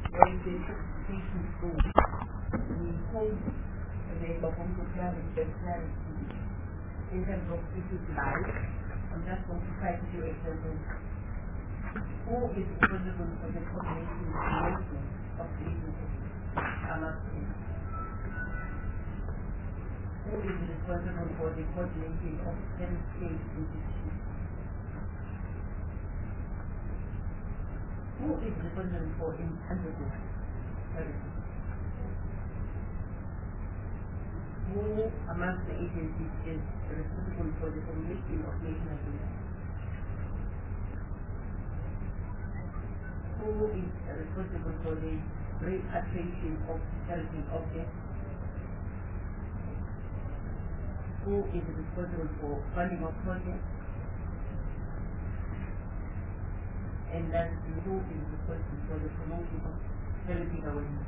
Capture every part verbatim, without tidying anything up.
when the certification school, we hold the local clarity in terms of people's lives. I'm just going to try to do examples. Who is responsible for the coordination and management of the agency? I'm asking. Who is responsible for the coordination of health care institutions? Who is responsible for intangible services? Who amongst the agencies is responsible for the formation of national policy? Who is responsible for the repatriation of heritage objects? Who is responsible for funding of projects? And then who is responsible for the promotion of heritage awareness?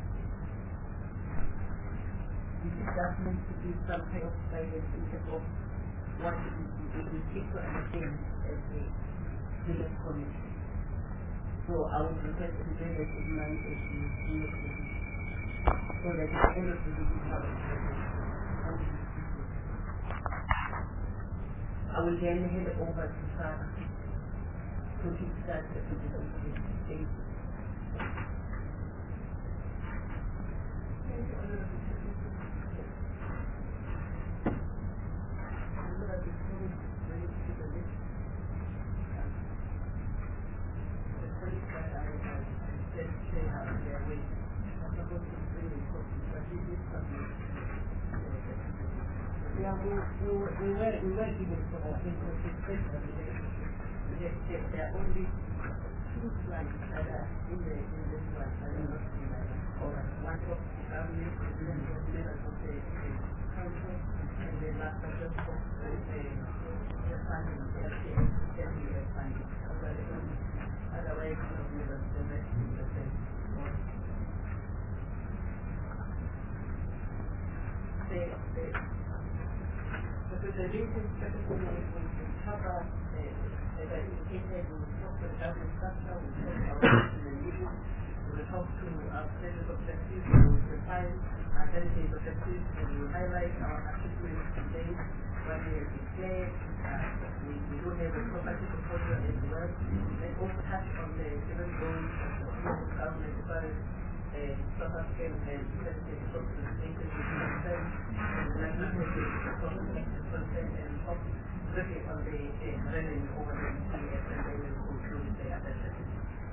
This is just meant to give some kind of guidance in terms of what it is we seek to understand as a village community. So I would request to bear that in mind as you do your position, so that at the end of the day you have a position. I will then hand it over to Sarah to keep that position. Thank you. Yeah, we, we, were, we were we were given for our presentation. There are only two slides that are in the in this one. I don't know if you like. One of the family, and then the members of the council, and the last of the the funding, the the funding. Otherwise, no members the rest is the same. The the The presentation specifically will cover, as I indicated, we will talk to the government structure, we will talk about the legal, we will talk to our status objectives, we will define our heritage objectives, and we will highlight our achievements today, what we have declared, we, we do have a property portfolio as well, and also touch on the seven goals of the two thousand five Uh, South African and heritage representation with consent, and the national heritage consent, and talk briefly on the revenue over the E P S, and then we will conclude the other session.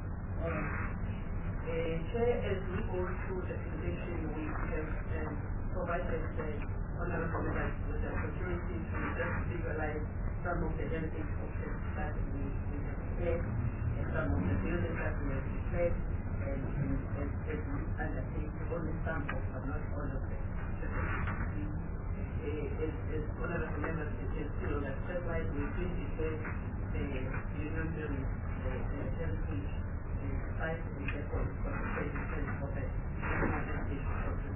Chair, as we go through the presentation, we have um, provided the honorable members with the opportunity to just visualize some of the heritage options that we, we have declared, and some of the buildings that we have declared, and, and, and, and undertake only some of but not all of them. As, as honorable members, you can see on the third line, we did declare the Union Building, the heritage site, and therefore concentration of the heritage process.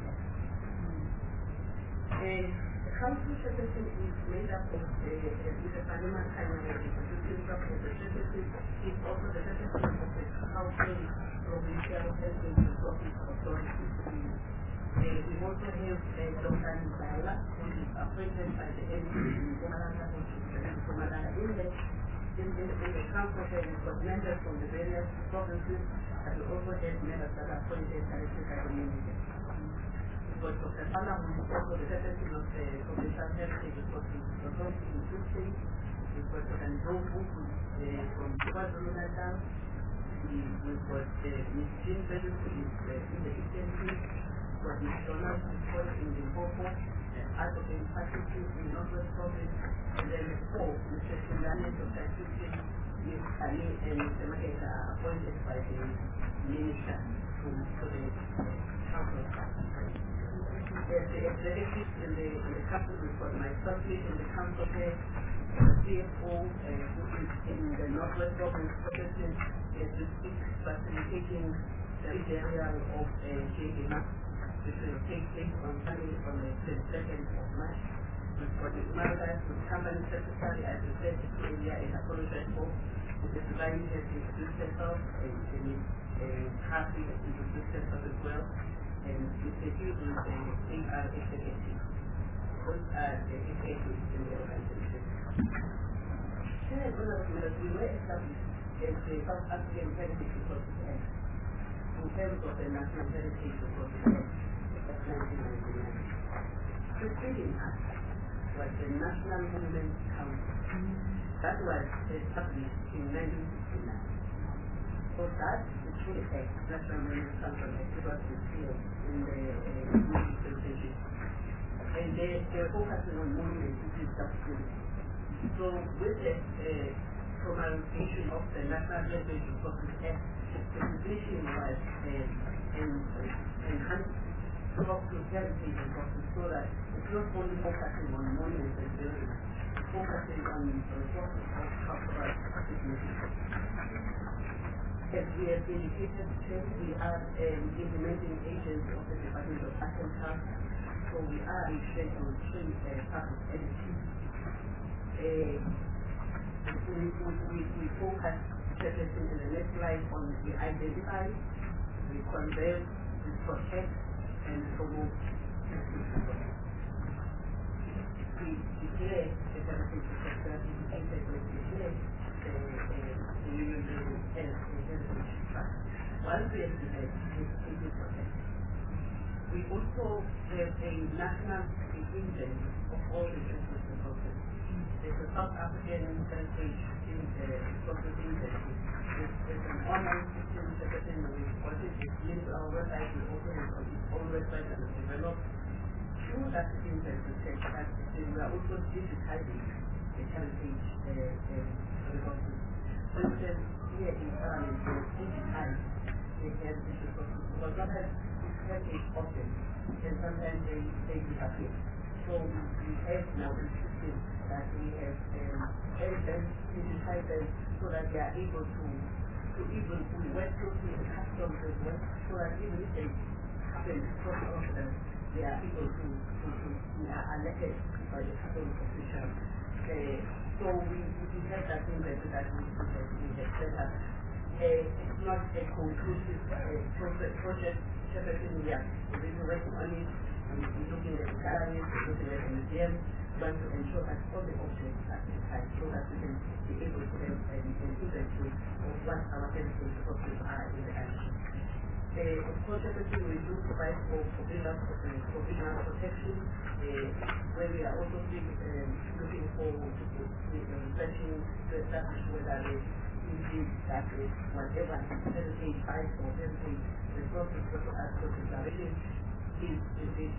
The council secretary is made up of the Panama Primary Institution of the secretary, is also the secretary of the council provincial heritage office authority. We also have Doctor Nibala, who is appointed by the M P in Mpumalanga, which is the Mpumalanga Index. In, in, in the council, there is got members from the various provinces, but we also have members that are appointed directly by the minister. But Doctor Fala, who is also the secretary of the Provincial Heritage Authority in Tuesday, we've got Doctor Ndlovu, who is uh, from KwaZulu-Natal. We've got uh, Miz Jean Bello, who is uh, in the Eastern Cape. We've got Miz Donald, who is called in the Popo, Advocate Patrick in Northwest Province, and then the four, Mister Shindani, Doctor Christian, Miz Ali, and Mister Maketa are appointed by the minister to the council. There's the executives in the, in the council, we've got myself in the council head, the C F O, uh, who is in the Northwest Province, President, as we speak, facilitating the burial of uh, J D M A, which will take place on Sunday on the twenty-second of March. We've got the Maldives, the company secretary, as we said, to India and apologize for, with the design has introduced herself, and uh, party is a system as well, and it's a huge A R executive. Those are the executives in the organization. Then one of the we were established as the South African Heritage Resources Act in terms of the National Heritage Resources Act of nineteen ninety-nine. Preceding us was the National Monument Council. That was established in nineteen sixty-nine. So that is the Act, National Monument Council Act, was repealed in the twentieth century. And they are focusing on monuments, which is sustainability. So with the uh, promulgation of the National Heritage Resources Act, the position was uh, enhanced to up to heritage resources so that it's not only focusing on monuments and buildings, it's focusing on resources of cultural significance. As we have indicated, we are um, implementing agents of the Department of Arts and Culture, so we are in Schedule three uh, part of N T. Uh, we, we, we, we focus in the next slide on we identify, we convey, we protect, and promote. We declare the heritage sector indicated with declare the Union Heritage Trust. Once we have declared, it is protected. We also have a national agent of all the heritage resources. There's a South African Heritage Resources Agency. There's an online system that we've got it. It's linked to our website. We also have its own website that was developed. Through that agency, we are also digitizing the heritage resources. For instance, here in Parliament, we digitize the heritage resources because sometimes it's heritage objects and sometimes they, they disappear. So we have now a system that we have um, evidence digitized them so that they are able to, to even, we work closely with customs as well, so that even if they happen to cross over, they are able to, to, to they are alerted by the customs official. Uh, so we, we have that in there that we, we have set up. Uh, it's not a conclusive uh, project, project everything we are working on it. We're looking at the galleries, we're looking at the museums, trying to ensure that all the objects are digitized so that we can be able to have an inventory of what our heritage objects are in the country. Uh, of course, everything we do provide for provisional, uh, provisional protection, uh, where we are also um, looking for uh, researching to establish whether the indeed that is whatever heritage sites or heritage resources as consideration is indeed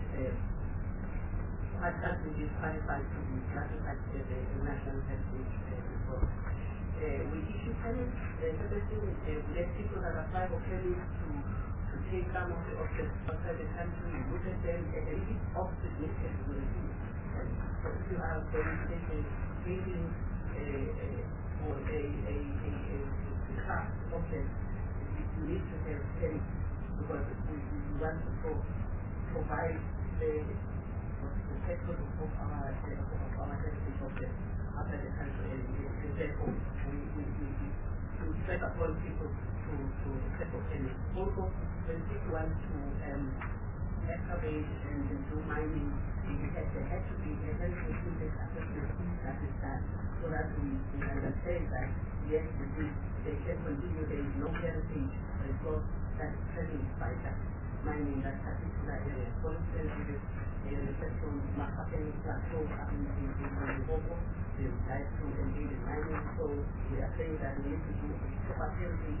what that will be qualified to be classified as a national heritage resource. We issue permits, everything, we let people that apply for permits to to take some of the objects outside the country, look at them, and if it's of significance, we will do. So if you have, for instance, a painting or a a a a craft object, you need to have permits because we want to provide the protection of our of our heritage objects outside the country, and therefore we we we to set upon people to to settle in. Also, when people want to um, excavate and, and do mining, it has, there has to be a heritage impact assessment that is done, so that we, we understand that yes, they can continue. There is no heritage resource that is threatened by that mining that particular area. For instance, with a research from Makapeni Plateau up in Limpopo, they tried to engage in mining, so we are saying that we need to do a proper heritage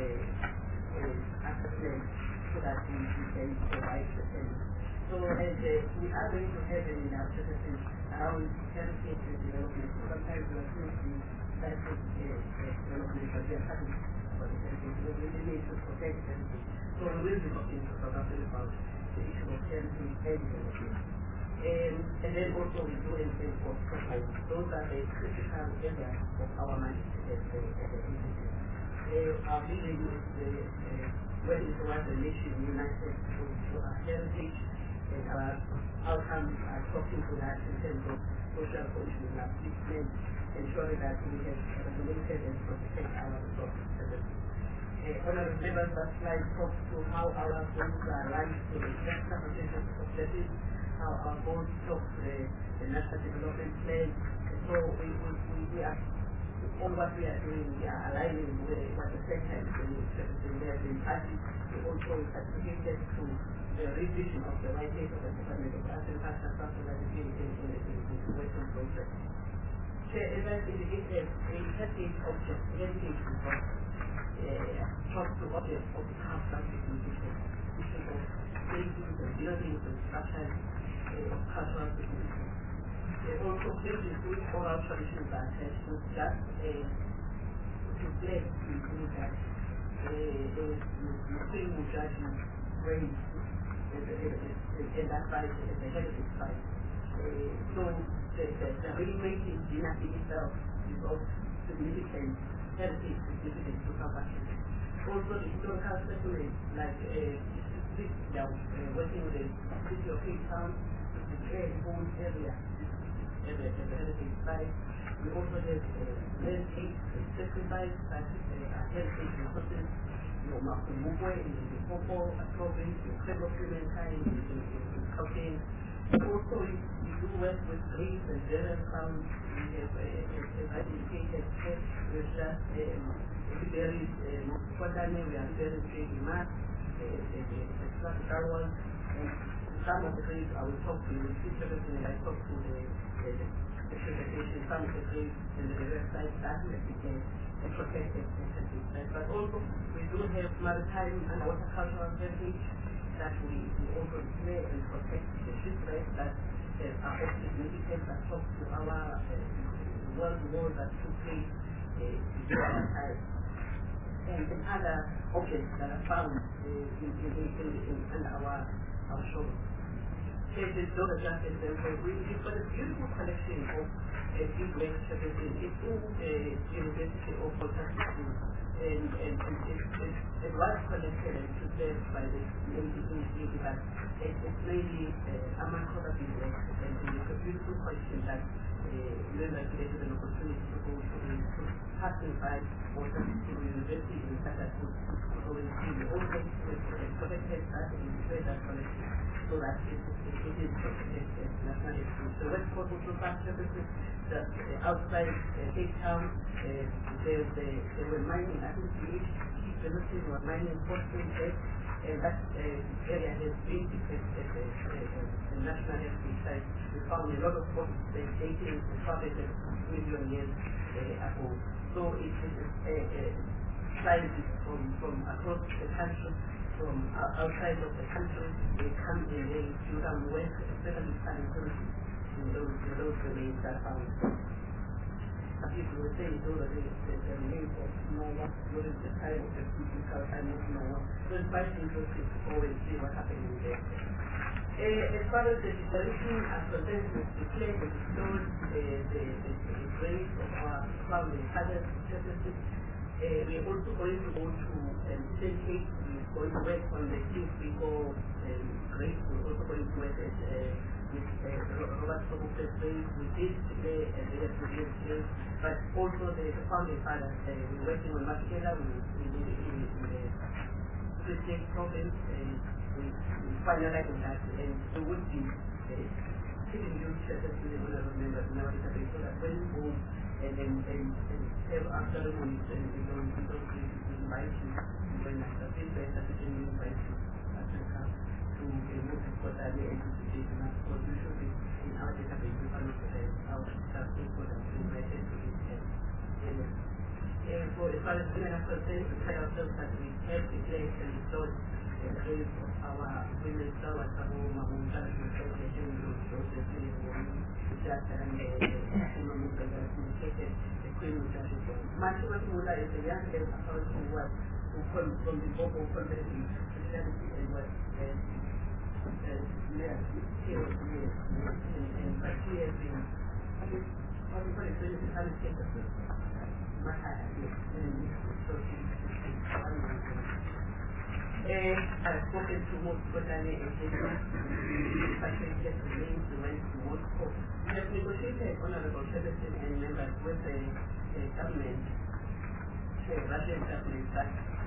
assessment so that we, we can provide the service. So and, uh, we are going to have an analysis around heritage and development. Sometimes we are seeing the heritage development, but we are having for the heritage. We really need to protect heritage. So we will be talking to South Africa about the issue of heritage and development. Um, and then also we do anything for profiles. Those are the critical areas of our mandate as the agency. Uh, our vision is the uh, working towards the nation united to, to our heritage, and our outcomes are talking to that in terms of social cohesion and upliftment, ensuring that we have regulated and protected our resources. uh, honorable members, that slide talks to how our goals are aligned to the national potential objectives, how our goals talk to the, the national development plan. So we, we, we, we are, all what we are doing, we are aligning with what the sector is doing. We have been partly also participated to the revision of the white paper of the Department of Agriculture, something that is being in the working process. Chair, as I indicated, we have the object, heritage report, talk to objects of how something is different, issues of buildings and buildings and structures of cultural significance. Also, buildings with oral traditions are attached to just a reflect the view that the Muslim judgment raised and that side, the heritage side. So the, the, the remaking dynasty itself is of significant heritage significance to South Africa. Also the historical settlement, like uh, this, they are uh, working with the city of Cape Town to declare the whole area as a heritage site. We also have uh, landscape sacrifice that uh, are heritage resources, you know, Makumubwe in the Popo province, in Crebo Clementine, in Gauteng. Also, we, we do work with Greece and German farms. We have, as I indicated, we've just buried Mokotane, we are buried Baby Matt, the classical one. And some of the Greeks I will talk to you, and I talk to the presentation, some of the Greeks and the website that we became protected and but also we do have maritime and water cultural heritage that we, we also display and protect the shipwrecks that uh, are of significance that talk to our uh, world war that took place uh, before our time. And, and other objects that are found uh, in, in, in, in, in, in our, our shore. Cases don't adjust themselves. We've got a beautiful collection of uh, big waste services. It's in the University of Port-au-Prince, and, and, and it, it, it was collected and preserved by the University, but it, it's mainly uh, among other big waste. And it's a beautiful collection that uh, members get an opportunity to go to the passing by water to the university in fact that would go into the old collected that and display that collection so that it, it, it is protected as national history. The West Coast also Park services that uh, outside uh, Cape Town, uh, they, they, they were mining, I think the key services were mining phosphate there, and that uh, area has been declared as a, a, a national heritage site. We found a lot of phosphate dating and fabricated million years uh, ago. So it is a, a scientists from, from across the country, from outside of the country, they come and they do some work, especially scientists in those, in those remains that found. As people were saying, those are the, the, the remains of Noah during the time of the physical time of Noah. So it's quite interesting to always see what happened in there. Uh, as far as the declaration as concerned with the claim that it shows the, the, the, the graves of our founding fathers and services, uh, we're also going to go to um, Saint Kate. We're going to work on the two people um, graves. We're also going to work at uh, with uh, Robert Soboke's grave. We did today and they have produced graves, but also the, the founding fathers. Uh, we're working on Makela. We, we did it in, in the Free State province. Uh, we, we finalizing that, and we would be giving you churches to the honorable members in our database so that when you go and then and, and have our ceremonies and we don't we don't invite you to join us. But this way that we can invite you Africa to a move for that we anticipate enough because we should be in our database we can look at our staff stakeholders invited to this area. And for as far as women are concerned, we tell ourselves that we have declared and restored the graves of our women stars, our Mahunga, the Association of Joseph, the Jack, and the Simon Musa, the communicated, the Queen Musa. Mashima Mula is a young girl according to what who comes from the Bobo community, Christianity, and what yeah, she was here, and but she has been, what do you call it, so you can take us. So she, and I've spoken to most Botany and Jason, facilitated the names who went to Moscow. We have negotiated honorable services and members with the, the government, the Russian government, that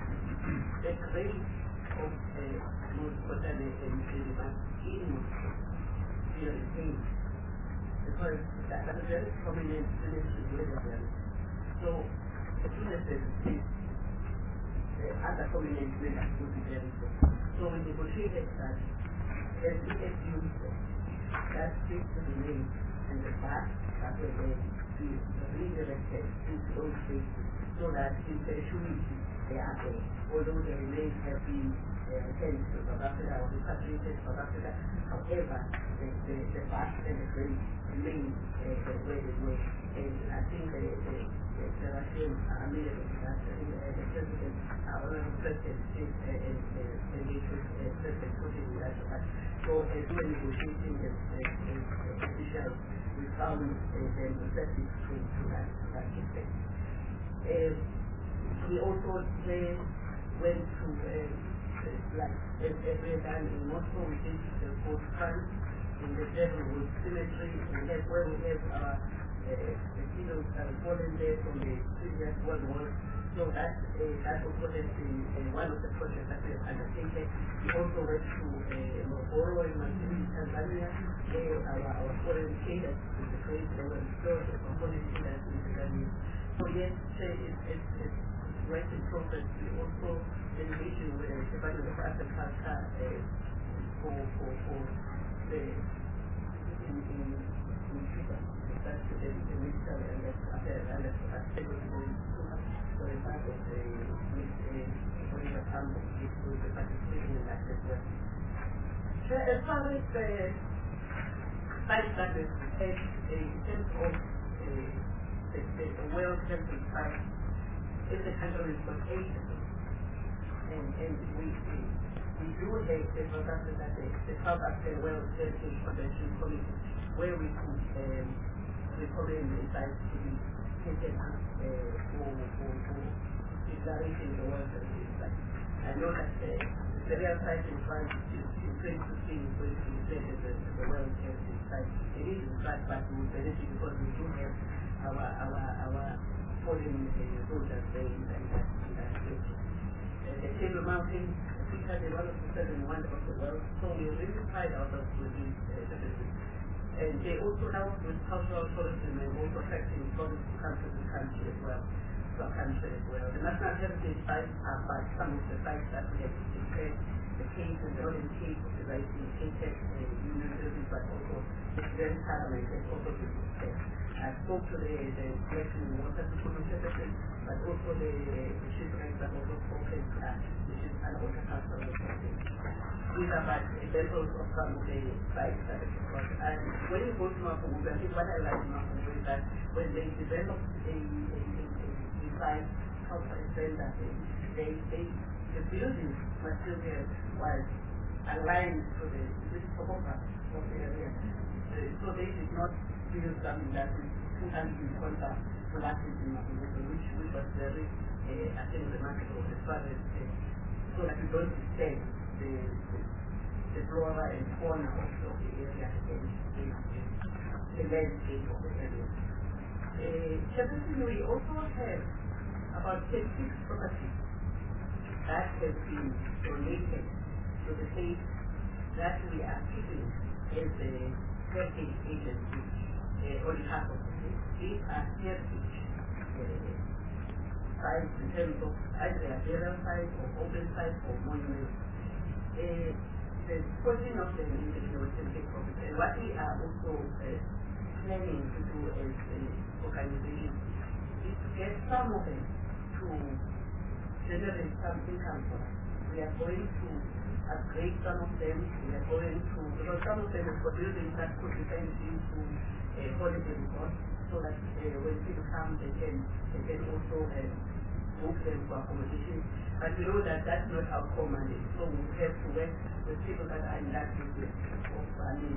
the grade of most potential elements in Moscow still retains, because that is a very prominent military level. So, as soon as there is the other prominent leaders will be there. So we negotiated that as we assume that state to remain and the fact that we will be redirected into those states so that in perpetuity they are there, although they remain have been returned to South Africa or repatriated to South Africa. However, the, the, the fact and the grade remain uh, the way they were. And I think the, the, the, the Russian American that uh, the president, our honorable president, is engaged with President Putin in that regard. So as we were negotiating the officials, we found them receptive to, to that, that respect. Uh, we also then went to, uh, like as we had done in Moscow, we did the Fort France in the Devilwood Cemetery, and that's where we have our uh, the kilos that have fallen there from the previous World War. So that, uh, that also has been uh, one of the projects that we have undertaken. We also went to uh, Morogoro in Masisi, Tanzania, where our, our foreign traders with the trade they were restored from foreign traders in Tanzania. So yes, uh, it's, it's, it's work in progress. We also engaging with the Department of Arts and Culture uh, for, for, for the in, in, in Cuba. That's the, the military and the affairs and the activity going for the part of the political council which will be participating in that as well. So as far as the site that is said, in terms of uh, the, the, the World Heritage Site, in the country is got eight of them. And, and we, we, we do have the South Africa, the, the South African World Heritage Convention Committee, where we could um, recommend the sites to be taken up uh, for, for, for declaration of the World Heritage Site. I know that uh, the real site in France is in twenty fifteen is going to be declared as the, the World Heritage Site. It is in fact, but we will benefit because we do have our, our, our foreign uh, soldiers there in that, in that state. Uh, the Table Mountain, Africa is one of the seven wonders of the world, so we really pride ourselves with these uh, services. And they also help with cultural tourism and also attracting tourists to come to the country as well, to our country as well. The National Heritage Sites are by some of the sites that we have declared, the Cape and the Northern Cape of the Rising Cape, the Union Heritage, but also the Grand Parliament has also been declared. I spoke to the, the collection in water people services, but also the, the shipwrights have also spoken to that, which is an water council. These are but examples of some of the sites that are across. And when you go to Maputo, I think what I like in Maputo is that when they develop a, a, a, a site, how I say that they, they, they, the building material was aligned to the, this topography of the area. Uh, so they did not build something that is two hundred in contact to what is in Maputo, which, which was very, uh, I think, remarkable as far as, uh, so that you don't disturb the, the, the flora and fauna of, of the area and the, the landscape of the area. Uh, Chairperson, we also have about thirty-six properties that have been donated to the state that we are keeping as a heritage agency uh, on behalf of the state. These are heritage uh, sites in terms of either a burial site or open site or monuments. Uh, the portion of the university profit, and what we are also uh, planning to do as an organization is to get some of them to generate some income for us. We are going to upgrade some of them, we are going to, because some of them are buildings that could be turned into a holiday resort, so that uh, when people come, they can, they can also uh, move them for accommodation. But we know that that's not our core mandate, so we have to work with people that are in that business of running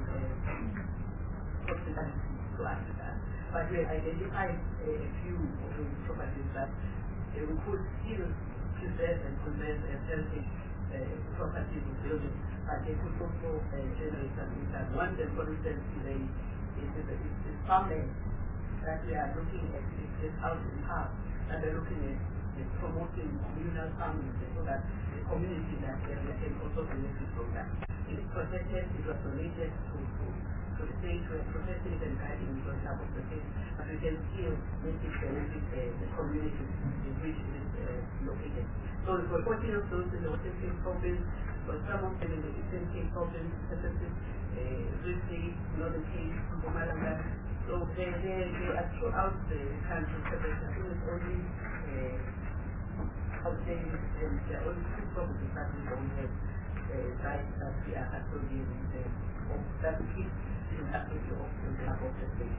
hospitality to Africa. But we have identified uh, a few of those properties that uh, we could still preserve and conserve as heritage uh, properties and buildings, but they could also uh, generate some income. One of them, for instance, is a is a, is farmland that we are looking at, is this house in half, that we're looking at uh, promoting communal farming so that the community that area can also benefit from that. It's protected, it was donated to, to, to the state, we're protecting and guiding it on top of the state, but we can still make it benefit uh, the community in which it is uh, located. So for fourteen of those in the Western Cape province, for some of them in the Eastern Cape province, such as Rift, Northern Cape, Mpumalanga. So they, they, they are throughout the country, so there's I think it's only uh, outdated, and there are only two provinces that we don't have uh, sites that we are custodians uh, of that keep in custody of the map of the state.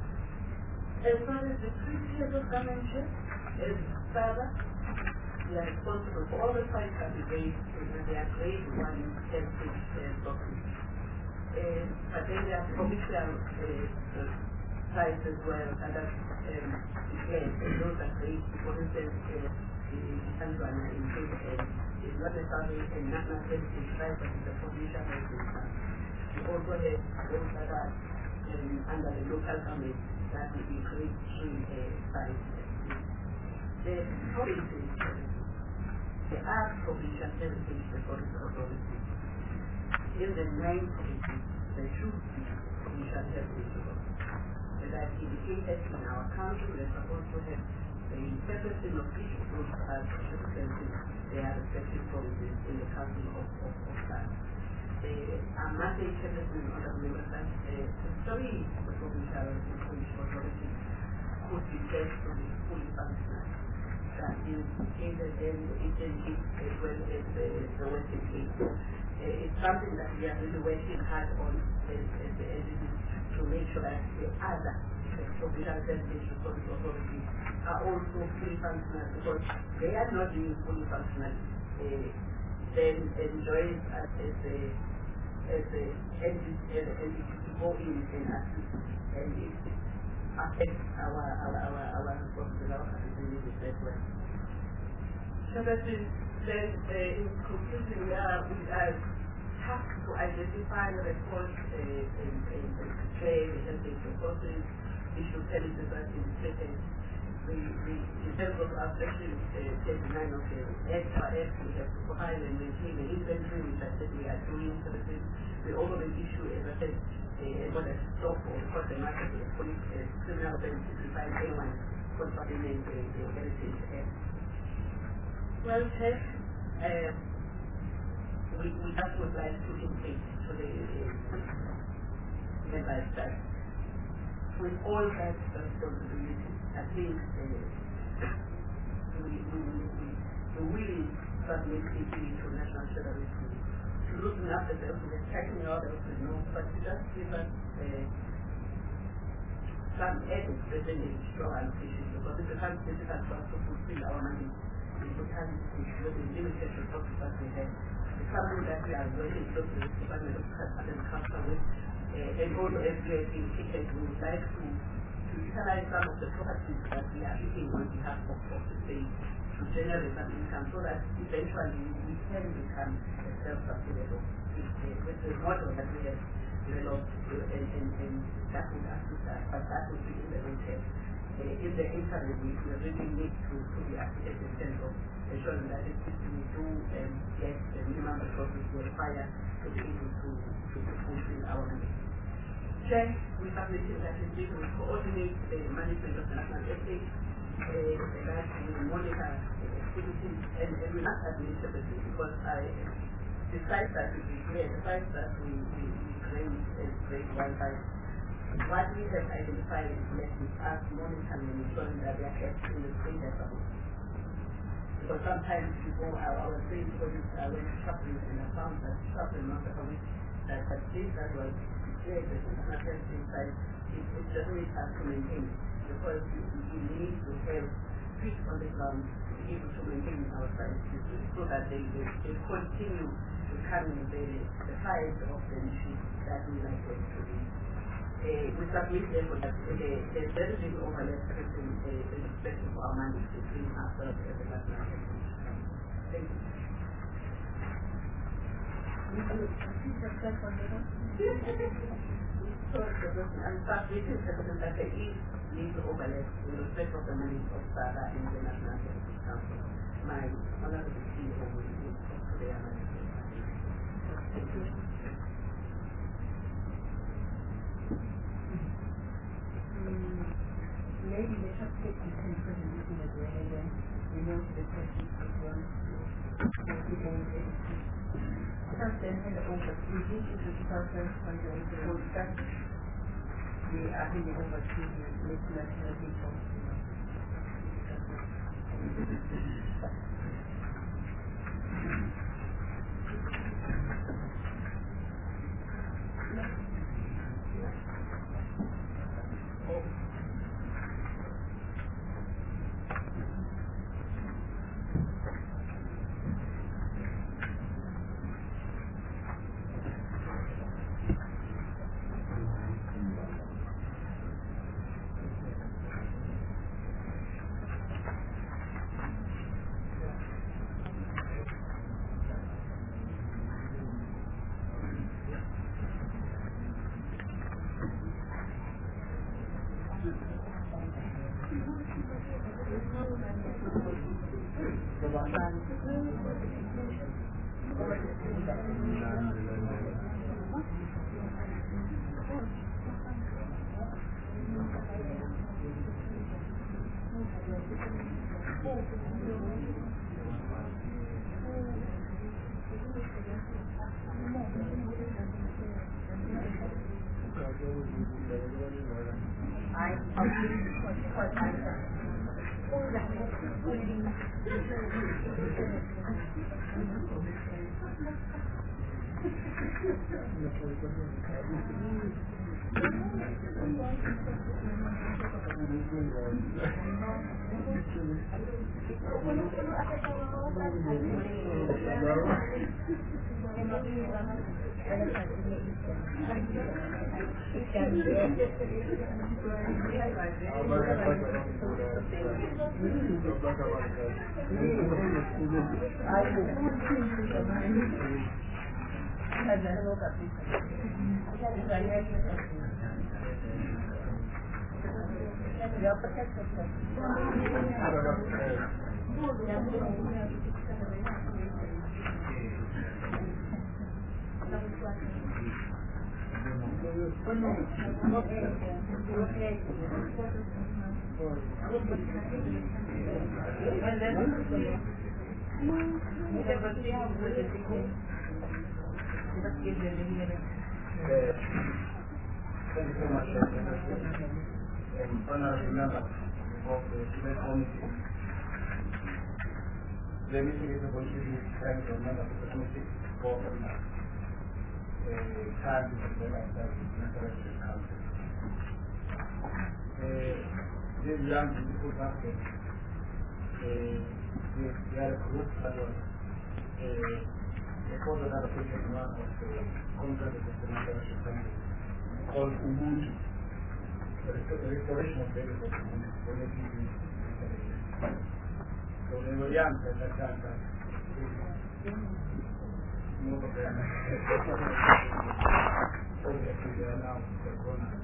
As far as the treaty of dimension is further, we are responsible for all the sites that we raise, and they are grade one heritage documents. Uh, but then there are commercial uh, sites as well that are um, declared, and those are great. For instance, uh, in Tanzania, in Kenya, in Rwanda, and national heritage sites, that is the provincial heritage sites. We also have those that are um, under the local government that will be grade three uh, sites. The provinces, there are provincial heritage recording authorities. In the nine provinces, there should be provincial heritage authorities. And as indicated in our council, we are supposed to have the interpretation of each of those as representing their respective provinces in the council of, of, of that. Our mandate chairperson on the member that three provincial information authorities could be placed to be fully functional. That is either then the Eastern Cape as well as the, the Western Cape. Uh, it's something that we are really working hard on as, as, as it is to make sure that the other provincial heritage recording authorities are also fully functional, because they are not being fully functional. Uh, then enjoy it as, as a as a entity to go in and assist, and it affects our our our our responsibility, our capabilities as well. So that is then uh, in conclusion, we are we are tasked to identify and report and portray the heritage resources, issue services that indicated. We, we, in terms of our section thirty-nine of the Act, our Act, we have to provide and maintain the inventory, which I said we are doing services. We also will issue, as I said, a order to stop or report the market of police criminal offenses if we find anyone contravening the, the Heritage Act. Well, Chef, uh, we, we just would like to indicate to the uh, members that with all that responsibility, I think uh, we, we, we, we really submit it to national security to, to looking after them, to checking out of the north, but to just give us uh, some added percentage to our allocation, because it becomes difficult for us to fulfill our money in totality with the limited resources that we have. It's something that we are working closely with the Department of Agriculture with, uh, and also as we have indicated, we would like to to utilize some of the properties that we are using on behalf of, of the state to generate some income, so that eventually we can become self-sustainable with the, with the model that we have developed, uh, and, and, and that would assist us, but that would be in the long term. Uh, in the interim, we, we really need to, to be active in terms of ensuring that it, we do um, get the minimum resources we require to be able to, to, to fulfill our needs. Check, we submitted that we will coordinate the management of the national estate, uh, that we monitor the activities, and, and we must administer the thing, because I, the sites that we declare, the sites that we, we, we claim as grade one sites, what we have identified is left with us monitoring and ensuring that they are kept in the state as a whole. Because sometimes people are our state bodies are when shopping and are found that shopping not a week, that the state that was declared the national heritage site, it, it doesn't make us to maintain it, because we, we need to have feet on the ground to be able to maintain our sites so that they, they, they continue becoming the, the size of the issue that we like them to be. Uh, we submit therefore that uh, there is very little overlap between the respect of our mandate between ourselves and the national heritage. Thank you. So, I'm submitting the presentation that there is need to overlap in respect of the mandate of SADA and the National Security Council. My honorable C E O will be today. Thank you. Maybe they have taken some presentation as well, and then we know the questions as well. First, then hand over to the person from the discuss. We are handing over to the national people. Thank you so much, and honorable member of the Select Committee. The meeting is going to be thank the member of the committee for the time to develop the International Council. This young people basket, they are a group that was a photo that was taken one of the contract of the International Council called Ubuntu, the restoration of data for Ubuntu. So they were young at that time, but most of them obviously they are now grown up.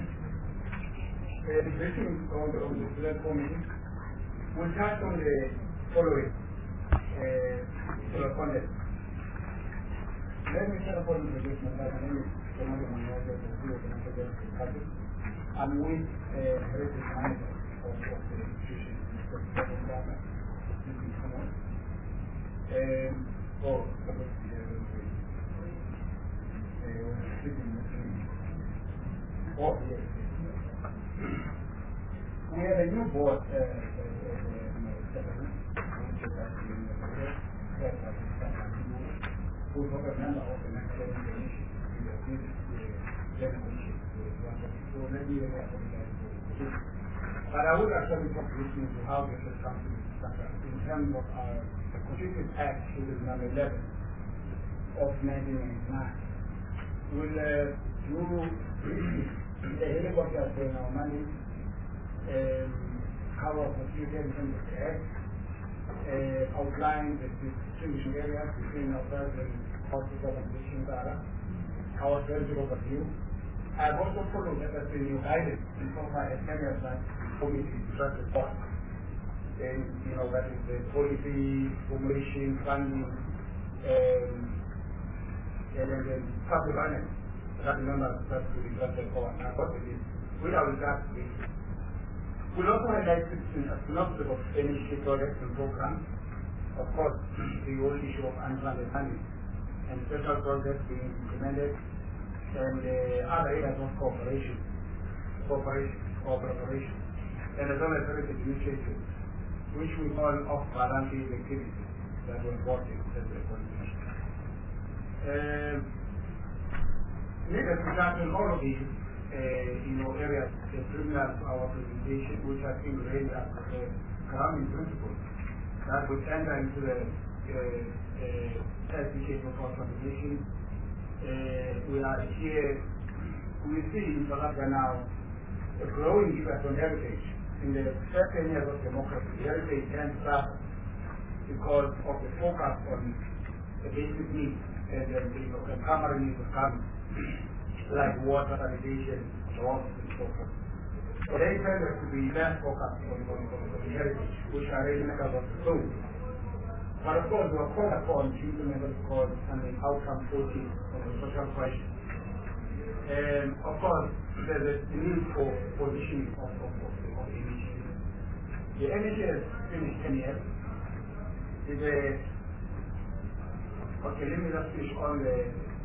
The question on the, on the select committee will touch on the following uh, content. Let me start upon the introduction of my name is Fernando Manuel de Castillo, I'm with uh, Heritage Manager of, of the institution, Mister Ghana. Um, oh, oh, yes. We have a new board, uh, who is a member of the National Commission. So let me but I would actually talk to you to how this has come to be structured in terms of our Constitution Act, which is number eleven of nineteen ninety-nine. Will uh, do the helicopter for our money, um, cover of Constitution in terms of the Act, uh, outline the distribution areas between ourselves and hospital and patient data, our strategic overview, I've also followed that has been your guidance in so far as many of that committee just report. And, you know, that is the policy, formulation, funding, um, and then the public finance. That remember that to the just report. And what it is, we are with that. We'll also highlight a synopsis of N H K projects and programs. Of course, the whole issue of unfunded funding and special projects being implemented, and uh, other areas of cooperation, cooperation or preparation, and as well as heritage initiatives, which we call off-balance activities that were involved in the coordination. Uh, needless to tackle all of these, uh, you know, areas uh, similar to our presentation, which I think raised as a grounding principle that would enter into the certificate of contribution. We are here, we see in South Africa now a growing interest on heritage. In the first ten years of democracy, heritage can start because of the focus on the basic needs and the, you know, the primary needs of government, like water, sanitation, jobs, and so forth. But they tend to be less focused on, on, on, on the heritage, which are really matters of the soul. But of course, we are called upon to implement what's called an outcome fourteen on the social question. And of course, there's a need for positioning of, of, of, the, of the initiative. The N H S finished ten years. Is a, okay, let me just finish on the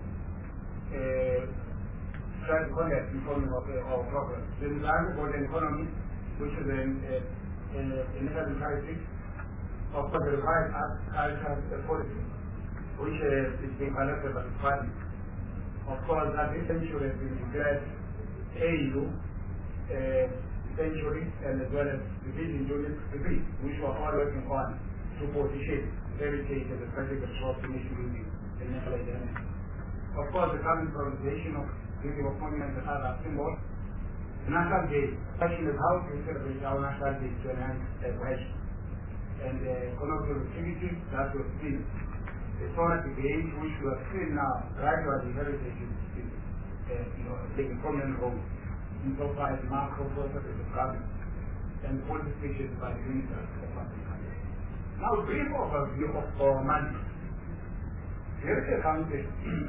uh, try to conduct informing of uh, our program. There is an golden economy, which is an initiative characteristic of course the revised agriculture policy, which uh, is being conducted by the party. Of course, that this century has been declared A U uh, century, and as well as the vision unit three, which we are all working on to position heritage as a strategic resource initiative in the national identity. Of course, the current prioritization of building of monuments and other symbols. National Day, the question is how to celebrate our National Day to enhance uh, cohesion. And uh, economic activities that will see the solar debate, which we are seeing now, gradually heritage is, is uh, you know, taking prominent role in so far as macro processes of government and policy decisions by the ministers of public country. Now, a brief overview of our mandate. The Heritage Council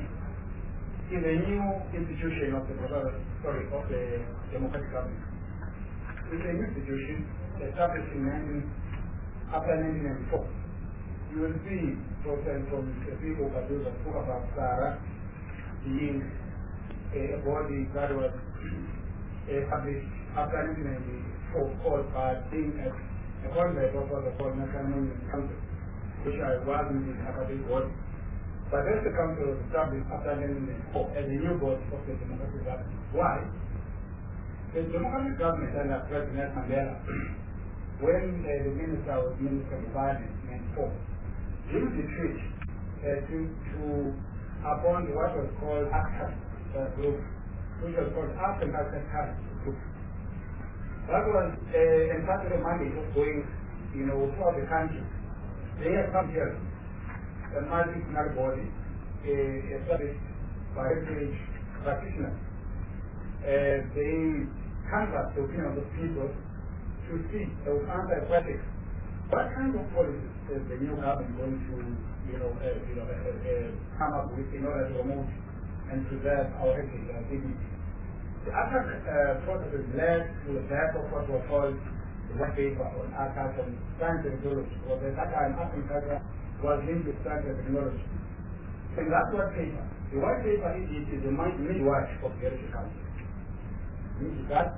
is a new institution of the sorry of the democratic government. It's a new institution established in nineteen after nineteen ninety-four. You will see process from the people that do the book about Sarah being a body that was established after nineteen ninety-four called by being a convert of what was called National Monument Council, which I was in the academic body. But then the council was established after nineteen ninety-four as a new body of the democratic government. Why? The democratic government under President Mandela, when uh, the minister was Minister of Environment in ninety-four, used the treaty uh, to, to appoint what was called ACTA uh, group, which was called African African Task Group. That was uh, entirely the mandate of going, you know, throughout the country. They have come here, a multidisciplinary body, uh, established by heritage practitioners. Uh, they canvass the opinion of the people to see, they will answer questions. What kind of policies is the new government going to, you know, uh, you know, uh, uh, come up with in order to promote and preserve our heritage and dignity? The other uh, process is led to the death of what was called the white paper on archives and science and technology, or the data and agriculture was linked with science and technology. In that white paper, the white paper is, is the midwife of the Heritage Council. Means that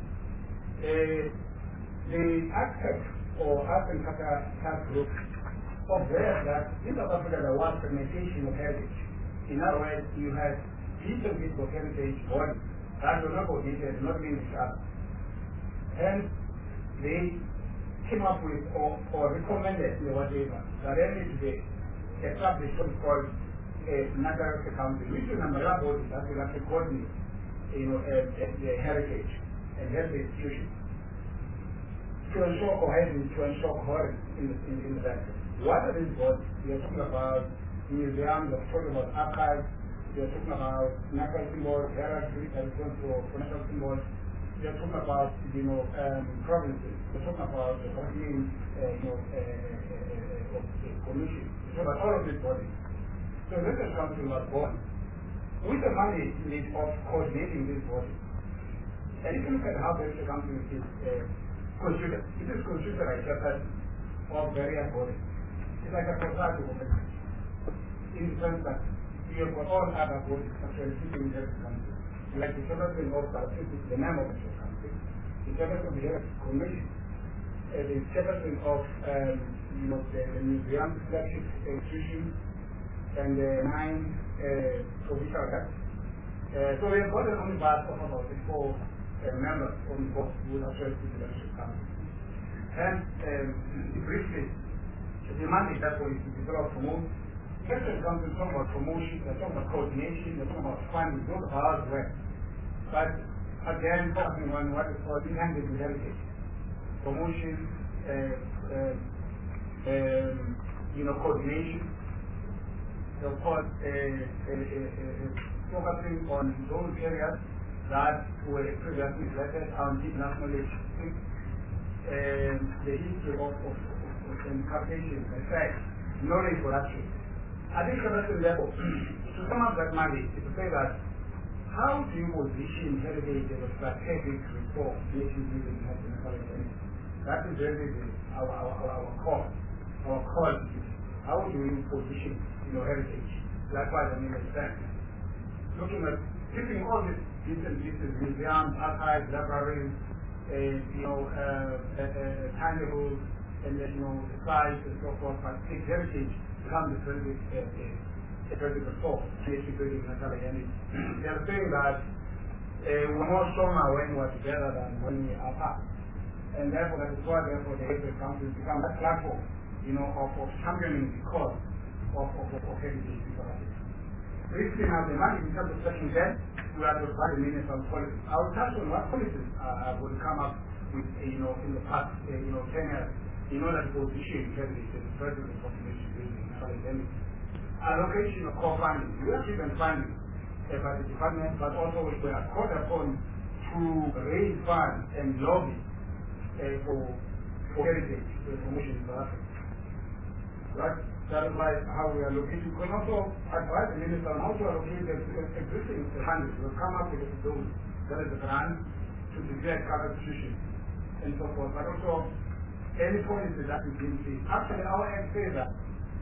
uh, the aspect or African Task Group observed that in South Africa there was fragmentation of heritage. In other words, you had different bits of heritage bodies that were not coordinated, not linked each other. And they came up with or, or recommended in the whatever that there needs to be established what is called a national council, which is an umbrella body that will actually coordinate, you know, uh, uh, the heritage and heritage institutions to ensure cohesion, to ensure coherence in the, in, in the country. What are these bodies? We are talking about museums, we are talking about archives, you're talking about national symbols, hierarchy, and for national symbols. You're talking about, you know, um, provinces. You're talking about the European, uh, you know, uh, uh, uh, uh, commission. You're talking about all of these bodies. So this is something was born with the money need of coordinating these bodies. And if you look at how the council is uh, considered, it is considered like a person of various bodies. It's like a society of in the sense that we have got all other bodies actually sitting in the council. Like the chairperson of the name of the council, the chairperson of the commission, uh, the chairperson of um, you know, the, the museum flagship institution, and uh, nine uh, provincial reps. Uh, so we have got an omnibus of about four uh, members on the board who will actually sit in the leadership council. And um, briefly, the mandate that was to develop, promote. Leadership council is talking about promotion, they're talking about coordination, they're talking about funding, those are hard work. But again, focusing on what is called in-handed with heritage. Promotion, uh, uh, um, you know, coordination. Of course, uh, uh, uh, uh, focusing on those areas that were previously related on deep national history, and the history of, of, of, of interpretation, in fact, knowledge production. I think at the level, to sum up that money, is to say that how do you position heritage as a strategic reform nation building national identity? That is really the, our, our, our, our core, our core. How do you position your heritage? Likewise, I mean, understand. Looking at keeping all these different pieces, museums, archives, libraries, uh, you know, uh, uh, uh, tangibles, and then, you know, the sites and so forth, but take heritage becomes a very uh, uh, a very good source, nation building national identity. They are saying that uh, we're more stronger when we're together than when we are apart. And therefore, that is why, therefore, the Heritage Council has become a platform, you know, of, of championing the cause of, of, of, of heritage people. Briefly now, the money in terms of section ten, we are to provide the minister of policy. I will touch on what policies uh, will come up with, uh, you know, in the past, uh, you know, ten years, in order to position heritage as the president of population building national identity. Allocation of core funding. We have given funding uh, by the department, but also we are called upon to raise funds and lobby uh, for, for heritage uh, promotion in South Africa. Right? That is like how we are looking. We can also advise the minister on how to allocate the existing funding. We'll come up with a zone. That is a grant to declare covered institutions and so forth. But also, any policy that we can see. Actually, our act says that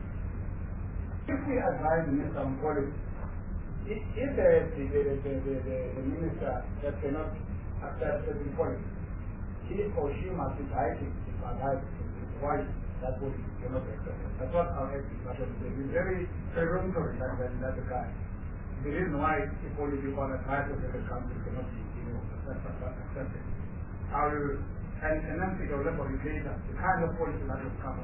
if we advise the minister on policy, if, if the, the, the, the, the, the, the minister that cannot accept certain policy, he or she must be writing to advise why that policy cannot be accepted. That's what our act is actually saying. It's very peremptory that, that, that the guy. The reason why the policy on advice of the council cannot be, you know, accepted. Our, and, and then take a look at it later, the kind of policy that will come up.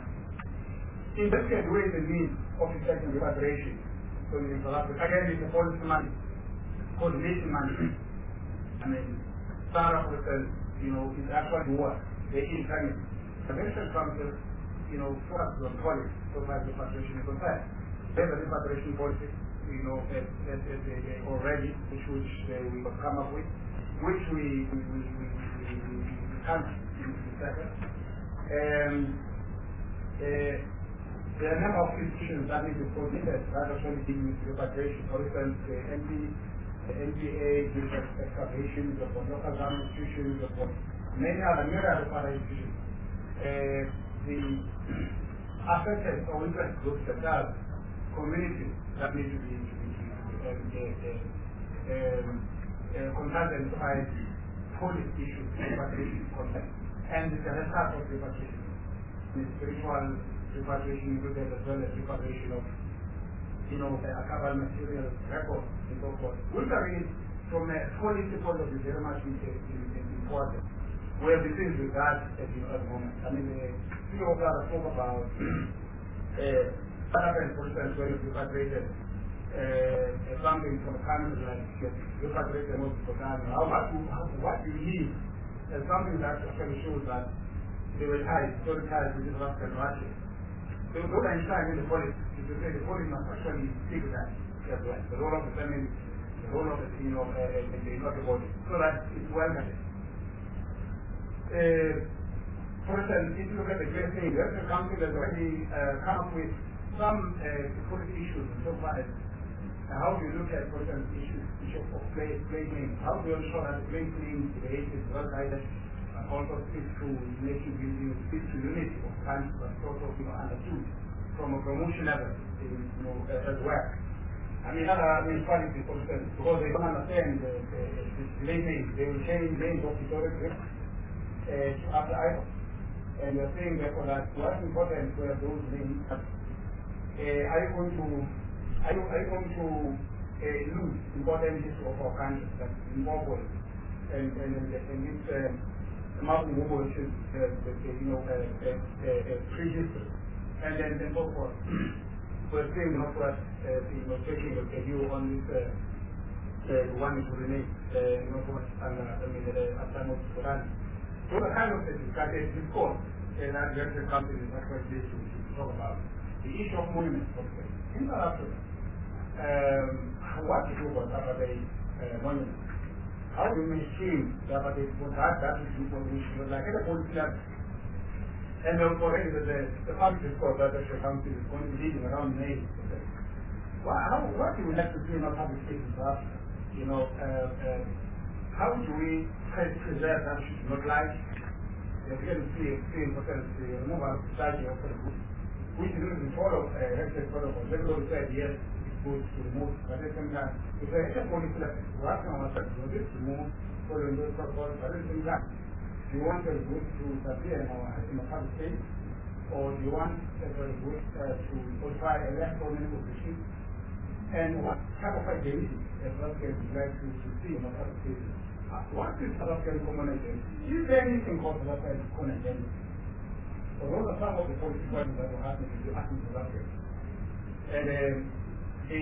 In this case, where is the need of effective repatriation? So in South Africa, again, it's a policy money, coordination money. I mean, South Africa, you know, is actually work. They internally. The National Council, you know, focuses on policy, so far as repatriation is concerned. They have a repatriation policy, you know, as, as, as they, they already, which, which uh, we will come up with, which we, we, we, we, we, we, we can't in the second. And uh, there are a number of institutions that need to be coordinated that actually deal with repatriation. For instance, the N B A, the N B A deals with excavations, the local government institutions, the many other myriad of other institutions. Uh, the affected or interest groups that are communities that need to be, to be, to be uh, uh, um, uh, consulted by police issues, repatriation content, and the restart of repatriation, the spiritual repatriation included as well as repatriation of, you know, the archival material records and so forth. Which are really, from a policy point of view, very much important. We have been with that at, you know, at the moment. I mean, the C E O of that spoke about uh, for instance, when you repatriated uh, something from a country like repatriated multiple times. How, what, how, what do you need as something that actually shows that they were tied, so tied with this African Russia. So what I'm trying in the policy is to say the policy must actually stick with that. as well. The role of the family, the role of the, you know, uh, the, the, the body, so that it's well managed. Uh, for instance, if you look at the great thing, the Electoral Council has already uh, come up with some uh, policy issues so far as uh, how do you look at, for instance, issues, issue of play, play games, how do you ensure that the play game debate is well guided, and also speaks to making you speak to unity of country, but also, you know, understood from a promotion level, you know, uh, as well. I mean, other municipalities, for instance, because they don't understand the, the, the play names, they will change names of historic uh, to other items. And you're saying therefore that what's important where those names uh, are you going to are you, are you going to uh, lose important issues of our country that involve and and and, and this uh, mountain war which is uh, the, the, you know uh, uh, uh, uh, prehistory and then and so forth. We're saying not what uh, you know taking a view on this uh, uh, one to remain uh, you know what and uh, I mean uh, at time of Quran. So the kind of discussion is course, and that the company is not quite this to talk about the issue of monuments. Okay. In South Africa, um, what to do about Saturday uh, monuments? How do you mainstream Saturday for that? That is information like any policy level. And already the, the, the public discourse that the council is going to be leading around May. Well, how, what do we like to do in our public space in South Africa? You know, uh, uh, how do we try to preserve that should not like the really three important the removal of society of the group, which is really follow a heritage protocol. Everybody said yes, it's good to remove, but at the same time, if there is a policy left, we have to ourselves to this to move following those protocols, but at the same time, do you want the group to appear in our in the public space, or do you want the group uh, to modify a less prominent position? And what type of identity as well as would like to, to see in our public spaces? Uh, what is South African common identity? Is there anything called South African common identity? So those are some of the policy questions that will happen in the happening to South Africa. And um, the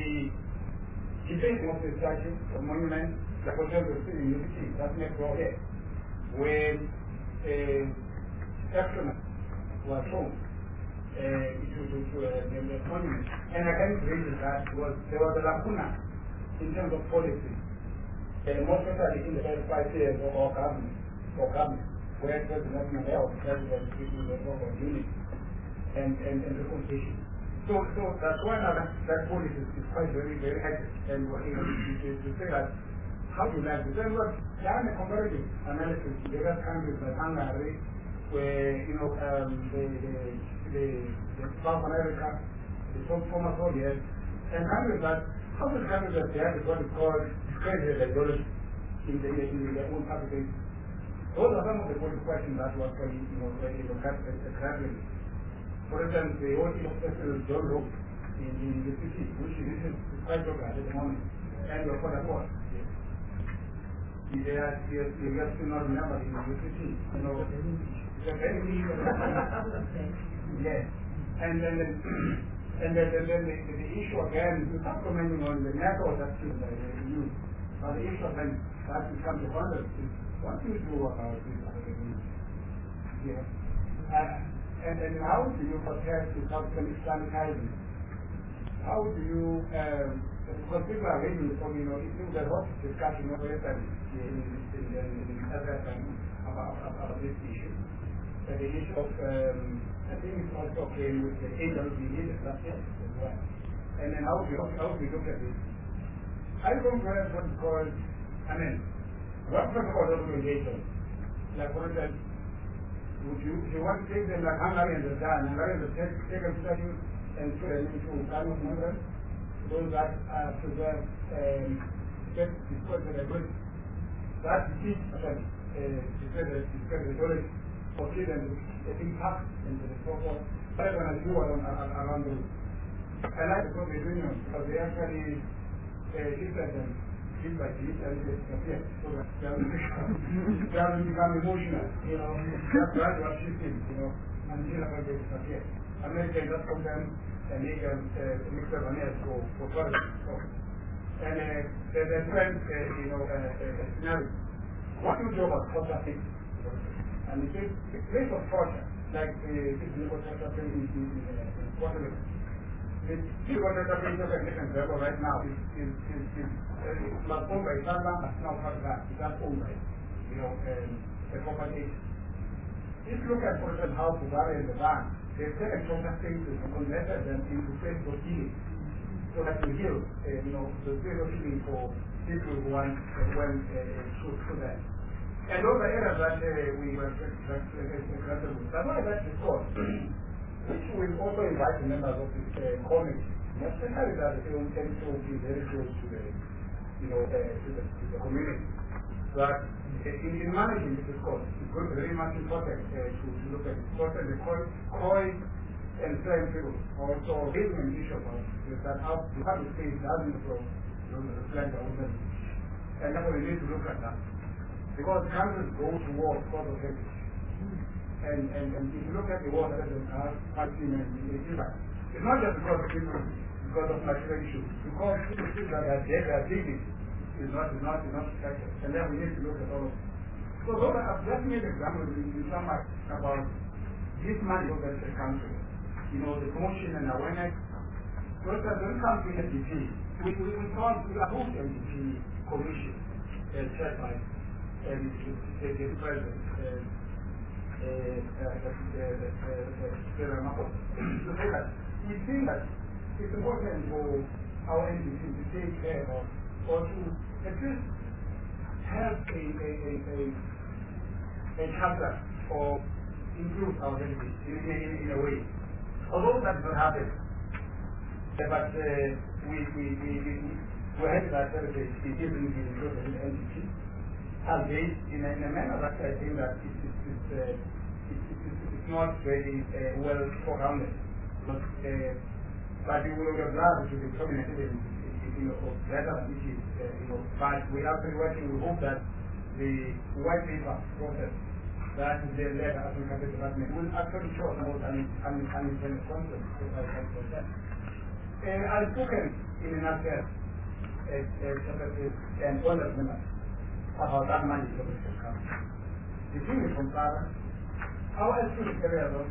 debate of the statue of monument, like what we're seeing in U P C, that's next door here, when uh, excrement was shown uh, to, to, to uh, the, the monument. And I can reason that was there was a lacuna in terms of policy. And most especially in the first five years of our government, or government, where it was the national health, president, between the proper unity and, and, and reconciliation. So, so that's why that, that policy is quite very, very active. And what you know, to, to say that, how do you like this? Then look, there are comparative analysis in the other countries like Hungary, where, you know, um, the, the, the, the South America, the former Soviet, and countries that, how many countries that they have what is called discredited ideology in, the, in their own capital. Those are some of the political questions that were actually, you know, you know, grappling. For instance, the old Professor John Locke in, in the city, which is quite popular at the moment, and you're for the court. They are, they are, they are still not remembered in the city, you know, it's a very yes. And then, the, and then, and then the, the, the issue again, is not commenting on the method that they use, but the issue then that becomes a wonder is what do you do about this? Yeah. Uh, and, and how do you protect the Southern Islamicizing? How do you, um, because people are reading from, you know, it seems that what discussion over yesterday in, in, in, in other time about, about this issue. Uh, the issue of, um, I think it's also came with the angel of the leaders, that's it, as well. And then how do we, how do we look at this? I don't know what is called, I mean, what protocol documentation? Like, for instance, would you, if you want to take them like Hungary and the Zan, Hungary and the second study and put them into kind of numbers, those that uh, preserve um, get discussed with a good. That's the key, actually, discuss the knowledge for children, the impact into the proper, better than I do around, around the world. I like the Soviet Union because they actually uh, different them bit by bit and they disappear. So that they have become emotional, you know, that's gradual shifting, you know, until they disappear. America is not condemned and make a mixture of an for, for tourism. So, and uh, there's a trend, uh, you know, uh, uh, scenario. What do you do about culture things? And it is a place of culture, like the uh, culture in, in, in, in Puerto Rico. the key what the W H O level right now is is is, is uh, not owned by Sanlam, but not part of that. It's not owned by, you know, um, the property. If you look at, for example, how Bugari and the bank, they take a proper status and converted them into place for healing. So that you heal, uh, you know, the place of healing for people who want uh, when uh, through, through that. And those are areas that uh, we were granted with. But what about the court? Which will also invite the members of this uh, committee, especially that they will tend to be very close to the, you know, uh, to, the, to the community. That uh, in, in managing this court, it's going to be very much important uh, to, to look at it. Because the COI and same people also raising an issue about is that how the public space doesn't grow, you know, reflect our own. And therefore we need to look at that. Because countries go to war because of heritage. And, and, and if you look at the war that has uh, Palestine and Iraq, it's not just because of people, because of material issues, because people think that their their dignity is not is not is not protected, and then we need to look at all of it. So those are just made examples in, in some way about this money over the country, you know, the promotion and awareness. So that when it comes to N D P, we we we call we approved N D P commission uh, chaired by uh, the, the, the president. Uh, Uh, uh, uh, uh, to say that we think that it's important for our N D P to take care of or to at least have a a a a, a chapter or improve our N D P in, in, in a way. Although that does not happen, uh, but uh, we we we we we're having that service it isn't being included in the N D P. As they, in a, in a manner that I think that it, it, it, uh, it, it, it, it's not very uh, well surrounded. But, uh, but we will be glad to be prominent in, you know, better than it is, uh, you know. But we are actually working, we hope that the white paper process that is the letter of the Capital Department will actually show about an unintended consequence of our concept. I've spoken in a nutshell as Secretary and all the members about that money for the country. The thing is from Sarah, how else should it carry out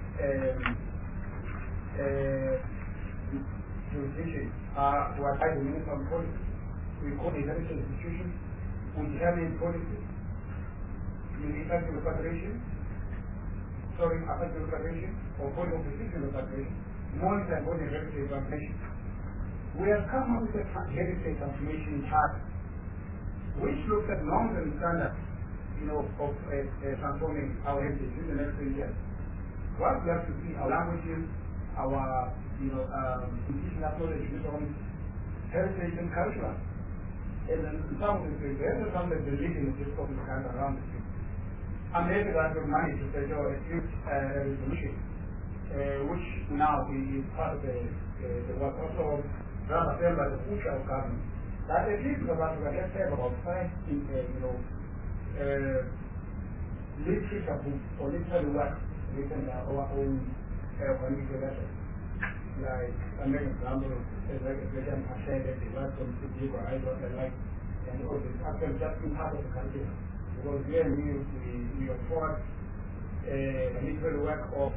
jurisdiction are who are tied to municipal policy? We call it healthcare institutions, we determine policy, in effective repatriation, sorry, effective repatriation, or policy of decision repatriation, monitor and body healthcare repatriation. We have come up with a healthcare transformation chart which looks at norms and standards, you know, of uh, uh, transforming our heritage in the next three years. What we have to see our languages, our, you know, um, indigenous knowledge, heritage and culture. And then some of the things, there are some that believe in this sort of kind around the thing. And maybe that would manage to say, oh, a huge uh, resolution, uh, which now is part of the, uh, the was also rather framed by the future of government. That at least about let's say about five, uh, you know, uh, literature books or literary works written by our own Organic letters. Like I make an example, like a Vegan Hashem that they work on Suzuki or I got the like, and all this actually just in part of the country. Because here we we we afford a literary work of,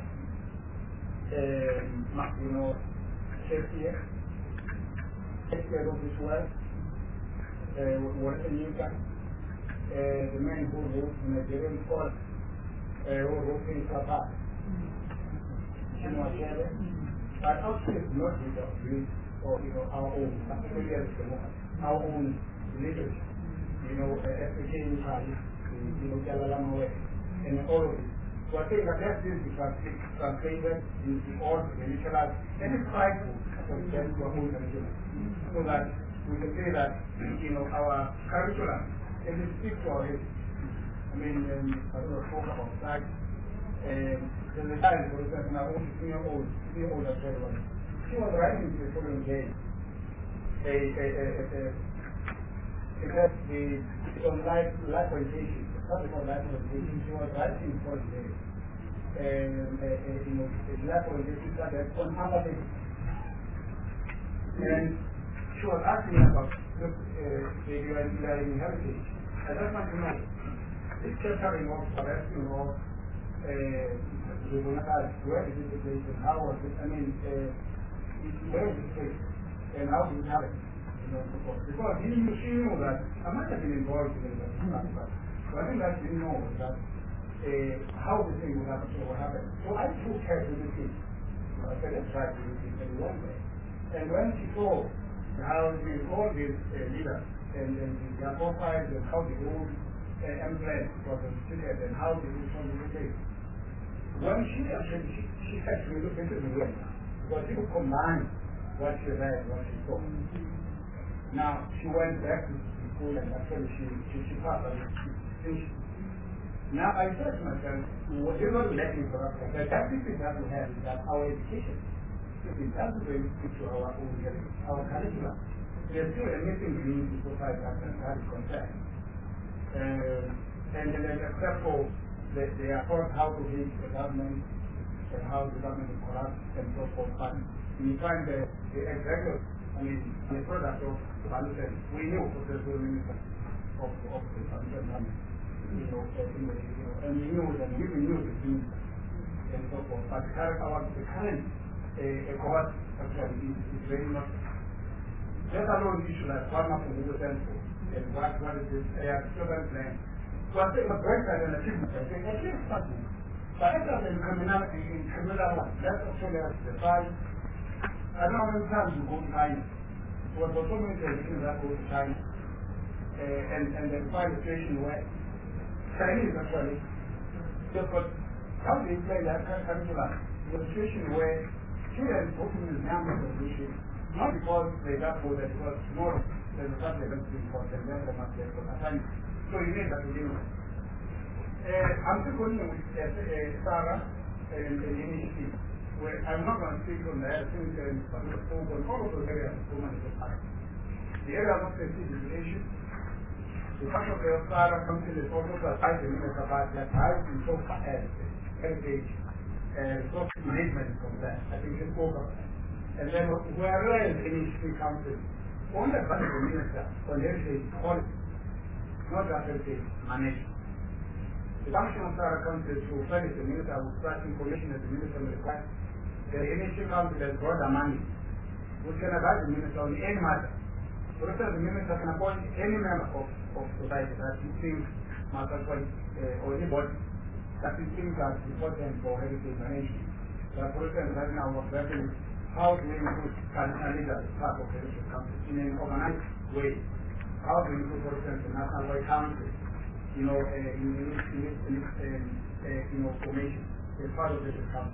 um, you know, Shakespeare, Shakespeare of this work. Uh, what a new guy. Uh, the man who wrote Nigerian poet, uh, who wrote in Papa. But also it's not with our Greek or, you know, our own, particularly as the moment, our own literature, you know, uh, African English, you know, Jalalama, and all of it. So I think that that is translated into all the literary, and it's prideful for them to our own curriculum. So that we can say that, you know, our curriculum, it is speak for it. I mean, um, I don't know, talk about that. Um, there's a child, for example, my own three-year-old, three-year-old as well. She was writing to the following day. A, a, a, a, a, because the, on life, life orientation, not about life orientation, she was writing for the day. And, uh, uh, you know, the life orientation started on empathy. And she was asking me about, look, uh, you are in heritage. I just want to know, this chapter involves arrest, involves uh, where is it placed and how was it? I mean, uh, where is it safe, and how do you have it? You know, so forth. Because he knew, she knew that I might have been involved in it, but so I think that she knew that uh, how the thing would happen, so what happened. So I took her to the thing. I said, let's try to do this in one way. And when she saw how with all these uh, leaders and, and their profiles and how the whole uh, emblem was considered and how they would from the case, when she actually, she, she said to me, look, this is the way now. Because she would combine what she read and what she saw. Now, she went back to the school and actually she, she, she passed and she finished. Now, I said to myself, whatever we let me for us, the tactics we have to have is that our education, it doesn't really speak to our own hearing, our curriculum. There's still a missing link in society that that is concerned. Uh, and then except for the, they are taught how to hate the government and how the government is corrupt and so forth. But you find the, the executive, I mean, the product of Palestine, we knew for the minister of, of the Palestine government, you know, in the, you know, and we knew that we knew the things and so forth. But the current, our, the current a court actually is, is very much just alone issue like one of the legal central and what what is this uh, children's plan. So I think the great and achievement, I think achieve something. But it's not in criminal in criminal law. That's actually the five. I don't know how many times you go to China. Well, for so many traditions that go to China uh, and, and then find a situation where Chinese actually just what how do you play that curriculum? The situation where students open the number of issues, not because they got voted, because tomorrow there's a subject that's being taught and then they must get for assignment. So you need that to deal with. Uh, I'm still going with uh, uh, Sarah and the initiative, where I'm not going to speak on the other things and on all of those areas of women is high. The area of safety is the issue. The fact of the Sarah Council is also the fight in the about that I in so far as heritage. Uh, resource management from that. I think it's over. And then whereas initially council, on the part of the minister, on heritage policy, not just heritage management. The function of Sarah Council is to furnish the minister with such information as the minister will request. The initial council has broader money, which can advise the minister on any matter. For instance, the minister can appoint any member of, of society that he thinks must appoint uh, or anybody that he thinks are important for heritage management. But for instance, right now we're working how do we include traditional leaders as part of the heritage council in an organized way? How do we include, for instance, the National Way Council, you know, uh, in its in its in its um, uh, you know formation as part of the heritage council?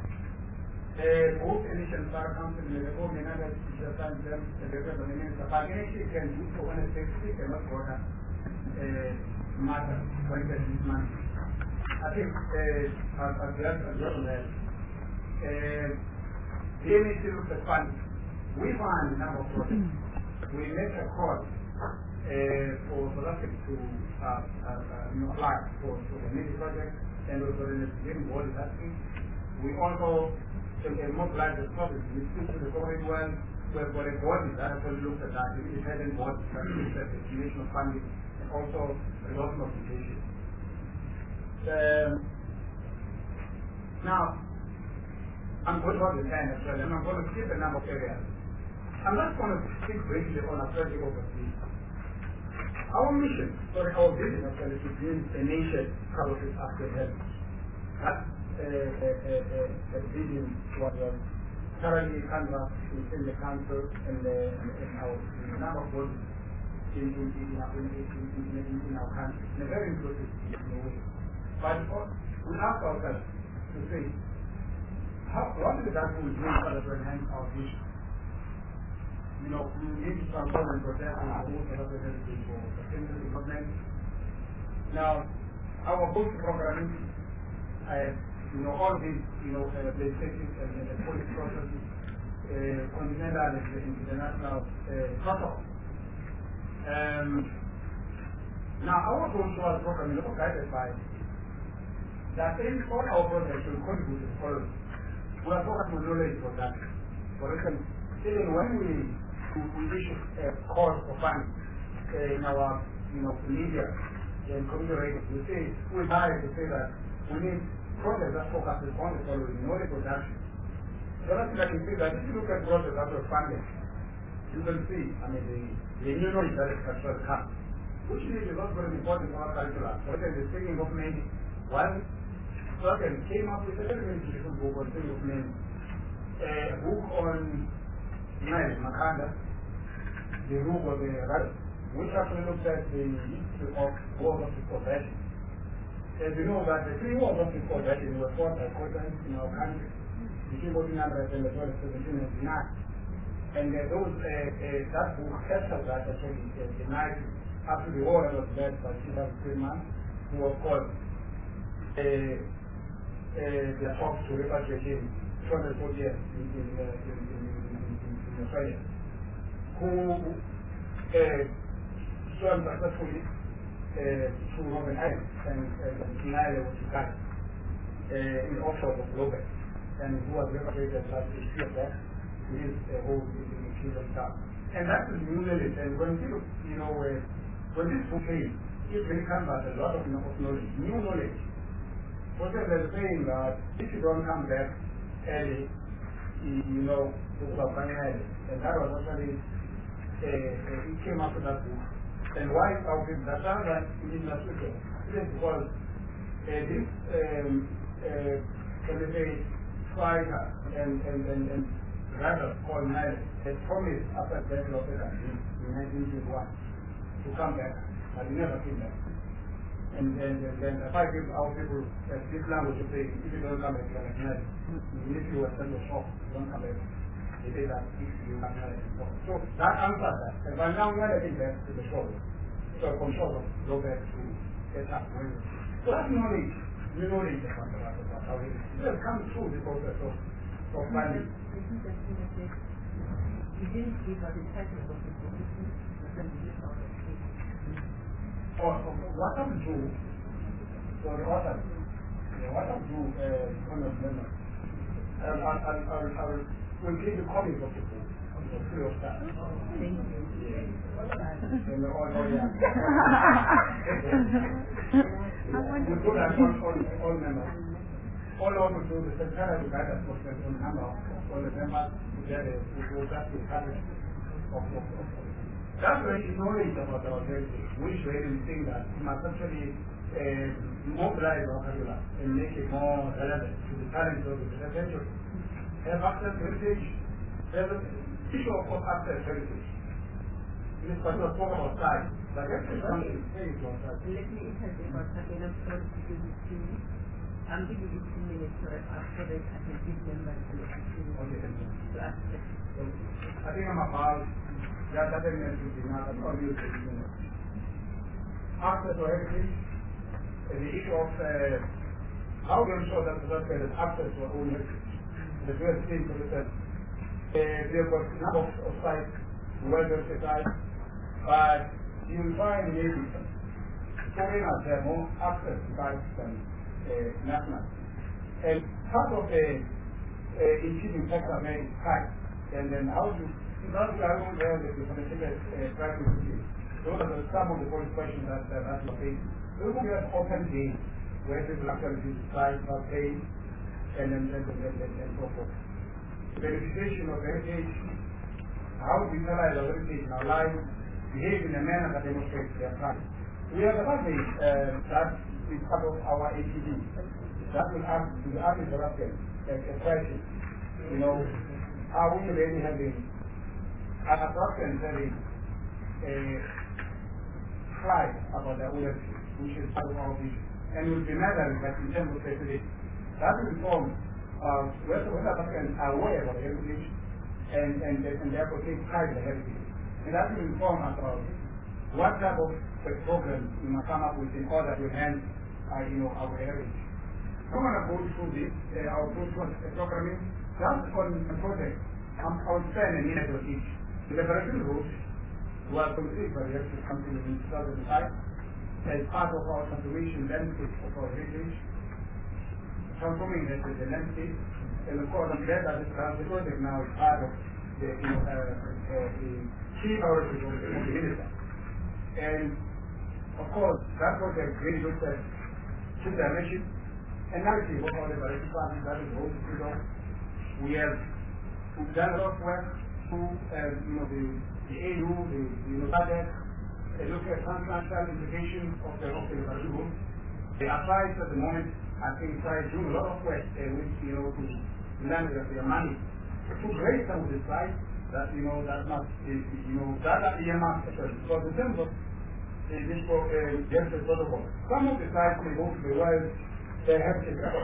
Uh, both initial Sarah Council and the reform in other teacher science them and the rest of the minister, but actually can do for one specific and not broader uh, matter, for instance, this money. I think uh, as as as well as uh, the N H S looks at funding. We find a number of projects. We make a call uh, for South Africa to uh, uh, uh, you know, apply for, for the N H S project and also the Nigerian board is asking. We also uh, mobilize the public. We speak to the government well, where for a body that actually looks at that, the independent body that looks at the estimation of funding and also resource multiplication. Um, now, I'm going to understand as well, and I'm going to skip a number of areas. I'm not going to speak briefly on a strategy overview. Our mission, sorry, our vision actually is to build a nation covered with after health. That uh, uh, uh, uh, vision was uh, currently canvassed within the council and, uh, and our in a number of bodies in, in, in, our, in, in, in, in, in our country, in a very inclusive way. But we ask ourselves to say, how, what is that we do to enhance our vision? You know, we need to transform and protect the whole of the heritage for sustainable development. Now, our book programming, uh, you know, all these, you know, uh, legislative and uh, policy processes, uh, continental and uh, international uh, protocol. Um, now, our social program is also guided by that in all our projects will contribute to the following. We are focused on knowledge production. For instance, even when we, we issue a call for funds uh, in our you know, media and community radio, we say, we buy to say that we need projects that focus on the following: knowledge production, The other thing I can see that if you look at projects that were funded, you can see, I mean, the, the new knowledge that is transferred comes, which is also very important for our curriculum. What is the thinking of many, one person came up with a very, very beautiful book on thinking of many, a book on United Makanda, the rule of the right, which actually looks at the history of wars of possession. As you know that the three wars of possession were fought by Cotans in our country between fourteen hundred and seventeen ninety-nine. And uh, those, uh, uh, that book captures that actually uh, the night after the war was led by Peter Freeman, who was called uh, uh, the talks to repatriate him two hundred forty years in, in, uh, in, in, in, in, in Australia, who uh, swam successfully uh, through Robben Island and uh, in Ireland, which is died uh, in offshore of Global, and who was repatriated last year back to his uh, home in the kingdom town. And that is new knowledge. And when people, you know, uh, when this book came, it really comes out a lot of, you know, of knowledge, new knowledge. Because they're saying that if you don't come back early, you, you know, it's about coming early. And that was actually, uh, uh, it came after that book. And why our people, that's how that it is not true. It is because uh, this, um, uh, let me say, fighter and, and, and, and rather called Nile had promised after the death of the country in nineteen twenty-one to come back, but he never came back. And then then the five people, our people, uh, this language would say, if you don't come back, you're like Nile. If you were sent to shop, you don't come back. They say that if you come back. So that answers that. And by now, we are getting back to the shore. So from shore, go back to get up. So that's knowledge. You know it about how it is. It has come through the process of, of planning. You didn't give us the title of the position, but then you just out of it. Or what I'm doing, so the author, what I'm doing, uh, on the memo, I'll, I'll, I'll, I'll, we'll give you copies of the book, the free of that. Thank you. And the all, all, yeah. We put that on all, all members. All over to the secretary of guidance was the number of all the members together who go back to the cabinet of the That's very knowledge about our heritage, which really think that we must actually uh, mobilize our curriculum and make it more relevant to the talents of the present century. Have access to heritage. There's an issue of access to heritage. This particular talk about time, but heritage is something very important. Let me interject for a second. I'm sorry to give you two minutes. I'm giving you two minutes so that after that I can give members an opportunity to ask questions. I think I'm about that doesn't necessarily matter, I'll use it in a minute. Access to heritage, the issue of uh, how we ensure that the South has access to our own heritage. The U S team, for instance, uh, we have got a number of, of sites, well diversified, but you will find maybe foreigners have more access to sites than uh, national. And part of the uh, achieving factor very high. And then how to not to allow where the differentiated practice is. Those are the, some of the police questions that uh, that are facing. So we have open days where people actually decide not paying and then and, and, and, and, and so forth. Verification of heritage, how we utilize our heritage in our lives, behave in a manner that demonstrates their practice. We have a language uh, that is part of our A T D. That will ask the army director a, a question. You know, are we really having an abduction having a pride about the ownership, which is part of our vision, and will be measured that in terms of facility. That will inform uh, whether Africans are aware of the heritage and, and, and therefore take pride in the heritage. And that will inform about what type of program we must come up with in order to enhance uh, you know, our heritage. I'm going to go through this, uh, our programming, just on the project. Um, I will spend a minute on each. The preparation rules were conceived by the Heritage Company in two thousand five as part of our conservation landscape of our heritage, transforming the, the landscape, and of course I'm glad that this project now is part of the, you know, uh, uh, the key priorities of the minister. And of course, that project really looks at two dimensions. And narrative of all the variety parties that is also freedom, We have we've done a lot of work through uh, you know, the, the A U, the, the you know, budget, uh, look at financial implications of the of the rule. The applies at the moment, I think, try to do a lot of work uh, with, you know, to land their money. To raise some of the sites that, you know, that must, you know, that are earmarked especially. Because in terms of uh, this pro, uh, justice protocol, some of the sites may go to the world, they have to go.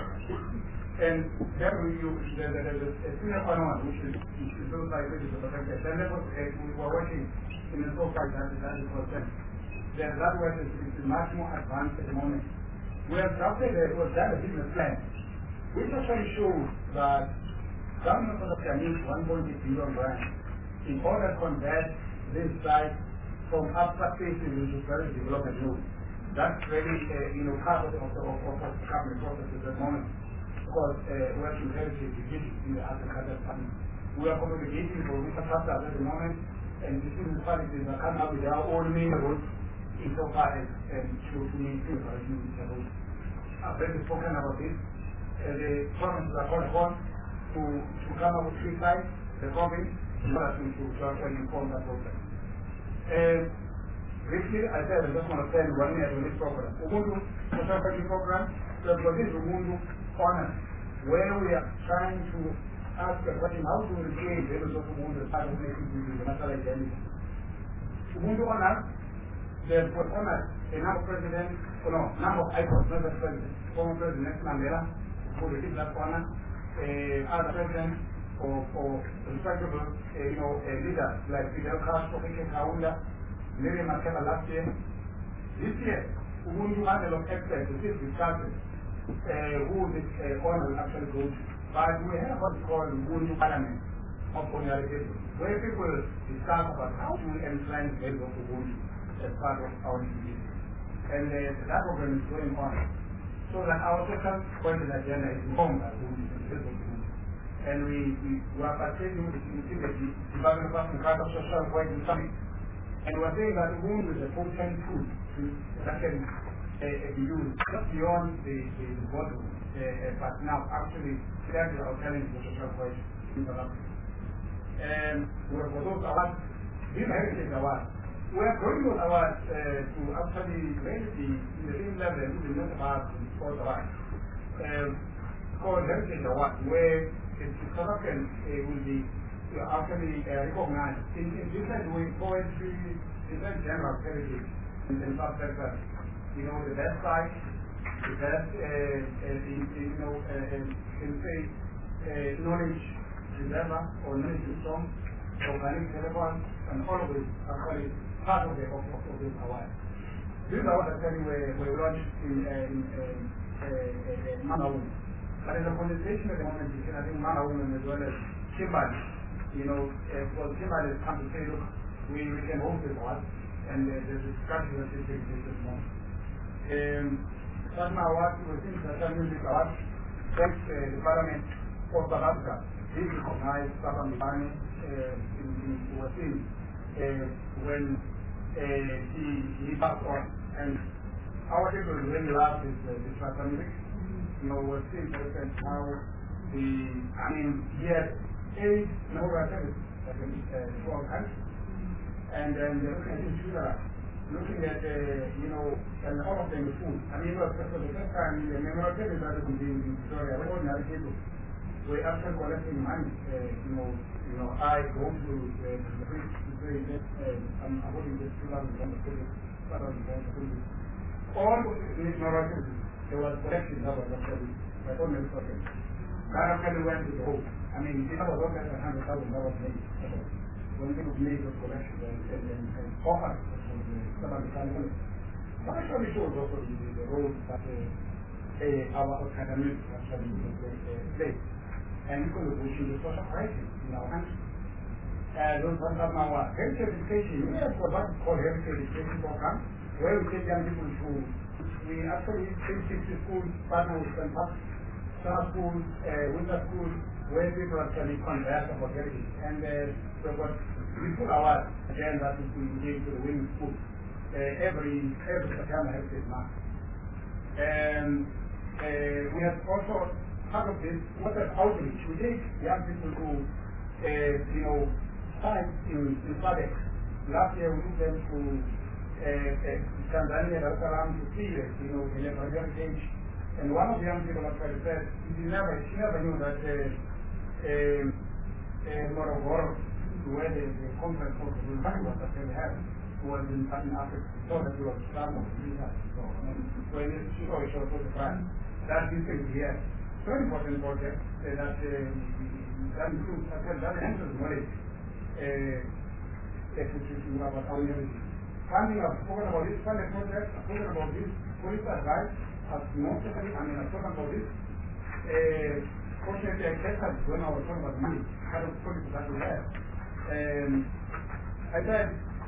And then we use, there's a senior panel, which is, which is those like this, to protect the level, we were working in the so-called ninety percent. Then that work is, is much more advanced at the moment. We have drafted a, was done a business plan, which actually shows that government of the needs one point eight billion rand in order to convert this site from abstract phases into very development mode. That's really, uh, you know, part of the, of the, of the cabinet process at the moment. Because uh, working heritage is in the agriculture department. We are communicating for infrastructure at the moment, and the municipalities are coming up with their own main roads insofar as um, to, to maintain the roads. I've already spoken about this. Uh, the provinces are called upon to, to come up with three sites, the province, in order to, to, to actually inform that process. Uh, briefly, I said I just want to spend one minute on this program. Ubuntu Social Security Program, we have got this Ubuntu Honor, where we are trying to ask a question, how to reclaim the able of Ubuntu as part of making the national identity. Ubuntu Honor, they have honored a number of presidents, oh no, number of icons, not just presidents, former President Mandela, who received that honor, uh, other presidents, or, or respectable, uh, you know, uh, leaders like Fidel Castro, Ike Kaunda, Miriam Makeba last year. This year, Ubuntu had a lot of experts, this is discussing uh, who this uh, honor will actually go to. But we have what's called Ubuntu Parliament of Ordinary, where people discuss about how to enshrine the value of Ubuntu as part of our institution. And uh, that program is going on. So that our social question agenda is informed by Ubuntu. And we, we, we are participating in the Department of African Social Working Summit. And we are saying that Ubuntu is a potent tool that can uh, be used just beyond the, the, the bottle, uh, uh, but now actually share the alternative to social question in South Africa. And we have for those awards, these heritage awards, we are going with awards uh, to actually raise the, in the same level to the not awards and sports awards. Um, called Heritage Award, where the South African uh, will be uh, actually uh, recognized in, in different ways, poetry, different general heritage in the South Africa. You know, the best site, the best, uh, uh, in, in, you know, uh, uh, can say, uh, knowledge preserver or knowledge storm, organic telephone, and all of it actually part of the of, of, of this award. This award actually were, were launched in, uh, in uh, uh, uh, Mangaung. But there's a conversation at the moment between, I think, Mangaung as well as Kimberley. You know, uh, well, Kimberley has come to say, look, we, we can hold this award, and uh, there's a strategy that is taking place this month. Um, Sadma Award was in the National Music Award, thanks to uh, the Parliament of South Africa. He recognized Saban Mbane uh, in, in Wasini uh, when uh, he, he passed on. And our people really love this, uh, this Rasta music. You know, we're seeing, for instance, how the, I mean, he had eight Nahura services, like in uh, twelve countries. And then they're looking at his funeral, looking at, uh, you know, and all of them with food. I mean, it was for the first time in the memorial service that was in Victoria, with ordinary people. We actually collecting money, uh, you know, you know, I go to uh, the priest to say that uh, I'm holding this two thousand dollars for this, part of the all the memorial services. There was collection that was actually by all members of it. That actually went to the home. I mean, it was over one hundred thousand dollars made. When people made those collections and, and, and, and offered from the Sabbath California. That actually shows also the, the role that uh, uh, our academics actually uh, play. And because we should the social crisis in our country. Uh, those ones are now uh, heritage education. We have what is called heritage education program, where we take young people to. We actually take sixty schools, partner with Saint Patrick, summer schools, uh, winter schools, where people actually converse about heritage. And uh, so what we put our again that is we give to the women's school uh, every every September heritage month. And uh, we have also part of this was an outreach. We take young people to, uh, you know, sites in, in Sadek. Last year we took them to uh, uh, Tanzania, Dar es Salaam to see it, you know, in a heritage. And one of the young people actually said, she never, she never knew that uh, uh, uh, Morogoro, where the, the conference of the Zulmani was actually held, was in Southern Africa. So that he was traveling to do that. So when she saw it, she was so surprised. That is here. Very important project uh, that uh, that includes, that enters knowledge uh, about our university. Funding of spoken about this funding project, spoken about this police advice, as most of it, I mean, I've spoken about this. Uh, fortunately, I tested when I was talking about money, kind of policy that we have. Um, I said,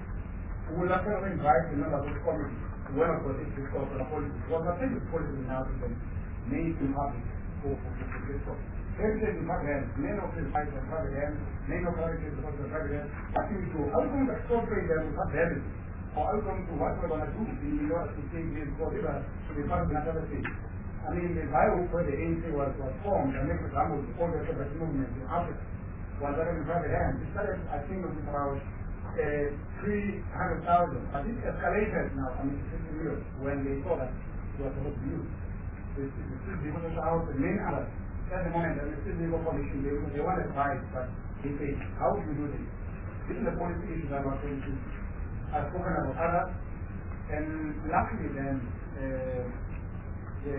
we will actually invite a member of this committee to one of the issues of the policy. Because I think the policy now is made in public for this work. Heritage in fact has many of his rights and private hands, many of heritage is also private hands. What do we do? How are we going to expropriate them without damage? Or are we going to what we're going to do in order to take this whatever to be part of the national state? I mean, the bio where the A N C was, was formed, and make example of all the separate movements in Africa was that in private hands. It started, I think, with about uh, three hundred thousand. But it escalated now, I mean, fifty years when they saw that it was supposed to be used. The Civil House, the main others, at the moment, the Civil Commission, they, they want to buy it, but they say, how do we do this? This is the policy issue that I'm going to. I've spoken about others, and luckily then, uh, the,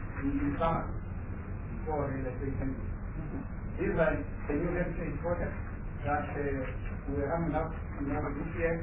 in summer, before the legislation, this is like a new heritage project that uh, we're having up in this year,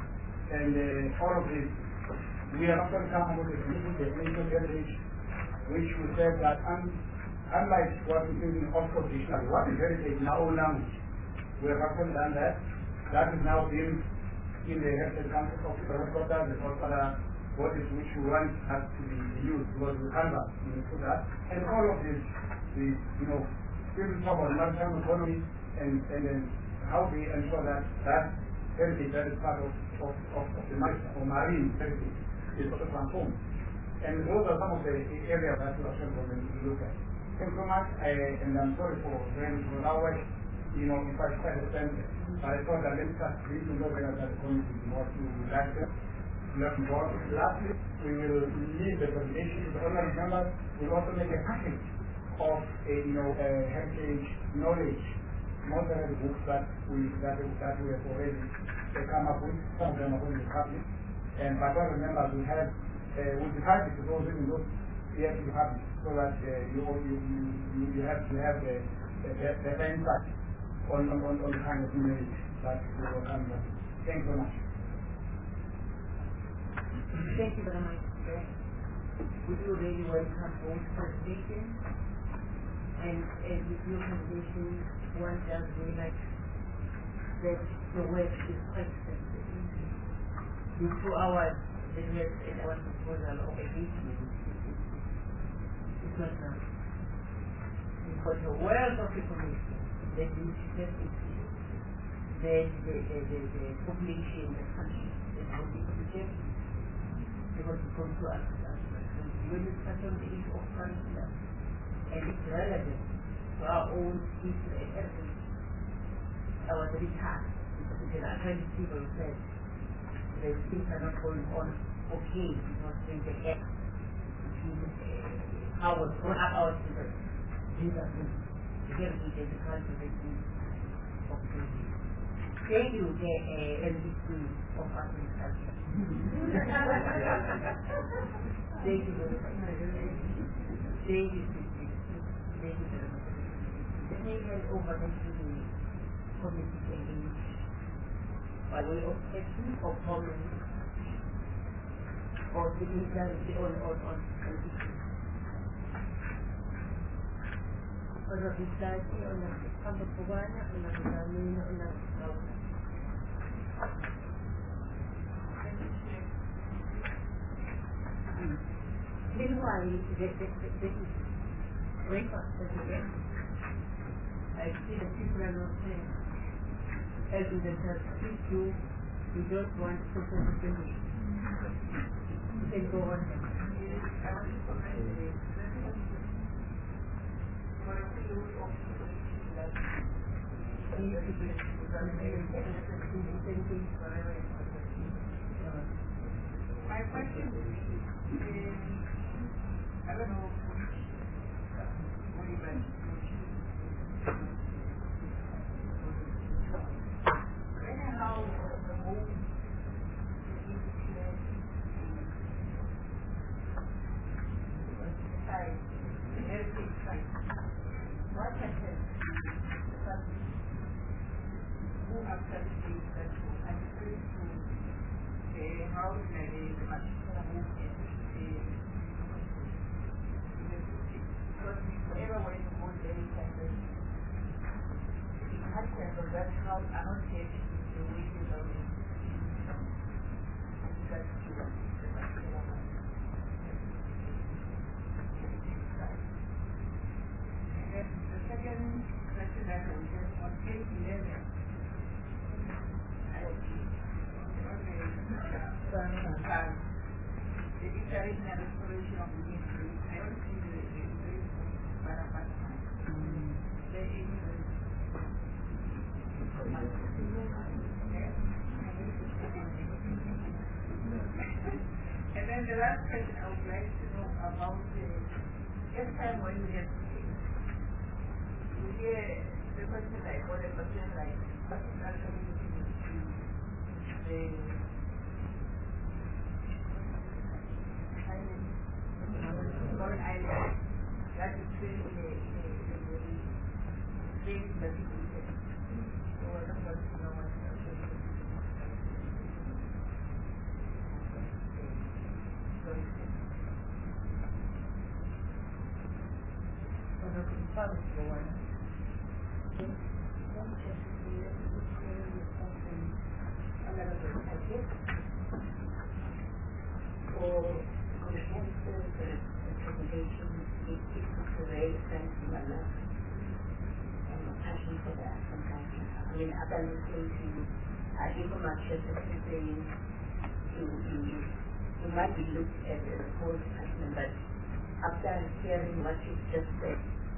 and uh, all of this, we are not going to come up with a new definition of heritage, which we said that un unlike what we think in Oxford Dictionary, what is heritage in our own language? We have actually done that. That is now being in the Heritage Council of the Headquarters, the other bodies which we want has to be used because we canvas into that. And all of this, the, you know, people talk about maritime economy and, and then how we ensure that that heritage that is part of, of, of, of the maritime or marine heritage is also transformed. And those are some of the areas that we are going to look at. Thank you so much, I, and I'm sorry for going to our way, you know, if I quite understand, but I thought that let's start reading over that the community more to relax it, learn more. Lastly, we will leave the presentation to the honorary members. We'll also make a package of a, you know, a heritage knowledge, most of the books that we, that, that we have already come up with, some of them are going to be published, and by other members we have Uh, will be happy to those in those here to be happy, so that uh, you, you, you, you have to have the, the, the, the impact on, on, on the kind of image that we will come from. Thank you so much. Thank you very much. We do really welcome all participation, and as with your presentation, one does realize that the work is quite extensive. In two hours, the years in our proposal of a meeting is not now. We've got a wealth of information that we should test it. Then the, the, the, the population, the country, is going to be checked. They're going to come to us. When you touch on the issue of curriculum, and it's relevant to our own future and heritage, our very task, because I heard people said, the things are not going on okay because they get X. How was brought up our children. These are things. The heritage and the culture that we of the Thank you, the uh, M D C of African culture. Thank you very much. Thank you, Thank you very much. Let me hand over to the committee engagement. By way of question or comment or taking clarity on on on an issue. Para visitarse o na campo cubana o na camino o na causa. Meanwhile, this is breakfast again. I see the people are not saying. Helping themselves, please do, we don't want to finish. You can go on. for a field of security that my question is, I don't know what you meant. When and how the move side, the heritage side, what happens? Who have studied that and going to uh, how maybe the particular movement because whenever when you go there you can it happens of that house are not yet the wages of it. That's true. The particular one. And then the second question that I will get on page eleven. Um, the declaration and restoration of the history. I don't see the the but I find and then the last question I would like to know about the every time when we have you hear the question like or the question like actually the Lord Island, that is really a place that you can get. So I don't want to know what's actually or comprehensive presentation, it gives us a very sense of my love and my passion for that sometimes. I mean, I've been listening to, I give so much as a saying, you, you, you might be looked at as a false person, but after hearing what you just said,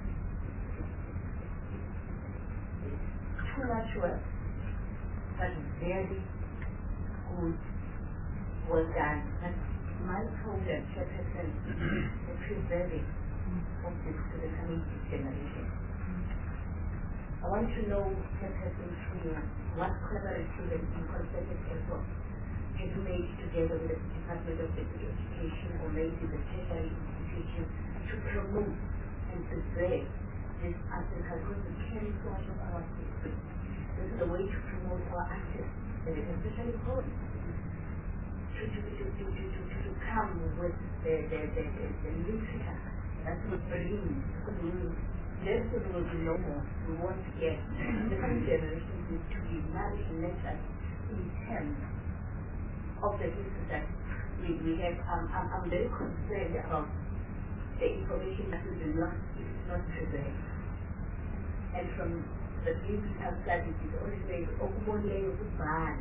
too much work, but very good, well done. And my program, Chairperson, the preserving of this to the coming generation. I want to know, Chairperson, through you, what collaborative and concerted effort have you made together with the Department of Deputy Education or maybe the tertiary institutions to promote and preserve this Africa, because we carry so much of our history. This is a way to promote our artists, and it's especially important to, to, to, to, to, to, to come with the, the, the, the, the literature that will bring, this will be no more. We want to get the coming generation to be nourished and nurtured in terms of the history that we, we have. Um, I'm, I'm very concerned about the information that will be lost if it's not preserved. And from the physical studies, it's always very open layer of bad.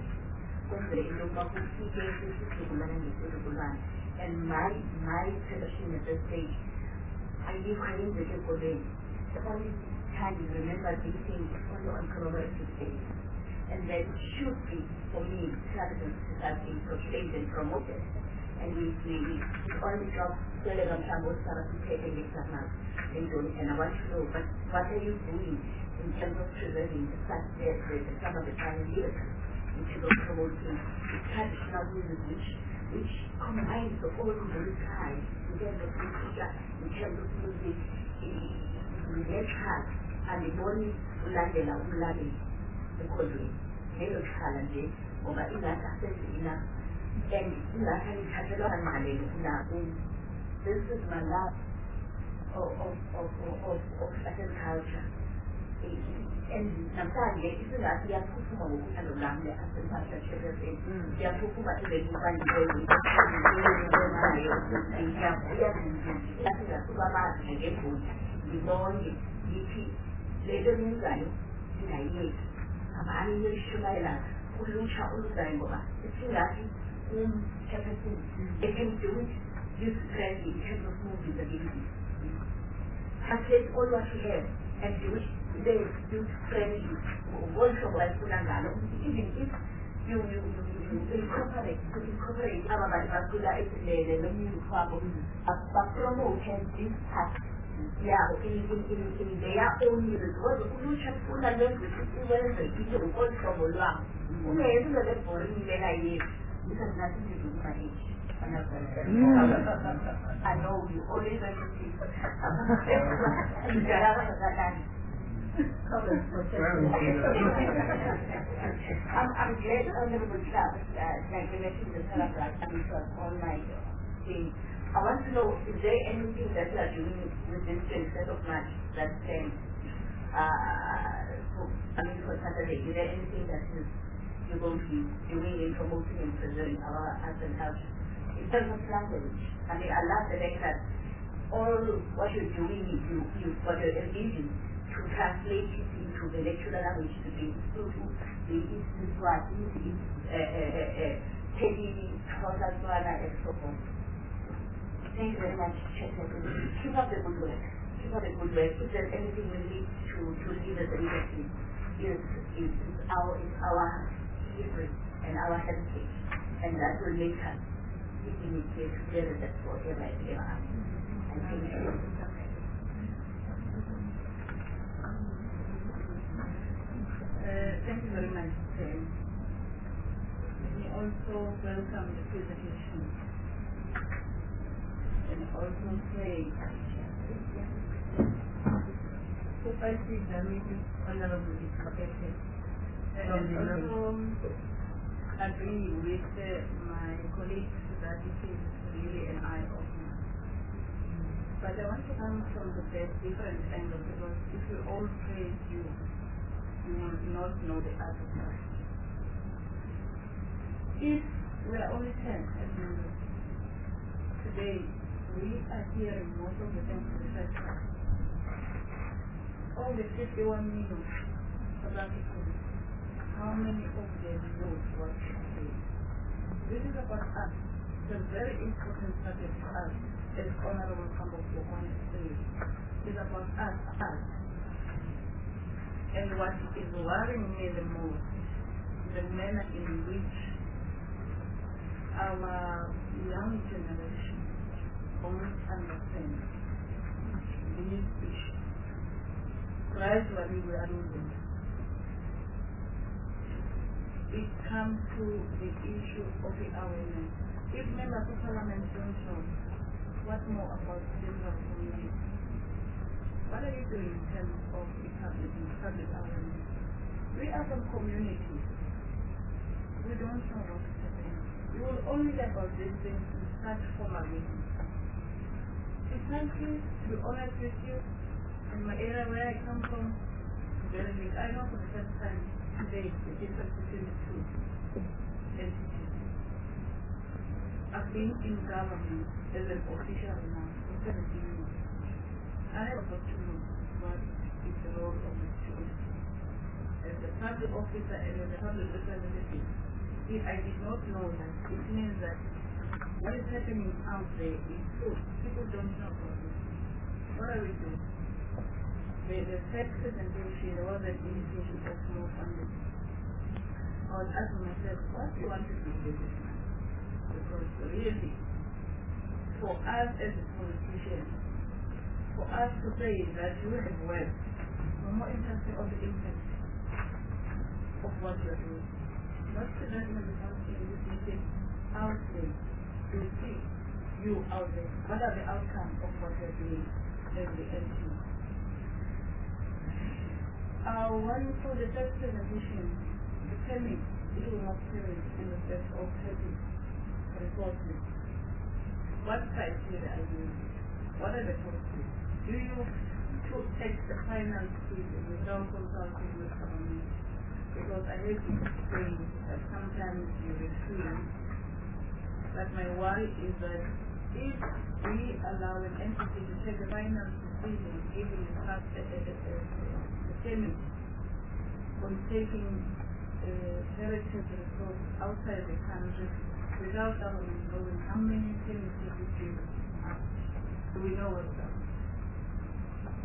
And my my perception at this stage, I give credit to the the only time you remember these things is only on collaborative days. And that should be, for me, strategies that have been portrayed and promoted. And we we we only drop relevant samples that are taking it now. And I want to know, but what are you doing in terms of preserving the fact that the some of the time years? In terms of promoting traditional music, which which combines the whole Congolese tribe in terms of literature, in terms of music, in the heart, and the body ulandela ulale ekolweni leyo khala nje ngoba ingaka sezina and ingaka lithathelwa kancane kunabo. This is my love of of of of of African culture. And namhlanje isingathi iyaphuphuma ngokuthando lami le-African Children iyaphuphuma ezekubanileyo iyasingasuka amazi ngegudi ngibonge ngithi lento nizayo singayiyeki abanye niyishumayela ulutsha oluzayo ngoba isingathi um-Chairperson they can do it this trend in terms of moving the baby. translate all what you have and do it the do friendly also like Kunangalo, even if you you you incorporate to incorporate our particular the menu farm but promote this task. Yeah, in in in in their own use. What you should put a language is well the people also will learn. Okay, it's not that for me when I live. This has nothing to do with my age. I know you always like to see. I'm, I'm glad Honorable Club, uh, like you mentioned the Telegraph, and it was all my thing. I want to know, is there anything that you are doing with this twenty-third of March that can, uh, for, I mean for Saturday, is there anything that is, you're going to be doing in promoting and preserving our arts and culture? In terms of language, I mean, I love the fact that all what you're doing is you, you, what you're engaging to translate it into the natural language to be to the Swahili, Teddy, Xhosa, and so on. Thank you very much, Chairman. Keep up the good work. Keep up the good work. If there's anything we need to to lead as a leadership, is is our is our history and our heritage, and that will make us keeping it here together that forever and ever. And thank you. Uh, thank you very much, Chair. Let me also welcome the presentation and also say, if I see the meeting, Honorable Discussion, and also agree with uh, my colleagues that this is really an eye-opener. But I want to come from the different angle because if we all praise you, you will not know the other side. If we are only ten as members, today we are hearing most of the things for the first time. All the fifty-one million South Africans, how many of them know what to say? This is about us. It's a very important subject for us, as Honorable Kamboko once said. It's about us, us. And what is worrying me the most is the manner in which our young generation won't understand these issues. Gradually we are losing. It comes to the issue of the awareness. If members of parliament don't know, what more about the general community? What are you doing in terms of the public, public awareness? We are from communities. We don't know what is happening. We will only learn about these things in such formalism. Precisely, to be honest with you, in my area where I come from, very big. I know for the first time today the difference between the two entities. I've been in government as an official now for seventeen years. I never got to know what is the role of the student. As a public officer and as a public representative, if I did not know that, it means that what is happening out there is good. People don't know about it. What are we doing? The, the first presentation, there was an indication of more funding. I was asking myself, what do you want to do with this money? Because really, for us as a politician, for us to say that you have worked, we're more interested in the impact of what you're doing. Not presenting the country in this meeting out there to see you out there. What are the outcomes of what you're doing as the N T? Uh, one for the first presentation, the permit, it will not period in the first of thirty resources. What criteria are you using? What are the processes? Do you to take the final decision without consulting with government? Because I heard you saying that sometimes you refuse. But my worry is that if we allow an entity to take a final decision, giving the fact that the payment on taking uh, heritage resource outside the country without government knowing how many payments will be due, do we know what's up?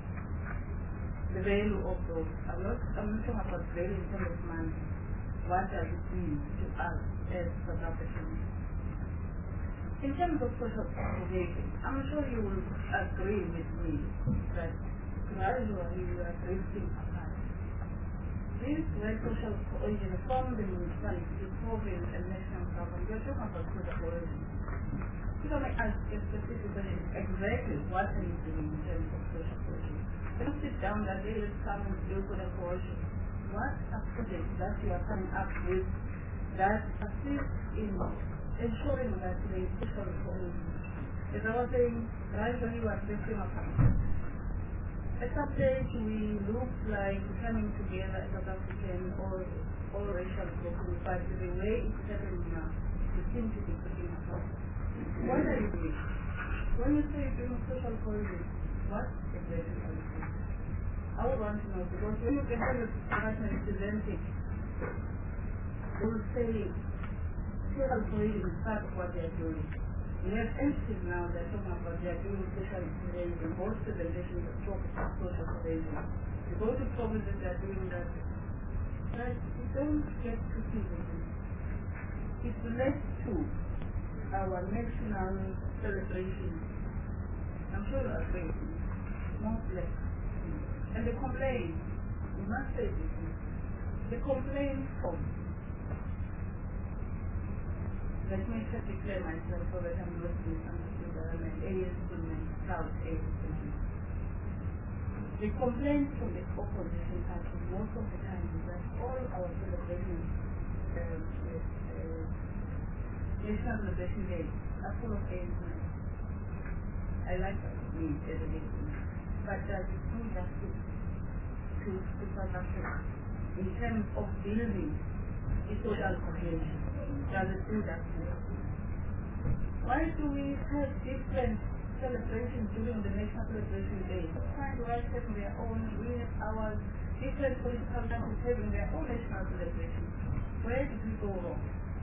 the value of those. I'm not, I'm not talking about value in terms of money. What does it mean to us as South Africans? In terms of social cohesion, I'm sure you will agree with me that gradually we are drifting apart. This where social cohesion from the municipality to province and national government, we are talking about social cohesion. If I may ask a specific question, exactly what are you doing in terms of social cohesion? Don't sit down that day, let's come and do social cohesion. What are projects that you are coming up with that assist in ensuring that there is social cohesion? As I was saying, gradually we are drifting apart. At some stage we look like coming together as South African or all racial groups, but the way it's happening now, we seem to be drifting apart. What are you doing? When you say you're doing social cohesion, what exactly are you doing? I would want to know, because when you can have a partner representing, they will say social cohesion is part of what they are doing. We have entities now that are talking about they are doing social cohesion, most presentations are talking about social cohesion. You go to provinces that are doing that. But we don't get to see this. It's led to our national celebration. I'm sure you agree. Not less. And the complaint, we must say this, the complaint from, let me just declare myself so that I'm not misunderstood, that I'm an A S student, proud A S student. The complaint from the opposition party most of the time is that all our celebrations, um, with, uh, national celebration days are full of A S students. I like that, me, as a victim. But does it do justice to, to South Africa in terms of building a social cohesion? Does it do justice? Why do we have different celebrations during the national celebration day? Find rights having their own, we have ours, different political parties having their own national celebrations. Where did we go wrong?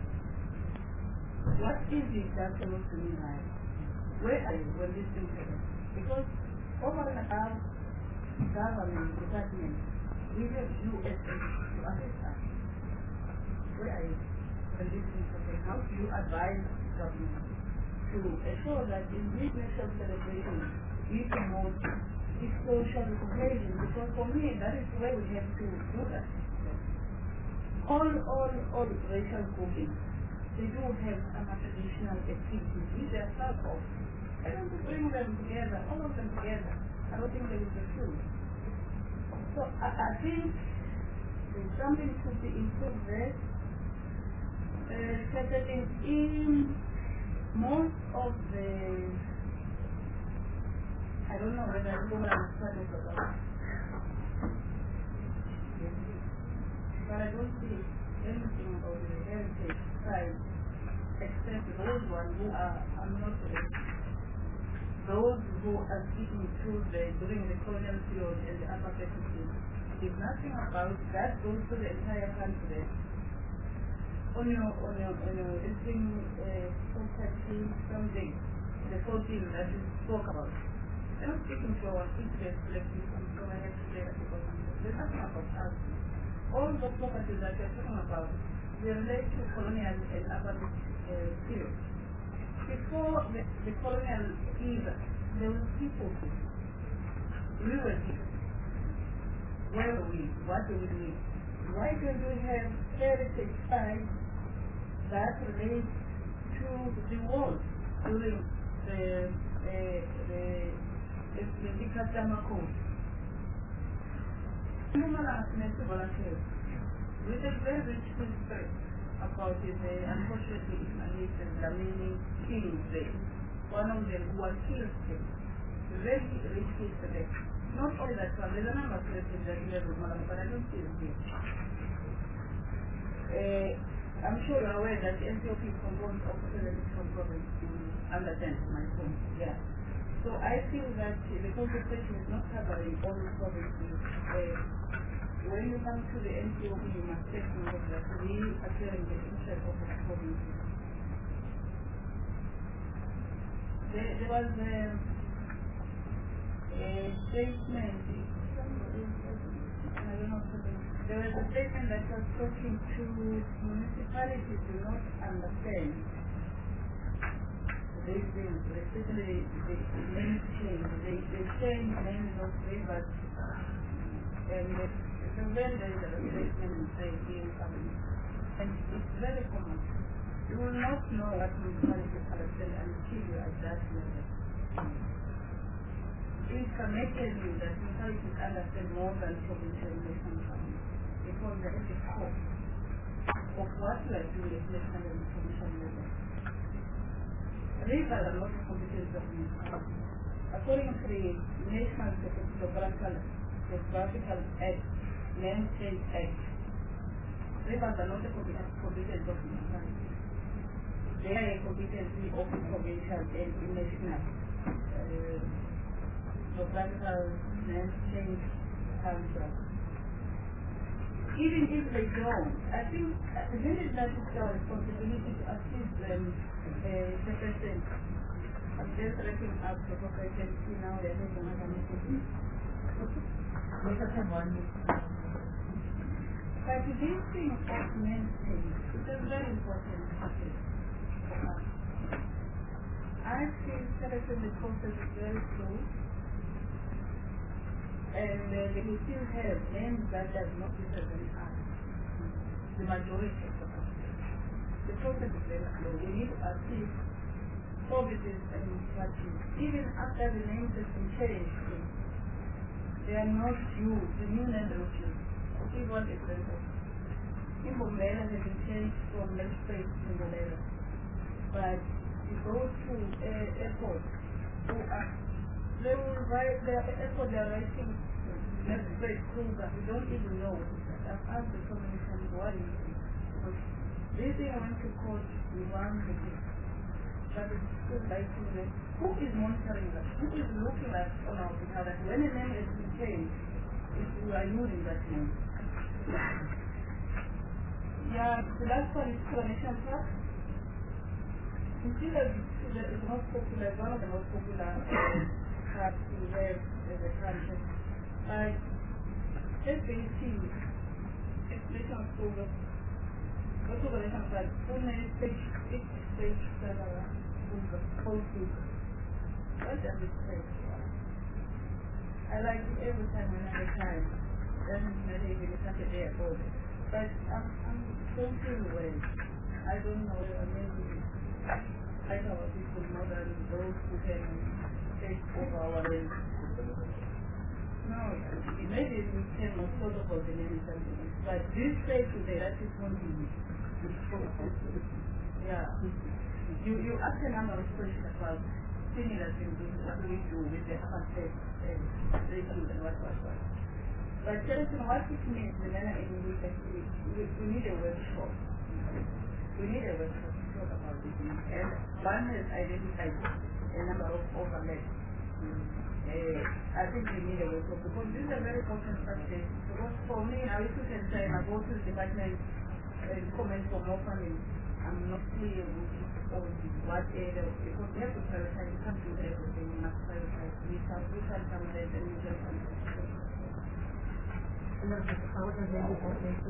What is it that's supposed to be right? Where are you when this thing happens? Because over and above government department, we have U S A to assist us. Where are you when this thing happens? How do you advise government to ensure that in this national celebration we promote this social cohesion? Because for me, that is where we have to do that. All, all, all racial groupings, they do have some traditional activities which they are part of. I don't bring them together, all of them together. I don't think they will be true. So I, I think there's something to be improved there. Uh, certainly in most of the, I don't know whether I'm going to understand it or not, but I don't see anything about the heritage side except those ones who are, I'm not sure. Those who are speaking through the, during the colonial period and the apartheid system, there's nothing about that goes to the entire country. On your, on your, on your listing, uh, something, the fourteen that you spoke about. I'm speaking to our interest collective, so I have to say that because there's nothing about us. All the properties that you're talking about, they relate to colonial and apartheid uh, period. Before the, the colonial era, there were people. We were people. Where were we? What do we do? Why don't we have heritage sites that relate to the world during the the the the the Dikatama Code? Human accidents volunteers with a very rich history about it, uh, unfortunately, Ismailis and Dlamini killed them. One of them who was killed them. Very rich history. Not only that one, there's a number of places that we have with Malam, but I don't see it here. Uh, I'm sure you're aware that the N P O P is composed of different provinces to understand my point. Yeah. So I feel that the consultation is not covering all the provinces. Uh, When you come to the N P O P, you must take note that we are clearing the interest of the provinces. There, there was a, a statement, don't know, there was a statement that was talking to municipalities do not understand these things, especially the name change. They, they change names of rivers, and so when there is a statement in say being coming, and it's very common. You will not know what municipalities understand until you are at that level. It's connected with that municipalities understand more than provincial national government, because there is a scope of what you are doing at national and provincial level. These are a lot of competence of municipalities. According to the National Geographical Geographical Act, Land Change Act, rivers are not a competence of municipalities. They are a competency of provincial and national. Uh, Geographical land change council. Even if they don't, I think this is not our responsibility to assist them uh, the person. I'm just looking up the book I can see now they're making another meeting. But this thing of mainstream is a very important topic for us. I feel selection the process is very slow. And uh, they will still have names that does not represent us, the majority of the country. The process is very slow. We need to assist services and municipalities. Even after the names have been changed, they are not used, the new names are not used. I'll give one example. Information has been changed from let's say to Mandela. But you go to uh, airports who are They will write their effort, they are writing let's say Kruger. We don't even know what is that. I've asked the commission what is it. Because they say I want to quote the one that is that is still writing it. Who is monitoring that? Who is looking at on our behalf that when a name is changed, if we are using that name? Yeah, the last one is Coronation Park. You see that it's the most popular, one of the most popular parks we have in the country. Uh, just the issue, explanation of Google, what Coronation Park, Pune stage, six stage, Google, whole Google. What does it say? I like it every time when I time. Doesn't matter if it's Saturday or Friday. But I'm, I'm don't feel well. I don't know, maybe I know people more than those who can take over our lives. No, maybe we can not protocol the name something. But this say today, that is one thing. Yeah. You you ask a number of questions about similar things, what do we do with the apartheid and racism and what what what. But tell us what it means, the manner in which we, we need a workshop. We need a workshop to talk about this. And one has identified a number of overlaps. Uh, I think we need a workshop because this is a very important subject. Because for me, now if you can say I go to the department and comment for more funding, I'm not clear on what area, because we have to prioritize, you can't do everything, you must prioritize. We can, we can come there and we can come there. Los resultados de la conferencia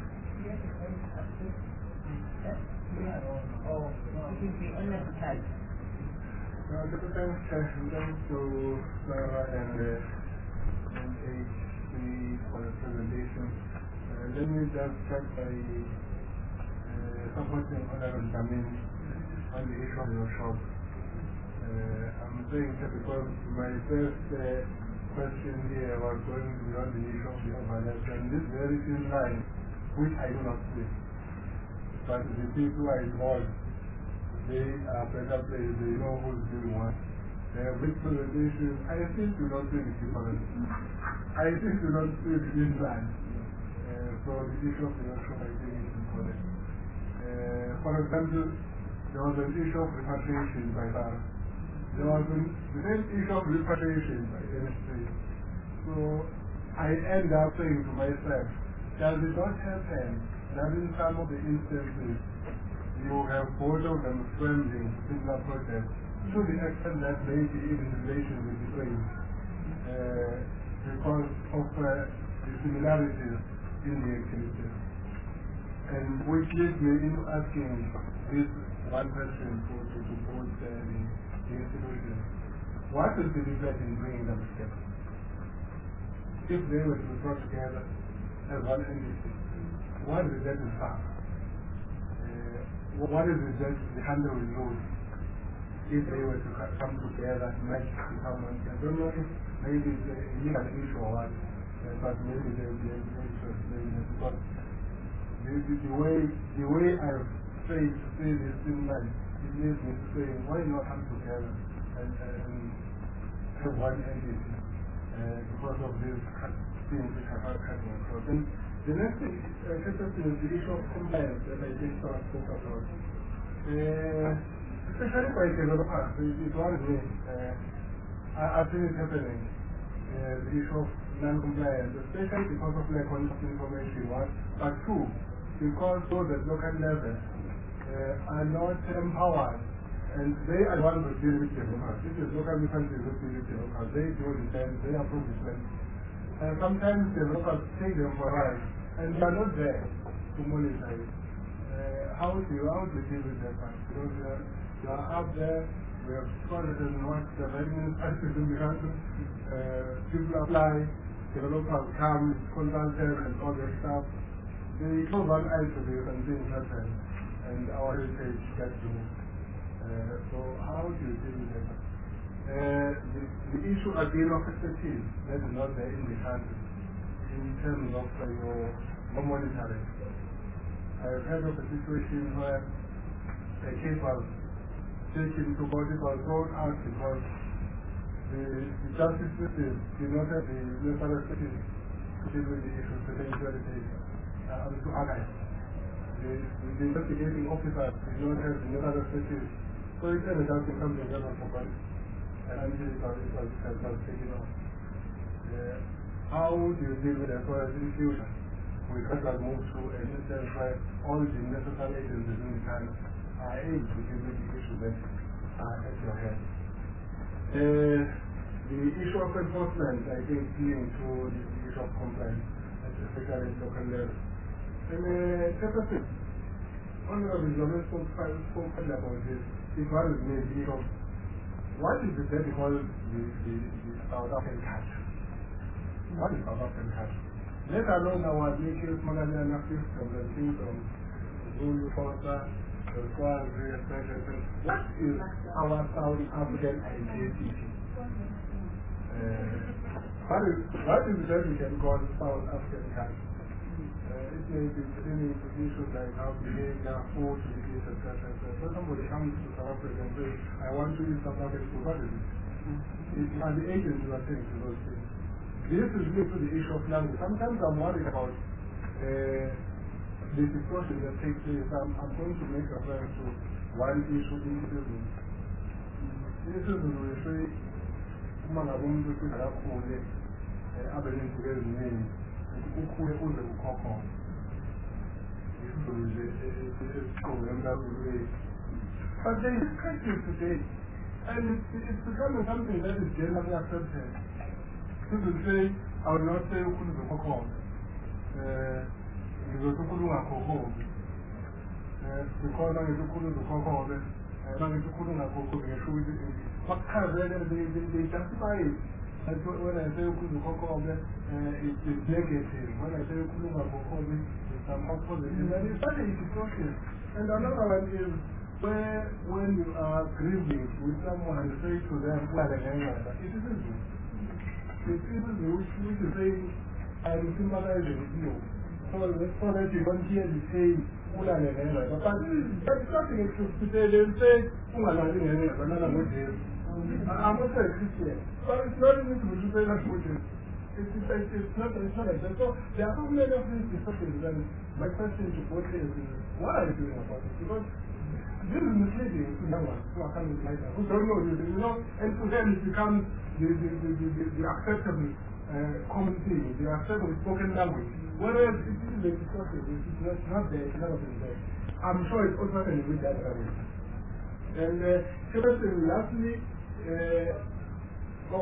oh, it will be unnecessary. Now, the potential to Sarah and uh, and H three for the presentation. Uh, let me just start by uh, supporting Honorable Jamin on the issue of the workshop. Uh, I'm saying that because my first uh, question here was going beyond the issue of the overlaps, and this very thin line, which I do not see. But the people who are involved, they are better players, they know who's doing what. They have big presentations. I still do not see the difference. I still do not see the thin line. Uh, so the issue of the workshop, I think, is important. Uh, for example, there was an issue of repatriation by Tara. There was an, the same issue of repatriation by N S three. So I end up saying to myself, does it not happen that in some of the instances you have both of them friendly similar projects to the extent that maybe even relation with the brain uh, because of uh, the similarities in the activities. And which leads me in asking this one question for to, to both uh, the, the institutions. What is the difference in bringing them together? If they were to be brought together as one entity, what is that in fact? Uh, what is it that the handle will lose if they were to come together, match to someone? I don't know if maybe it's a legal issue or what, uh, but maybe they will be able to explain it. Because the, the, the way the way I've tried to say this in life, it leads me to say, why not come together and, and have one entity uh, because of these things which are happening across. And the next thing uh, is the issue of compliance that I just spoke about. Uh, especially by developers, it, it worries me. Uh, I, I've seen it happening. Uh, the issue of non-compliance, especially because of lack of information, one, but two, because those at local level uh, are not empowered, and they are the ones who deal with developers. This is local countries who deal with developers. They do the same, they approve the same. And sometimes developers take them for rides, and they are not there to monitor it. Uh, how do you how do you deal with that part? Because uh, you are out there, we have started and what the revenue taxes in the country, uh, people apply, developers come, consultants and all that stuff. They close one eye to this and things happen, and our heritage gets removed. Uh, so how do you deal with that? Uh, the, the issue again of expertise, that is not there in the country, in terms of uh, your, your monitoring. I've heard of a situation where a case was taken to court, it was thrown out because the, the justice system did not have the necessary expertise to deal with the issue pertaining to education uh, and to archive. The, the investigating officers did not have the necessary expertise, so it ended up becoming a general for body. And until it was, it was, it was taken off. Uh, how do you deal with that for in future? We can't move to an instance where all the necessary agencies in the country are able to deal with the issue that are at your head. Uh, the issue of enforcement, I think, linked to the issue of compliance, especially at local level. And uh, second thing, Honorable Jones spoke spoke about this. It worries me the issue of what is the that because the, the, the South African culture? What is South African culture? Let alone our nations, Malawi and Africa, from the things of Zulu, Xhosa, Swazi, et cetera. What is our South African identity? Uh, what is what is that we can call South African culture? Uh, it may be any issues like how behavior, food, education, et cetera. So somebody comes to South Africa and says, I want to eat South African food, what is it? It are the agents who are saying to those things. This is linked to the issue of language. Sometimes I'm worried about uh, the discussion that takes place. I'm, I'm going to make reference to one issue in citizens. Citizens will say, Mangabumu to Harakule, Aberdeen to get his name, and Ukule Ule Ukoko. But there is practice today, and it's, it's becoming something that is generally accepted. People say, I will not say Ukulu the Koko. Because Ukulu are Koko. Because I Ukulu the Koko, and I Ukulu are Koko, what kind of they, they, they justify it. And when I say Ukulu the Koko, it's negative. When I say Ukulu are Koko, it's some opposition. And it's such a discussion. And another one is where when you are grieving with someone and say to them, well, it isn't you. The people which, which is saying, I am sympathizing with you. So, so that you don't hear the saying, Ula Nenela. But that's nothing to say, they say, Ula Nenela, another Muslim. I'm also a Christian. But it's not even to say that Muslim. It's, it's, it's not, it's not like that. So, there are so many of these discussions, and my question to both is, what are you doing about it? Because this is misleading to young ones who are coming like that, who don't know you, you know, and to them it becomes the, the, the, the, the, the acceptable uh, common thing, the acceptable spoken language. Whereas it is the discussion, it's not, not there, it's never been there. I'm sure it's also happening with that way. And uh, lastly, uh, oh,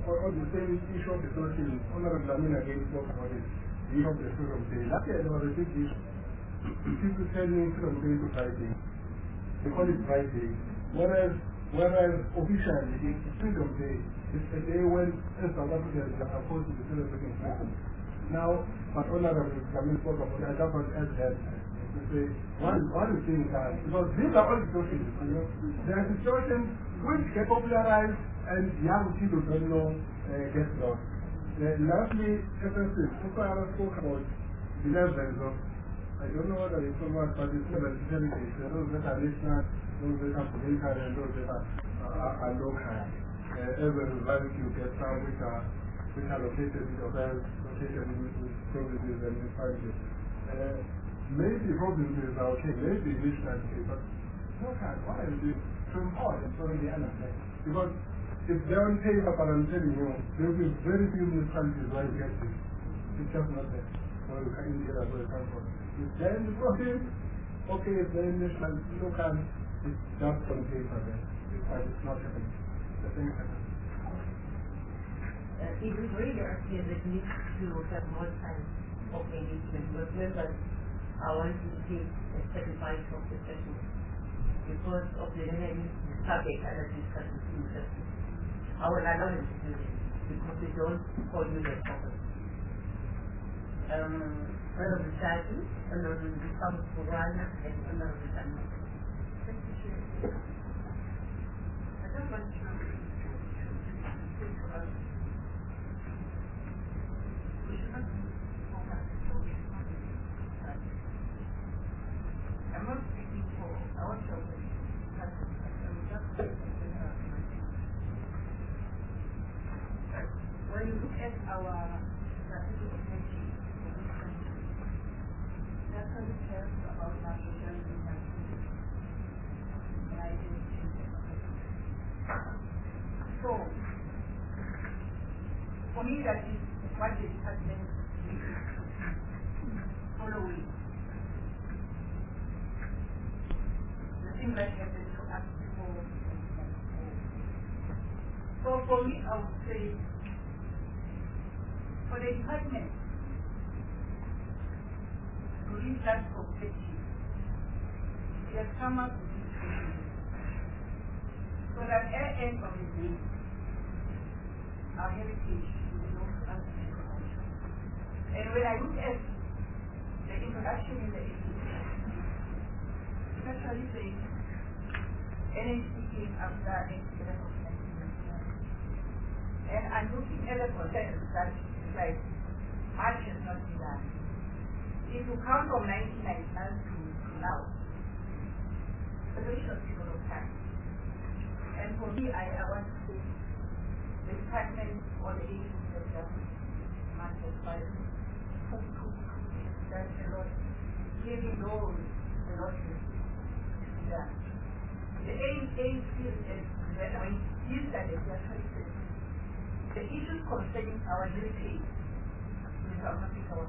on the same issue of the social, Honorable Lamina again spoke about it, the issue of the freedom day. Last year there was a big issue. People tell me freedom day to Friday. They call it Friday. Whereas, whereas officially it's freedom day. It's a day when South Africans are supposed to be celebrating freedom. Now, but Honorable Lamina spoke about it, I just want to add that. To say, one, one thing that, because these are all situations, you know, there are situations which get popularized and young people don't know, uh, get lost. Uh, lastly, F S S, also I spoke about the levels of, I don't know whether it's so much, but it's level certificates, those that are national, those that are political, and those that are, uh, are local. Uh, as a result, you get some which are, which are located in hotels, located in provinces and municipalities. Uh, maybe provinces are okay, maybe national okay, but local, why are you so important for the other place? Because if they don't pay up, I'm telling you, there will be very few municipalities where you get this. It's just not there. So you can get where you come from. If they're in the province, okay, if they're in national, local, it's just on paper there. But it's not happening. The thing happens. Uh, it is really urgent that needs to have more time of engagement. But members, I want to take a sacrifice of the session because of the remaining subject that is discussed in session. I will allow them to do this because we don't call you the problem. Um, Honorable Shadi, Honorable Sam Purana, and Honorable Sam. Thank you, Chair. I just want to say to us, we should not focus on the I'm not speaking for our children. I'm just speaking for when you look at our strategic objectives, that's what it tells about our social impact and identity. So, for me, that is what the department is following. The thing that happened to us before. So, for me, I would say, for the department to reach that objective, we have come up with this vision so that at the end of the day, our heritage will belong to us as a culture. And when I look at the introduction in the eighties, especially the N H C came after eighty-seven of nineteen ninety-nine, and I'm looking at the process that like much has not been done. If you count from nineteen ninety-nine to, to now, a very short period of time. And for me, I, I want to say the department or the agency has done much as far as that's a lot. Giving those a lot to be done. The agency is when you started, they actually said the issues concerning our heritage in South Africa was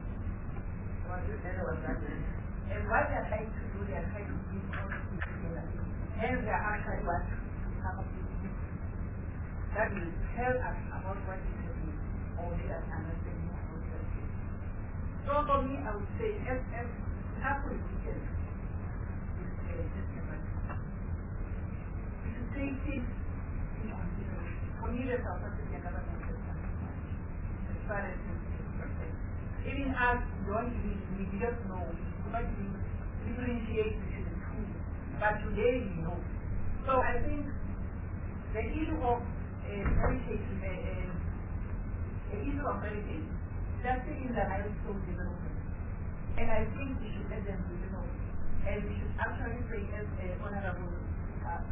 and what they are trying to do, they are trying to bring all things together. And they are actually what to come up with this that will tell us about what is happening or make us understand more about that. So for me, I would say, as as Apple is we should take things in consideration. For me, the South African government has done as far as even us, don't even, we didn't know, we could not even differentiate between the two. But today we know. So I think the issue of uh, heritage, uh, uh, the issue of heritage, just in the milestone development. And I think we should let them develop. And we should actually say, as uh, Honorable uh,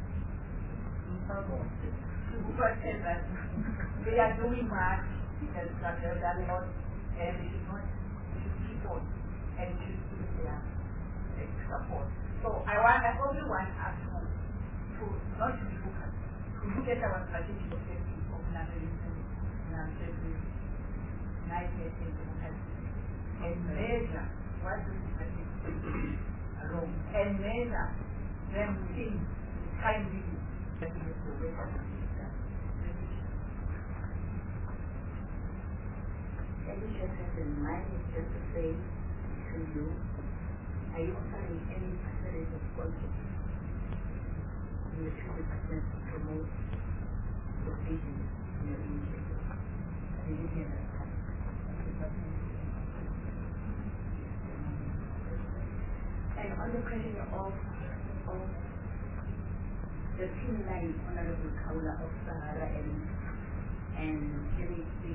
said that they are doing much, because they have done a lot. And we should not, we should keep on, and we should give their uh, support. So I want, I only want us to, to not to be focused, to look at our strategic objective of nationalism, nationalism, united and democracy, and measure what we strategic alone, and measure them within the time limit that we have to wait for. just has in mind is just to say to you, are you offering any percentage of quality in the two departments to promote your vision in your initiative? Did you hear that? And on the question of, of the team line, Honorable Kaula of Sahara and and N H C,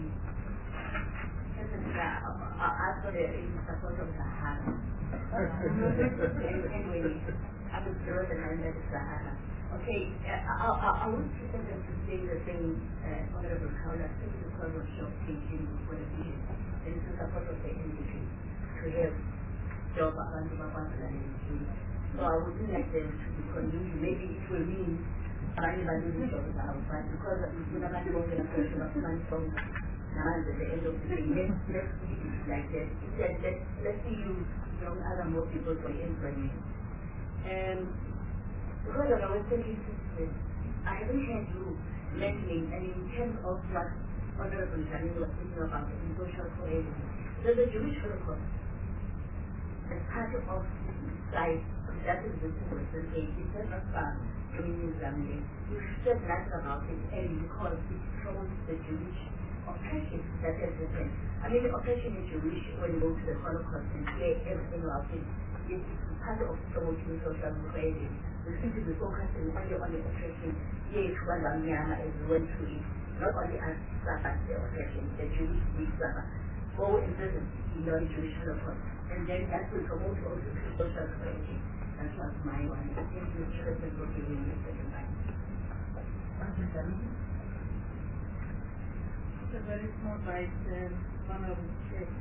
I thought it in support of Sahara. and anyway, I was sure that I met Sahara. Okay, I, I, I would prefer them to say the same, uh, Honorable Kaula, simply because of your teaching for the vision and to support of the industry to help job around the industry. So I would like them to be convinced. Maybe it will mean money value the job outside because it's going to be more than a question of money from now at the end of the day. Let's, let's see it like that. Let, let, let's see you young other more people for employment. And because of our study system, I haven't had you mentioning, and in terms of what Honorable Janine was thinking about in social cohesion, there's a Jewish Holocaust as part of life. That is the person age. It's not far from New Zealand. You said that about it, and because it shows the Jewish oppression that has happened. I mean, the oppression is Jewish when you go to the Holocaust and hear everything about it. It's part of promoting social cohesion. We seem to be focusing only on the oppression. Yes, one Lamyama is went through it. Not only us suffered the oppression, the Jewish did suffer. Go in prison in the Jewish Holocaust. And then that will promote also social cohesion. That was my one. I think you should have been looking in the second time. It's a very small bite, um, one of the checks.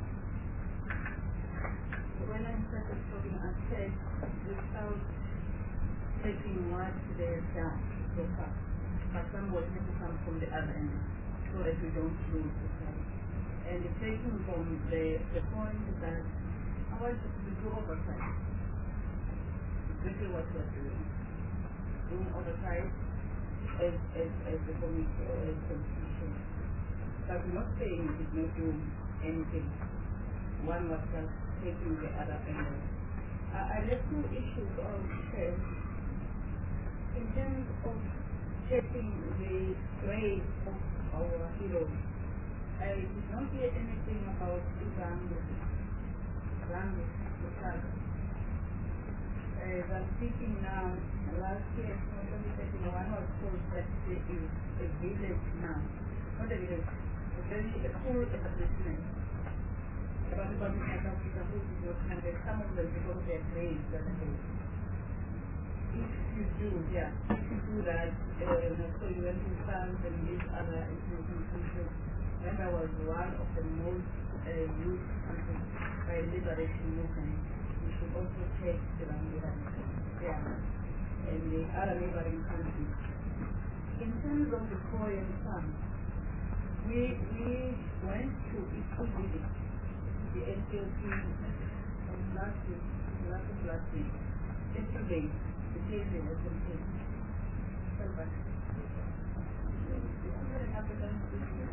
When I started talking, I said, without taking what they have done so far, but somebody has to come from the other end so that we don't lose the time. And taking from the, the point that I want to do oversight. Exactly what we're doing. Doing oversight as, as, as the committee or as constitution. But we're not saying it did not do anything. One was just taking the other angle. Uh, I left two issues on shares. In terms of checking the grade of our heroes, I did not hear anything about Zango. Zango, the saga. As I'm speaking now, last year, twenty thirty-one was told that there is a village now. Not a village, a very a full establishment. About the public South Africa who is working on it, some of them because of their grades that they have. If you do, yeah, if you do that, uh, so you went to France and these other institutions, when I was one of the most uh, used countries by liberation movement, we should also check the language yeah, and the other neighboring countries. In terms of the Korean Sun, we we went to Italy, the N P L P on last week, last week, last week, yesterday, the case in S M P. So much. This is an African business.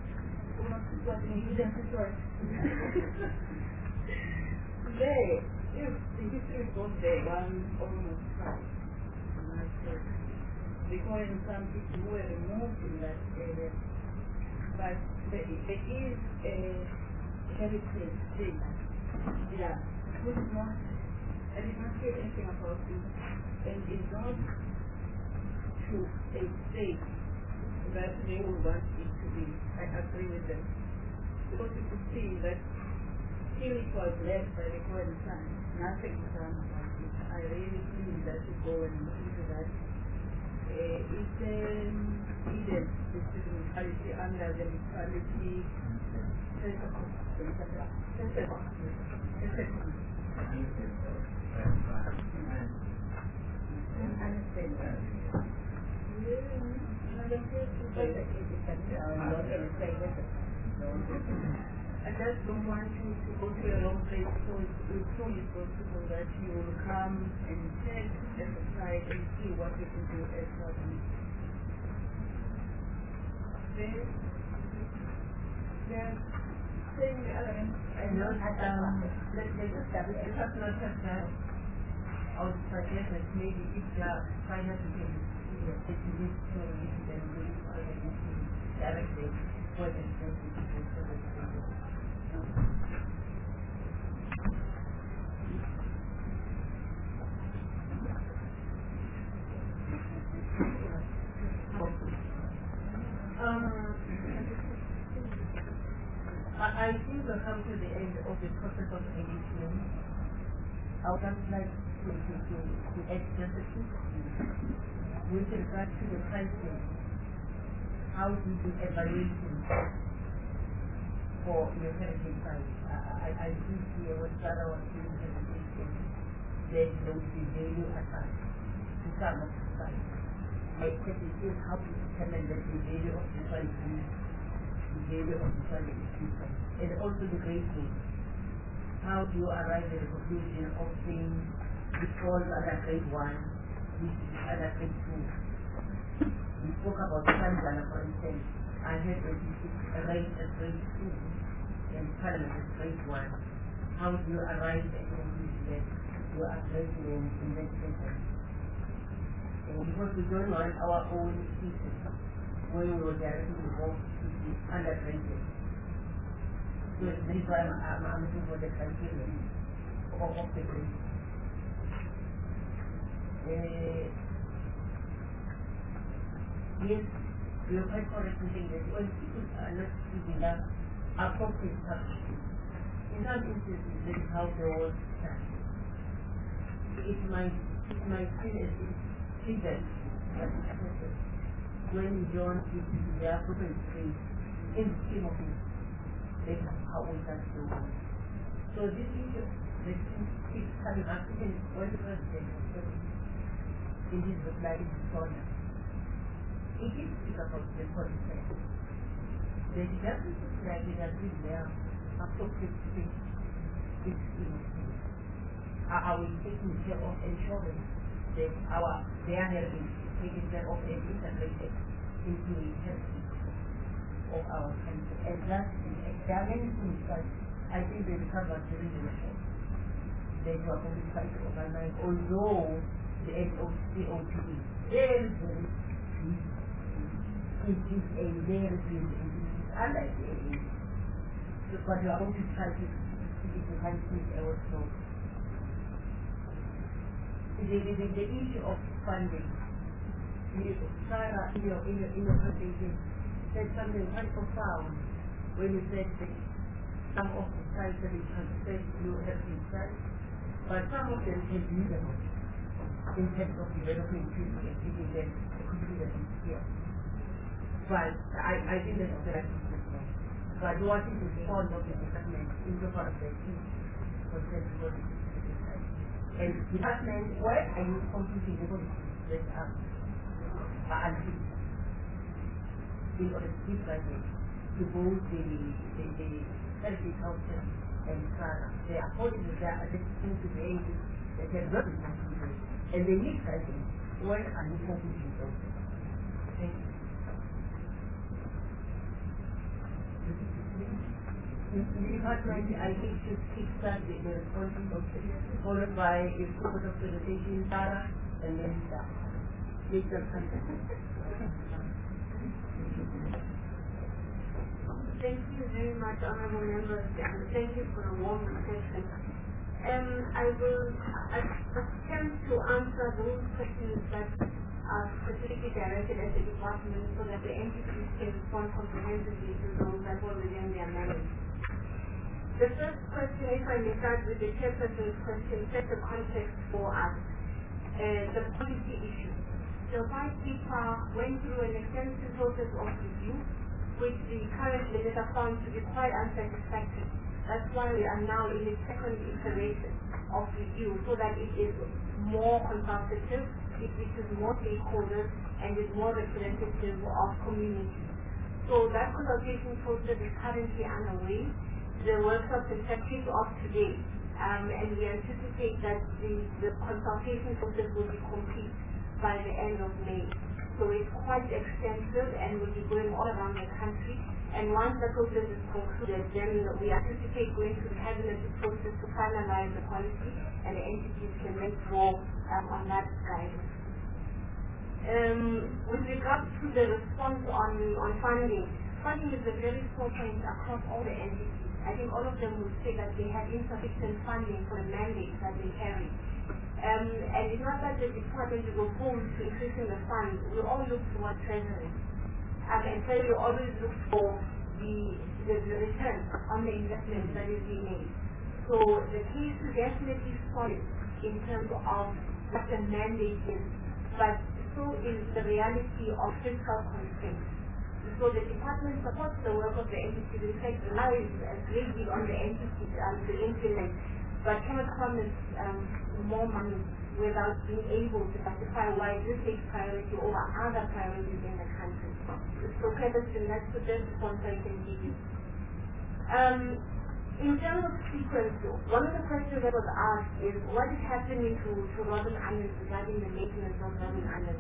Today, if the history goes there, one almost tried. Because in some people who were removed in that area, but there, there is a heritage thing, yeah, which is not, I did not hear anything about it, and is not to a state that they will want it to be. I agree with them. Because you could see that still it was led by the Korean Sun, nothing done about it. I really think that you go and look into that. Uh, it's an Eden municipality under the municipality. I just don't want you to go to a long place so it's so responsible that you will come and check at the site and see what you can do as well. Then, then saying the other end. And not, um, let, let us double, I have not have that. I would suggest that maybe if the final can see a specific story, then we will directly what is going to be for the Um, I, I think we've come to the end of the process of editing. I would just like to, to, to, to add just a few things. With regard to the pricing, how do you evaluation for your heritage site? I, I, I do see what Sarah was doing presentation, there will be value attached to some of the sites. My question is how to determine that the value of the site is the value of the site is different. And also the grading. How do you arrive at the conclusion of saying it falls under grade one, which is under grade two? We spoke about Tanzania, for instance. I heard that it is raised at grade two and Parliament at grade one. How do you arrive at the conclusion that you are grading in, in that sentence? And because we don't want our own thesis when we were directly involved to be undergraded. So this is why I'm, I'm, I'm looking for the criteria of, of the grade. Uh, yes, we are quite correct in saying that when people are not using that appropriate substitute, in some instances that is how the world starts. It might, it might feel as if triggered as a process when you don't give the appropriate space in the scheme of it. That is how we start to work. So this issue that keeps coming up, even when the president was in his reply to Sonia, it did speak about the concept. The doesn't look like it has been there appropriate space in the scheme of things. Are we taking care of ensuring that our their health is taken care of and integrated into the health of our country? And that's there are many things that I think they recover during the workshop. They were only trying to organize, although the N O C O T is very, very sweet. It is a very sweet institution. I like the A A. But we are going to try to see if we can see also. The, the, the, the issue of funding. Sarah, in your, in your, in your presentation, said something quite profound when you said that some of the sites that you transferred to have been sites, but some of them can be usable in terms of developing people and giving them a competency here. But I, I think that's the right thing. But what is the fall of the department in the part of the team concerned with what is the site? And department, where are you completing the policies that are unfit in order to give guidance to both the the the Heritage Council and Sarah? They are holding the are listening to the ages that have not been completed, and they need guidance. When are you completing those? Thank you. The department, I think, should kickstart the response, followed by a sort of presentation, Sarah, and then Sarah. Please welcome. Thank you very much, honorable members, and thank you for a warm reception. Um, I will attempt to answer those questions that are specifically directed at the department so that the entities can respond comprehensively to those that fall within their mandate. The first question, if I may start with the chairperson's question, set the context for us, uh, the policy issue. The White Paper went through an extensive process of review, which the current minister found to be quite unsatisfactory. That's why we are now in the second iteration of review, so that it is more consultative, it reaches more stakeholders, and is more representative of community. So that consultation process is currently underway. The workshop is kicked off today, um, and we anticipate that the, the consultation process will be complete by the end of May. so it's quite extensive and will be going all around the country. And once the process is concluded, then we anticipate going to the cabinet process to finalize the policy, and the entities can make draw um, on that guidance. Um, with regards to the response on, on funding, funding is a very small point across all the entities. I think all of them will say that they have insufficient funding for the mandates that they carry. Um, and it's not that the department is opposed to increasing the funds. We all look towards treasury. I can tell you always look for the, the, the return on the investment that is being made. So the case is definitely solid in terms of what the mandate is, but so is the reality of fiscal constraints. So the department supports the work of the entities, in fact relies a great deal on the entities um, to implement, but cannot promise um, more money without being able to justify why this takes priority over other priorities in the country. So credits in that to this sponsor I can give you. Um, in terms of sequence, one of the questions that was asked is what is happening to, to Robben Island regarding the maintenance of Robben Island.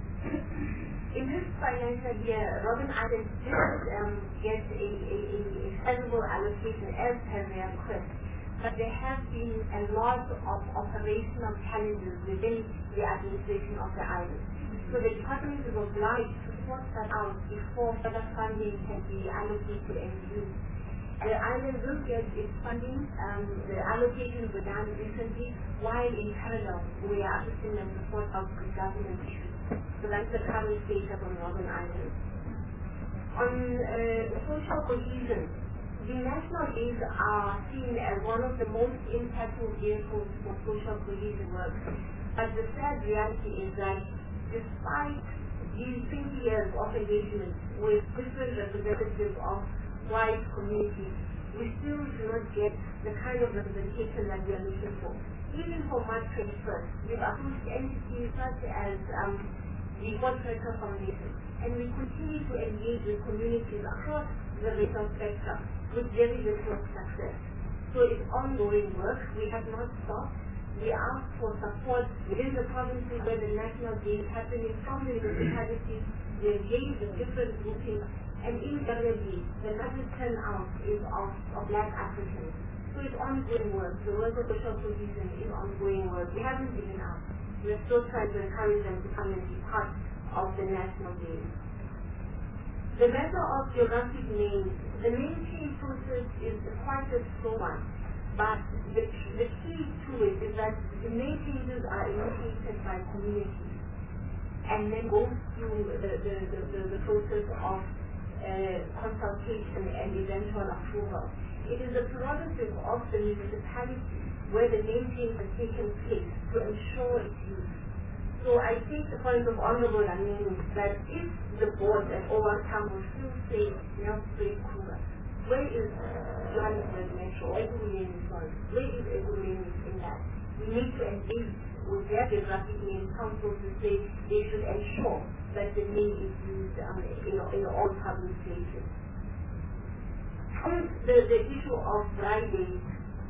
In this financial year, Robben Island did um, get a, a, a sizable allocation as per their request. But there have been a lot of operational challenges within the administration of the island. So the department is obliged to sort that out before further funding can be allocated and used. The island will get its funding, um, the allocations were done recently, while in parallel we are assisting them to sort out the government issues. So that's the current status on Robben Island. On uh, social cohesion, the national aids are seen as one of the most impactful vehicles for social cohesion work. But the sad reality is that despite these twenty years of engagement with different representatives of wide communities, we still do not get the kind of representation that we are looking for. Even for March twenty-first, we've approached entities such as um, the World Tracker Foundation, and we continue to engage with communities across the racial spectrum with very little success. So it's ongoing work. We have not stopped. We ask for support within the provinces where the national day is happening, from the municipalities. We engage with different groupings, and invariably the largest turnout is of, of Black Africans. So it's ongoing work. The work of social cohesion is ongoing work. We haven't given up. We are still trying to encourage them to come and be part of the national day. The matter of geographic names, the name change process is quite a slow one, but the, the key to it is that the name changes are initiated by communities and then go through the, the, the, the, the process of uh, consultation and eventual approval. It is the prerogative of the municipality where the name change has taken place to ensure its use. So I take the point of Honorable Amin that if the board at Overcome will still say Nelspruit Kruger, where is Johannesburg Metro, Ekurhuleni, sorry, where is Ekurhuleni in that? We need to engage with their geographic name council to say they should ensure that the name is used um, in, in all public places. On the, the issue of Friday,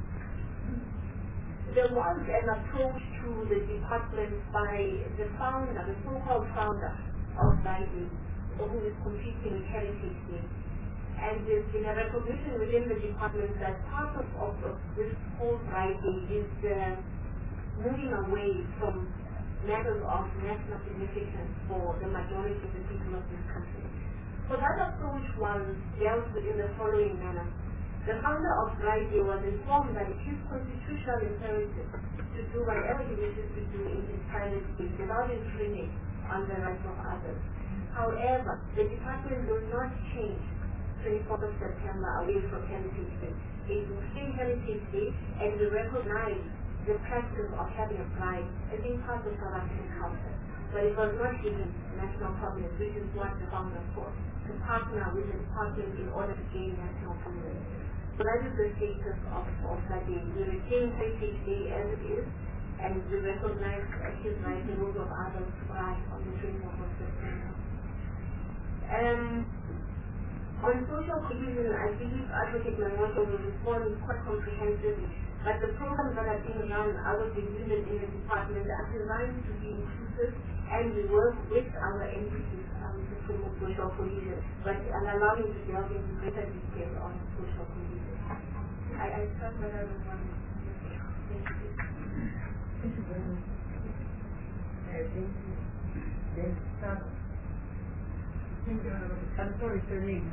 there was an approach to the department by the founder, the so-called founder of Friday, who is competing with Heritage Day. And there's been a recognition within the department that part of, of, of this whole Friday is uh, moving away from matters of national significance for the majority of the people of this country. So that approach was dealt with in the following manner. The founder of Friday was informed that it is constitutional imperative to do whatever he wishes to do in his private space without infringing on the rights of others. However, the department will not change twenty-fourth of September away from Heritage Day. It will stay Heritage Day and will recognize the practice of having a pride as being part of South African culture. But it was not given national prominence, which is what the founder sought, to partner with the department in order to gain national prominence. So that is the status of, of that day. We retain Heritage Day as it is, and we recognize his right and those of others to pride on the twenty-fourth of September. Um, on social social cohesion, I believe Advocate Mangosho will respond quite comprehensively. But the programs that are being run out of the unit in the department are designed to be inclusive, and we work with our entities um, to promote social cohesion. But I'll allow you to delve into greater detail on social cohesion. I, I trust that I was one. Thank you. Thank you very much. Uh, thank you. Then start. Thank you, I'm sorry, it's your name.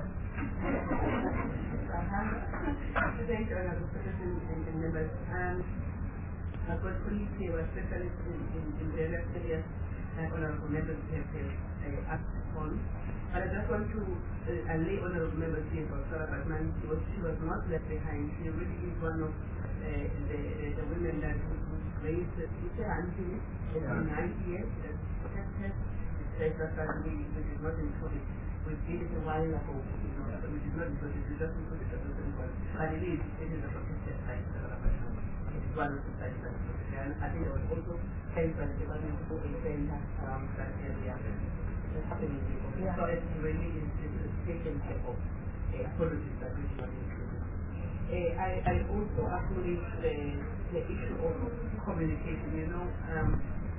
Thank you, Honorable President and members. Um, I've got colleagues here who are specialists in, in, in various areas that Honorable members have, have uh, asked on. But I just want to uh, lay Honorable members here for Sarah Batman because she was not left behind. She really is one of uh, the, the, the women that raised the teacher until ninety years. That's that we, we did not include it. We did it a while ago, you know, so we did not include it, we just included it as a symbol. But it is, it is a protected site. It is one of the sites that is protected. And I think there was also help by the Department to a center around that area. That's happening. So it really is, is taken care of. Uh, apologies that we did not include it. Uh, I, I also acknowledge the, the issue of communication, you know. Um,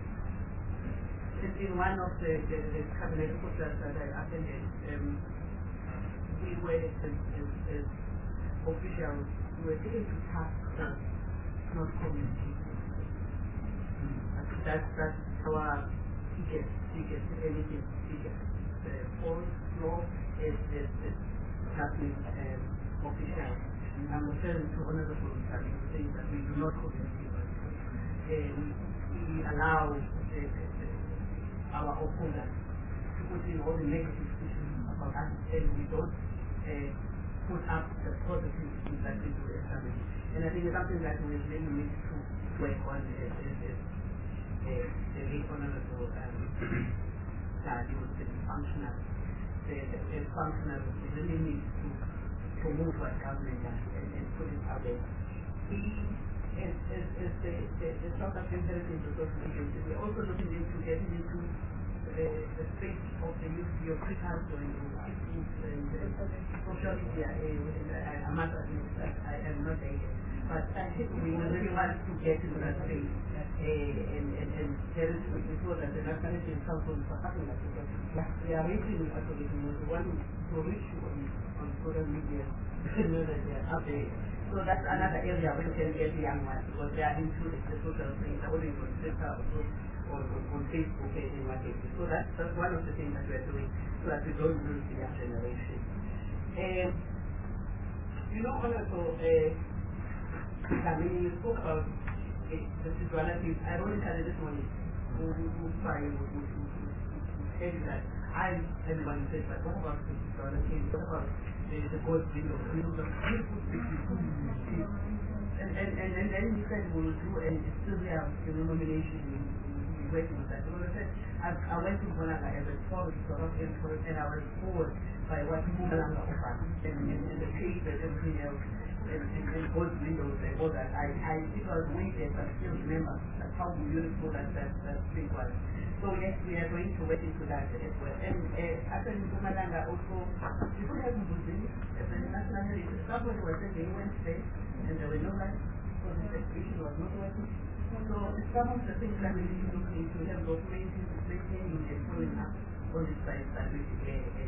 In one of the, the, the cabinet reports that I attended, um, we were as, as, as officials, we were taken to task for not communicating. I think that's, that's our biggest, biggest, anything biggest. The false law is, is, is happening um, officials. I'm referring to honorable that saying that we do not communicate. Um, we allow the, the our opponents to put in all the negative issues about us, and we don't uh, put up the positive things that we do establish. And I think it's something that we really need to work on as, as, as uh, the late honorable um, that you would say functional. The, the, the functional we really need to promote what government does and, and put it out there. We, as, as, as the, the, the South African Heritage Association, we're also looking into getting into uh, the space of the youth, your pre-council and and social media. And I, I must admit that I am not there yet. But I think we really want to get into that space. Uh, and, and, and there is before that the National Heritage Council is happening at because we are reaching the association. We want to reach you on, on social media to know that they are up there. So that's another area where we can get the young ones because they are into the social things, they're only on Twitter or on, on Facebook and what they do. So that's, that's one of the things that we are doing so that we don't lose the young generation. Um, you know, also, uh, I mean, you spoke about uh, the spirituality. Ironically, this morning, we will try to tell you that I, everyone says, but what about the spirituality? What about the, the God window? You know, the beautiful pictures. And, and, and, and then he said, we'll do, and still we have the nomination, we're waiting with that. So I said, I, I went to Malanga as a tourist, sort of, and I was bored by what Malanga offers, and, and, and the trees and everything else, and, and, and God's windows and all that. I, I, it was way there, but I still remember that how beautiful that, that, that thing was. So yes, we are going to wait into that as well. And uh, after Mpumalanga also, we could have Mbuzi as a national heritage. Somebody was saying they went there and there were no lights, so the exhibition was not working. So some of the things that we need to look into, we have documenting, maintaining and following up on the sites that we declare and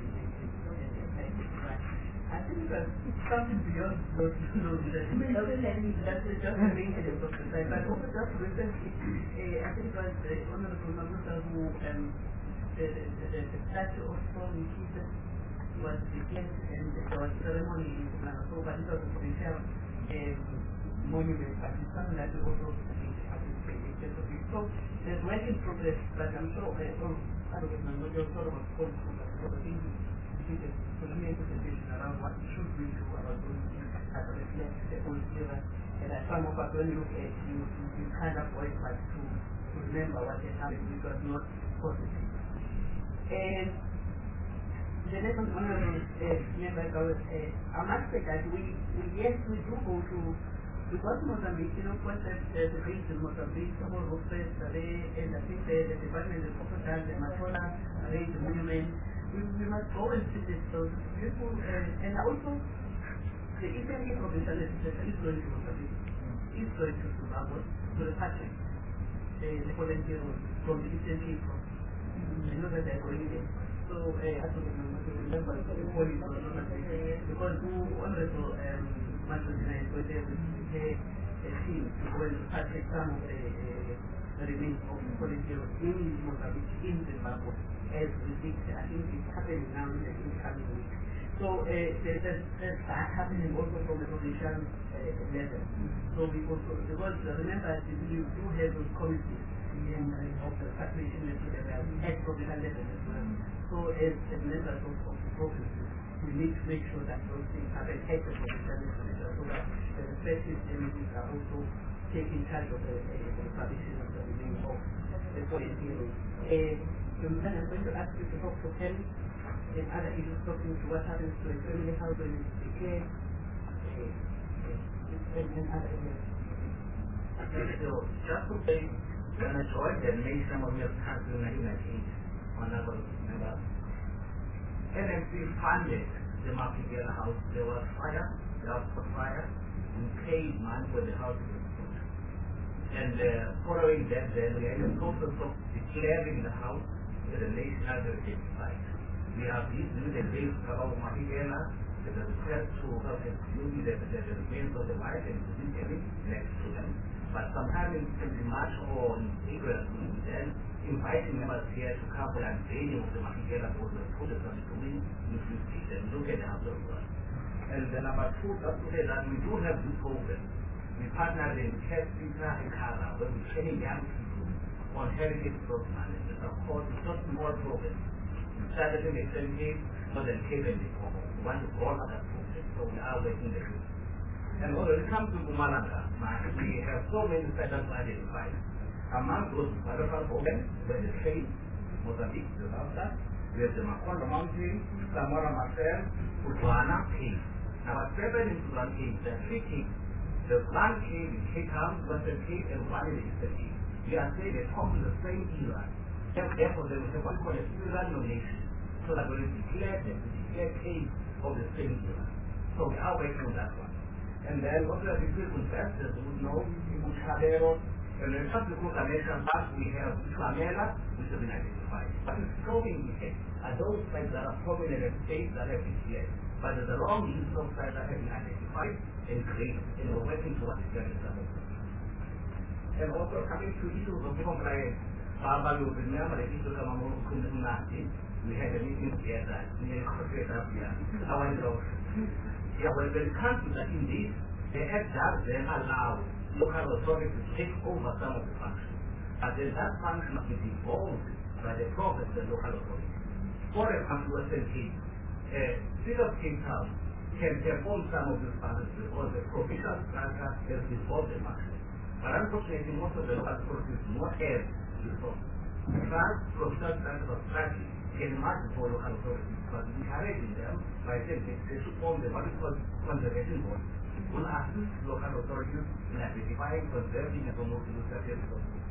and I think that something beyond what you know, that's just a maintenance of the site. But also just recently, uh, I think it was the Honorable Mamusa who, um, the, the, the, the statue of Paul Jesus was declared and there was a ceremony in Manasoko, but it was a provincial um, monument, but it's something that we also participate in. So there's work in progress, but I'm sure, uh, oh, I don't know, there's sort of a call for the thing. So let me presentation around what should we do about those things that reflect the old era. And as some of us, when you look at you, you kind of voice back to, to remember what has happened, which was not positive. And the next one, honorable uh, members, uh, I must say that we, we, yes, we do go to, we go to Mozambique, you know, first uh, the bridge in Mozambique, some of the and I think the, the department is also done, the Matola, arranged the monument. we, we must go and see this. So people, uh, and also the Eastern provincial legislature is going to Mozambique, is going to Zimbabwe, to the country, the, the volunteer from the Eastern people. I know that they're going there. So uh, I don't remember to remember the police or something, because who honorable um, Madonna is going there with her team to go and protect some of the uh, remains of volunteers in Mozambique, in Zimbabwe, as we think. I think it's happening now in the incoming week. So uh, there's, there's that happening also from the provincial uh, level. So we also, because remember, you do have those committees in, uh, of the taxation level at provincial level as well. So as, as members of, of the provinces, we need to make sure that those things happen at the provincial level, so that the respective entities are also taking charge of the, uh, the provision of the remaining of the volunteering. Uh, I'm going to ask you to talk to Kelly and other issues talking to what happens to a family, how do you declare, uh, and, and other areas. So just to say, when I joined the nation of your country in nineteen ninety-eight, honorable member, N M C funded the Mapigela house. There was fire, there was fire, we paid money for the house to be put. And uh, following that, then we are in the process of declaring the house as a national heritage site. We have these limited days about Mapigela, with a request to help exclude the, the, the remains of the wife and physically next to them. But sometime in, in March or in April, we then inviting members here to come for an training of the Mapigela for the project that we're doing, which we teach them, look at the house of work. And the number two, just to say that we do have this program. We partnered in Cape Peter and Kara, where we train young people on heritage growth management. Of course, it's not a small program. We started in the seventies, more than Cape and the Congo. We want to grow other projects, so we are working the group. And when it comes to Bumalanga, we have so many centers identified. Among those wonderful programs, where the trade, Mozambique, the South, we have the Makonda Mountain, Samora Marcel, Putwana Cave. Now, at seven in Sudan Cave, there are three caves. There's one cave in Cape Town, Western Cape, and one in the Eastern Cape. We are saying they come from the same era. Therefore, there was a one called a Sudan nation. So that when we declare them, we declare caves of the same era. So we are working on that one. And then what we are doing with investors who know in Buchadero, and when it comes to Coca Nation Park, we have Flamela, which has been identified. But it's showing here are those sites that are prominent in states that have been cleared. But there's a long list of sites that have been identified and created, and we're working towards the government. And also coming to issues of compliance, Baba, you remember the issue of Amamu Kundunazi, we had a meeting together in the corporate area. I want to Yeah, when it comes to that, indeed, the Act does then allow local authorities to take over some of the functions. But then that function must be devolved by the province and local authorities. For example, Western Cape, uh, City of Cape Town can perform some of these functions because the provincial structure has devolved the function. But unfortunately, most of the local authorities do not have resources. Trans provincial structure of strategy can multiple local authorities, but encouraging them by saying they should form the what is called conservation board, will assist local authorities in identifying, conserving, and promoting resources.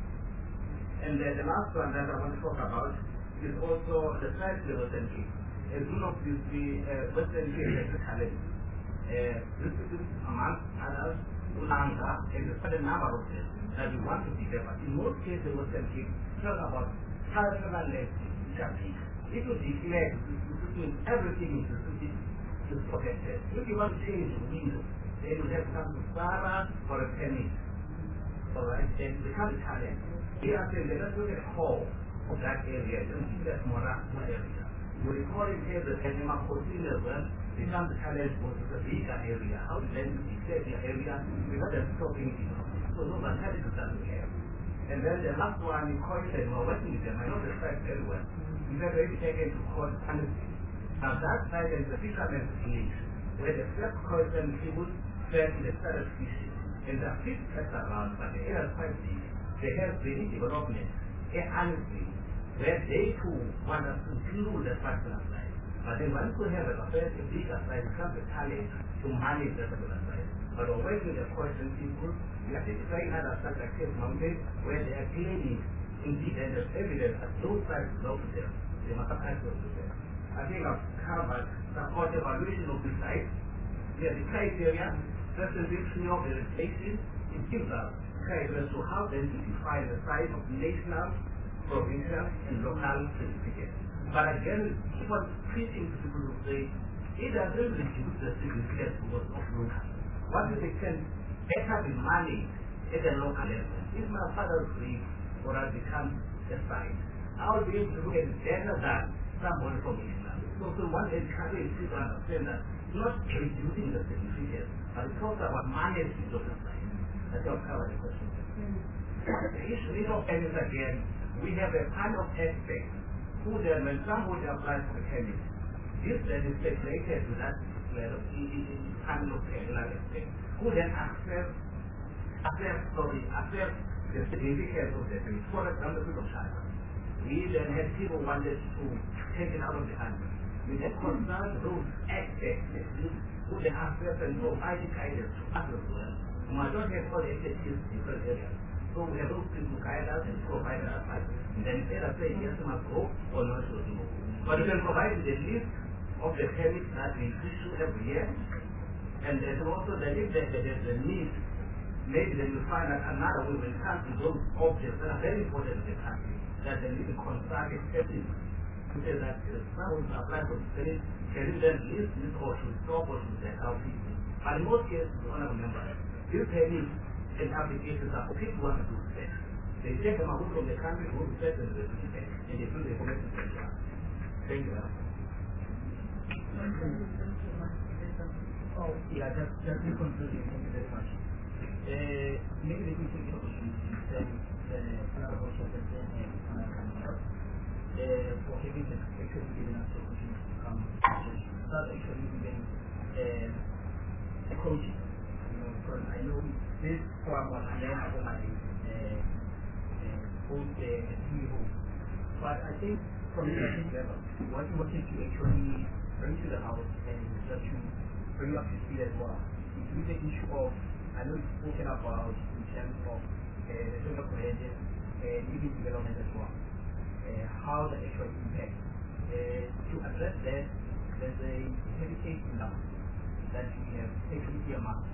And uh, the last one that I want to talk about is also the site of Western Cape. As you know, the uh, Western Cape has a challenge. This is amongst others, Ulanga, and a certain number of them that we want to develop. In most cases, Western Cape talk about cultural landscape, which are big. If you declare this means everything is is protected. If you want to change the window, then you have to come to Sarah for a penny. Alright, then it becomes a challenge. We are saying let us look at whole of that area, don't see that Morocco area. You recall it here that Animal Cosin as well becomes a challenge for the bigger area. How to then declare the area without them stopping it. So those are challenges that we have. And then the last one, you call it and we're working with them. I know the site very well. We have already taken to court honesty. Now that side is the fisherman's village, where the first person people fed the started fishing. And the fish kept around, but the area is quite big. They have very development, a honesty, where they too want us to include the particular side. But then once we have a first a bigger side, it becomes a challenge to manage that particular side. But we're working with the question people, we are identifying other sites like Cape Mountain, where they are clearly indeed and there's evidence that those sites belong to them. They must have access to them. I think I've kind of like support evaluation of the site. Yeah, the criteria, representation of the legislation, it gives us criteria to how then to define the size of national, provincial, and local certificates. But again, keep on preaching to people who say, it doesn't reduce the significance of what's not local. What is the extent better the money at the local level? If my father's free or I become a site, I will be able to look at it better than somebody from Islam. So, so one encourages people to understand that not reducing the significance, but it talks about management of the site. That's your cover the question. The issue of chemists again, we have a kind of aspect who then when somebody applies for a chemist, this then is separated to that level of kind of technical aspect, who then accepts, accepts, sorry, accepts the significance of the chemist. For example, people of China. We then had people wanted to take it out of the country. We then consult those aspects who then accept and provide guidance to us as well. We might not have all the expertise in different areas. So we have those people to guide us and provide us advice. And then either say yes, we must go or not to go. But we can provide the list of the chemists that we issue every year. And there's also the list that there's a need. Maybe then you find out another way when it comes to those objects that are very important in the country, that they need to consult expertise. To say that if someone applies for the can you then list this or should stop or should they help people? But in most cases, you want to remember, these chemists and applications are for people who want to do research. They take them away from the country to do research and research, and they do the information center. Thank you. Oh, yeah, just, just in conclusion, thank you very much. Uh, maybe let me take the opportunity to thank the Honorable President and Honorable uh, for having the actually given us the opportunity to come to start actually even uh, a coaching. You know, because I know this forum was named for my uh, uh, both the C E O. But I think from the level, what we wanted to actually bring to the house and just to bring up to speed as well is with the issue of, I know it's spoken about in terms of uh, the social cohesion and living development as well, uh, how that actually impacts. Uh, to address that, there's a heritage number that we have actually earmarked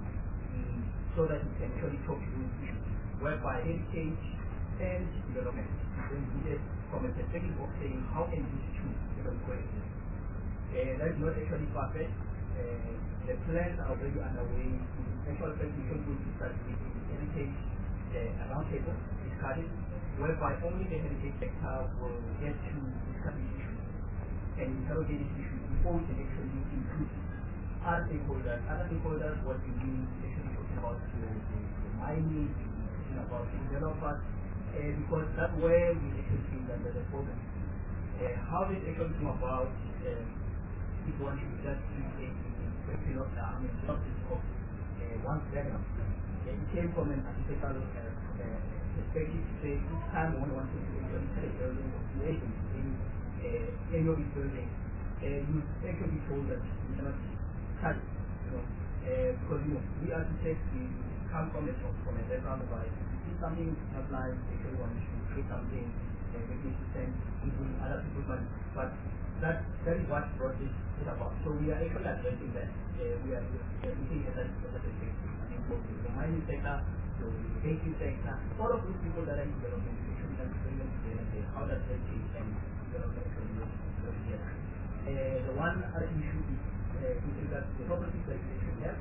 um, so that we can actually talk to those issues, whereby heritage and development is needed from a perspective of saying how can these two actually coexist. Uh, that is not actually perfect. Uh, the plans are already underway. In actual fact, we should go to start with the heritage uh, roundtable discussion, whereby only the heritage sector will get to discuss these issues and interrogate these issues before we can actually include other stakeholders. Other stakeholders, what we mean, actually talking about the, the, the mining, talking about the developers, uh, because that's where we actually feel that there's a problem. Uh, how this actually come about uh, is one should just see a question of the I mean, substance of uh, one's background. Uh, it came from an architectural uh, uh, perspective to say each time one wanted to actually set a building or creation in uh, any of these buildings, uh, you actually told that you cannot touch it, you know, uh, because you know, we architects, we come from a, from a background of like, see something not nice, actually want to create something, uh, making sense, using other people's money, but that that is what brought this thing about. So we are actually addressing that. Uh, we are looking at that as a perspective. I mean, both the mining sector, the banking sector, all of those people that are in development, we should bring them together and say how does that change and development actually work together. Uh, the one other issue is uh, with regards to the property that we actually have.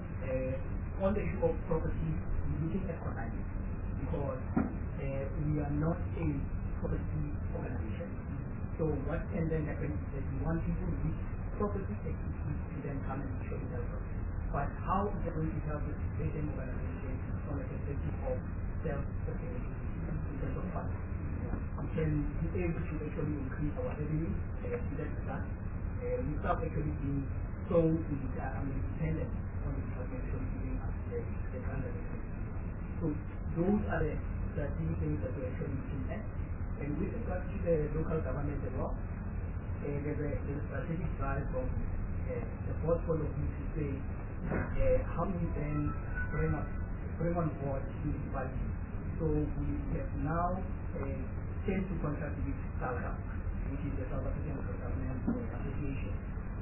Uh, on the issue of property, we're looking at consignment because uh, we are not a property organization. So what can then happen is that we want people with property expertise to then come and show help us. But how is it going to help the same organization from a perspective of self-sustainability in terms of funds? We can be able to actually increase our revenue uh, to that extent uh, without actually being so uh, dependent on the government actually giving us the, the funds that we can. So those are the strategic things that we're actually looking at. And with regard to the local government as well, uh, there's, a, there's a strategic drive from uh, the fourth point of view to say uh, how we then bring, up, bring on board municipalities. So we have now uh, came to contract with SALGA, which is the South African Local Government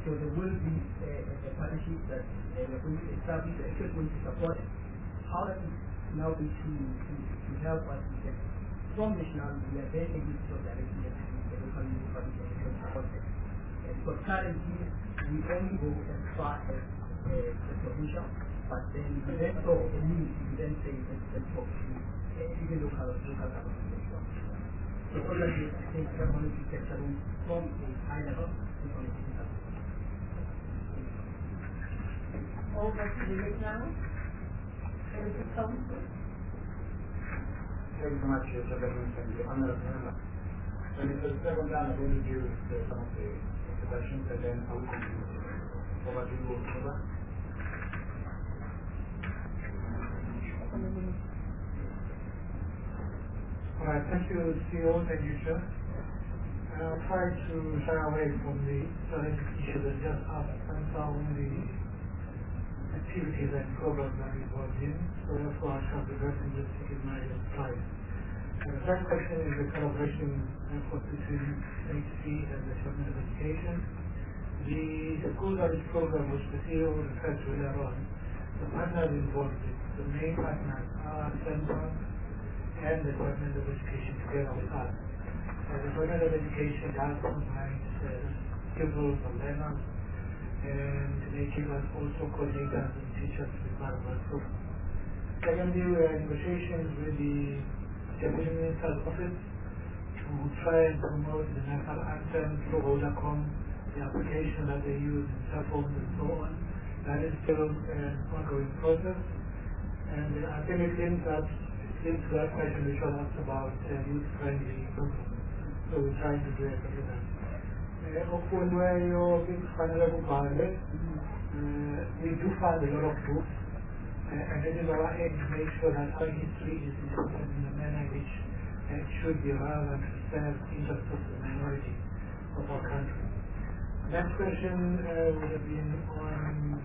sure there will be a, a, a partnership that uh, we're going to establish, the actually going to support it. How does it now be to, to, to help us with that? From national, we are very able to directly the local municipality and support it. Uh, because currently, we only go as far as uh, the provincial, but then we then saw a need, we then say that let's talk to uh, even local, local government as well. So obviously, I think that only to capture from a high level to political level. Over to the next now. Senator Thompson. Thank you so much, Chairman, and the honourable member. When it's the second round, I'm going to deal with some of the, the questions, and then I will continue. Over to you, Oba. Alright, thank you, C E O, thank you, Chair. And I'll try to shy away from the strategic issue that just asked and found the activities and programs that are involved in, so therefore I shall be addressing this in my slide. And the first question is the collaboration effort between H C and the Department of Education. The, the school knowledge program, which the C E O referred to earlier on, the partners involved, the main partners are Central and the Department of Education together with us. Uh, the Department of Education has combined uh, pupils or learners, and they give us also coordinators and teachers to be part of our program. Secondly, we are in negotiations with the Deputy Minister's Office to try and promote the national anthem through Vodacom, the application that they use in cell phones and so on. That is still an ongoing process. And the academic things that links to that question which was asked about uh, youth-friendly programs. So we're trying to do it with that. Okufundweyo kufanele kubhalwe. We do find a lot of books, uh, and it is our aim to make sure that our history is presented in a manner which uh, should be relevant to serve the interests of the minority of our country. Next question uh, would have been on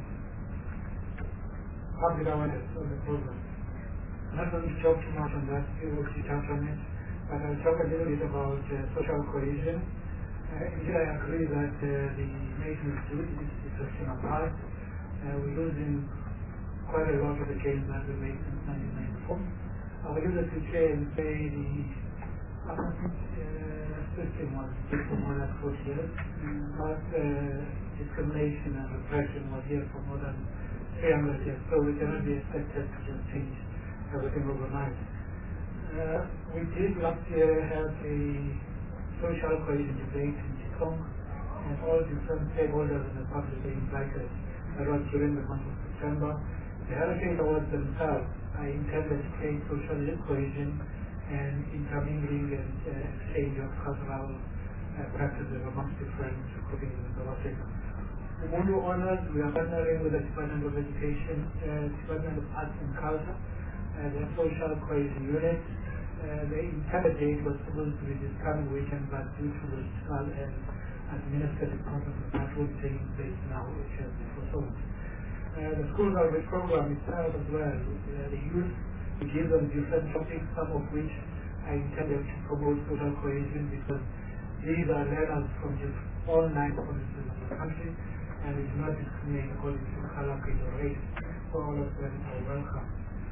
public awareness on the program. I'm not going to talk too much on that, you will touch on it, but I'll talk a little bit about uh, social cohesion. Uh, indeed, I agree that uh, the nation is good, it is a question of heart. Uh, we're losing quite a lot of the gains that we made since nineteen ninety-four. I will use it to say and say the apartheid uh, system was good for more than forty years, mm. but uh, discrimination and repression was here for more than three hundred years, so we cannot be expected to just change everything overnight. Uh, we did last year have a social cohesion debate in Chikong, and all different stakeholders in the public were invited. That was during the month of September. The heritage awards themselves are intended to create social cohesion and intermingling and uh, exchange of cultural uh, practices amongst different communities in South Africa. The Mundu Honors, we are partnering with the Department of Education, uh, Department of Arts and Culture, uh, the social cohesion unit. Uh, the intended date was supposed to be this coming weekend, but due to the fiscal and administrative processes that will be taking place now, which has been postponed. Uh, the school outreach program itself as well, uh, the youth, we give them different topics, some of which are intended to promote social cohesion, because these are learners from just all nine provinces of the country, and we do not discriminate according to color, creed, or race. So all of them are welcome.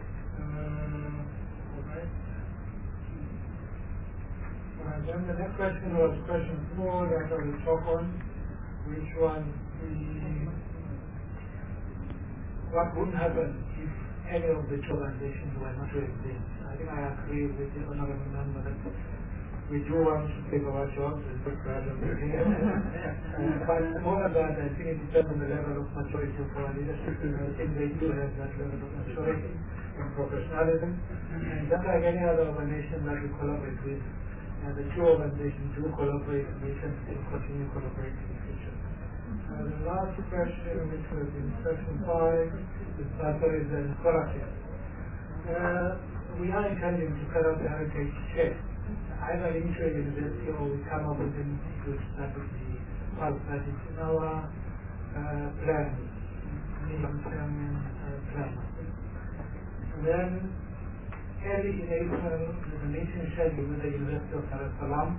Uh, all right. Uh, then the next question was question four that I will talk on, which was the what would happen if any of the two organizations were not to exist. I think I agree with the honorable member that we do want to take our jobs and put pride on the here. uh, but more than that, I think it depends on the level of maturity of our leadership. I think they do have that level of maturity and professionalism. And just like any other organization that we collaborate with, and the two organizations do collaborate, and we can still continue collaborating in the future. Uh, the last question, which was in section five, is bursaries and scholarships. Uh, we are intending to set up the heritage check, either into a university or we come up with an institute that would be part of that. It's in our uh, plan, medium-term uh, plan. And then, early in April, the meeting scheduled with the University of Dar es Salaam,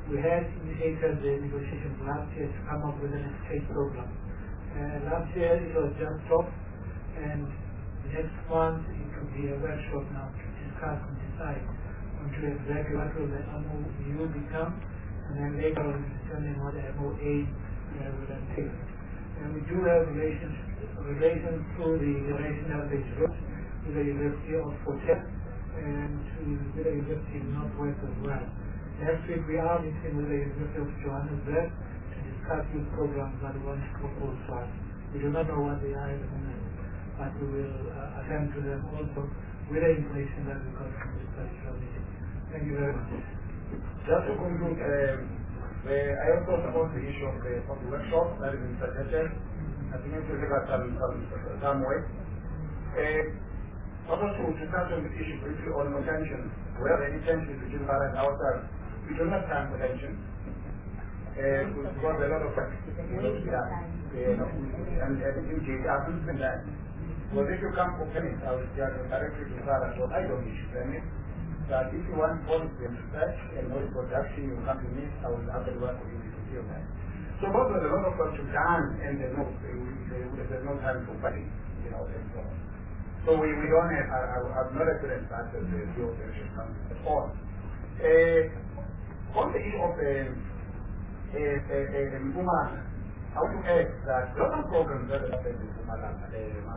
we had initiated the negotiations last year to come up with an exchange program. Uh, last year it was just dropped, and next month it will be a workshop now to discuss and decide on to exactly what will the M O U become, and then later on determine what the M O A uh, will entail. And we do have relations, relations through the Liberation Heritage Route with the University of Fortet and to with the University of Northwest as well. Next week we are meeting with the University of Johannesburg to discuss youth programs that we want to propose to us. We do not know what they are at the moment, but we will uh, attend to them also with the information that we got from this particular meeting. Thank you very much. Just to conclude, um, uh, I also support the issue of the, of the workshop that is in suggested. I think it will give us some, some, some way. Uh, also to, to touch on the issue briefly on contention, we have any tensions between Ghana and ourselves. We do not time contention. Uh, we've got a lot of you know, yeah, you know, and everything happens in that. Well, if you come for pennies, I will directly to Ghana, so I don't issue pennies. But if you want policy and research and more production, you come to me, I will have to work with you to deal that. So both there's a lot of work to done and there's no, there's no time for fighting, you know, and so on. So we, we don't have, I, I, I'm not a student that the the operation comes at all. Uh, on the issue of the uh, uh, uh, Mpumalanga, I want to add that local programs that are happening in Mpumalanga, uh,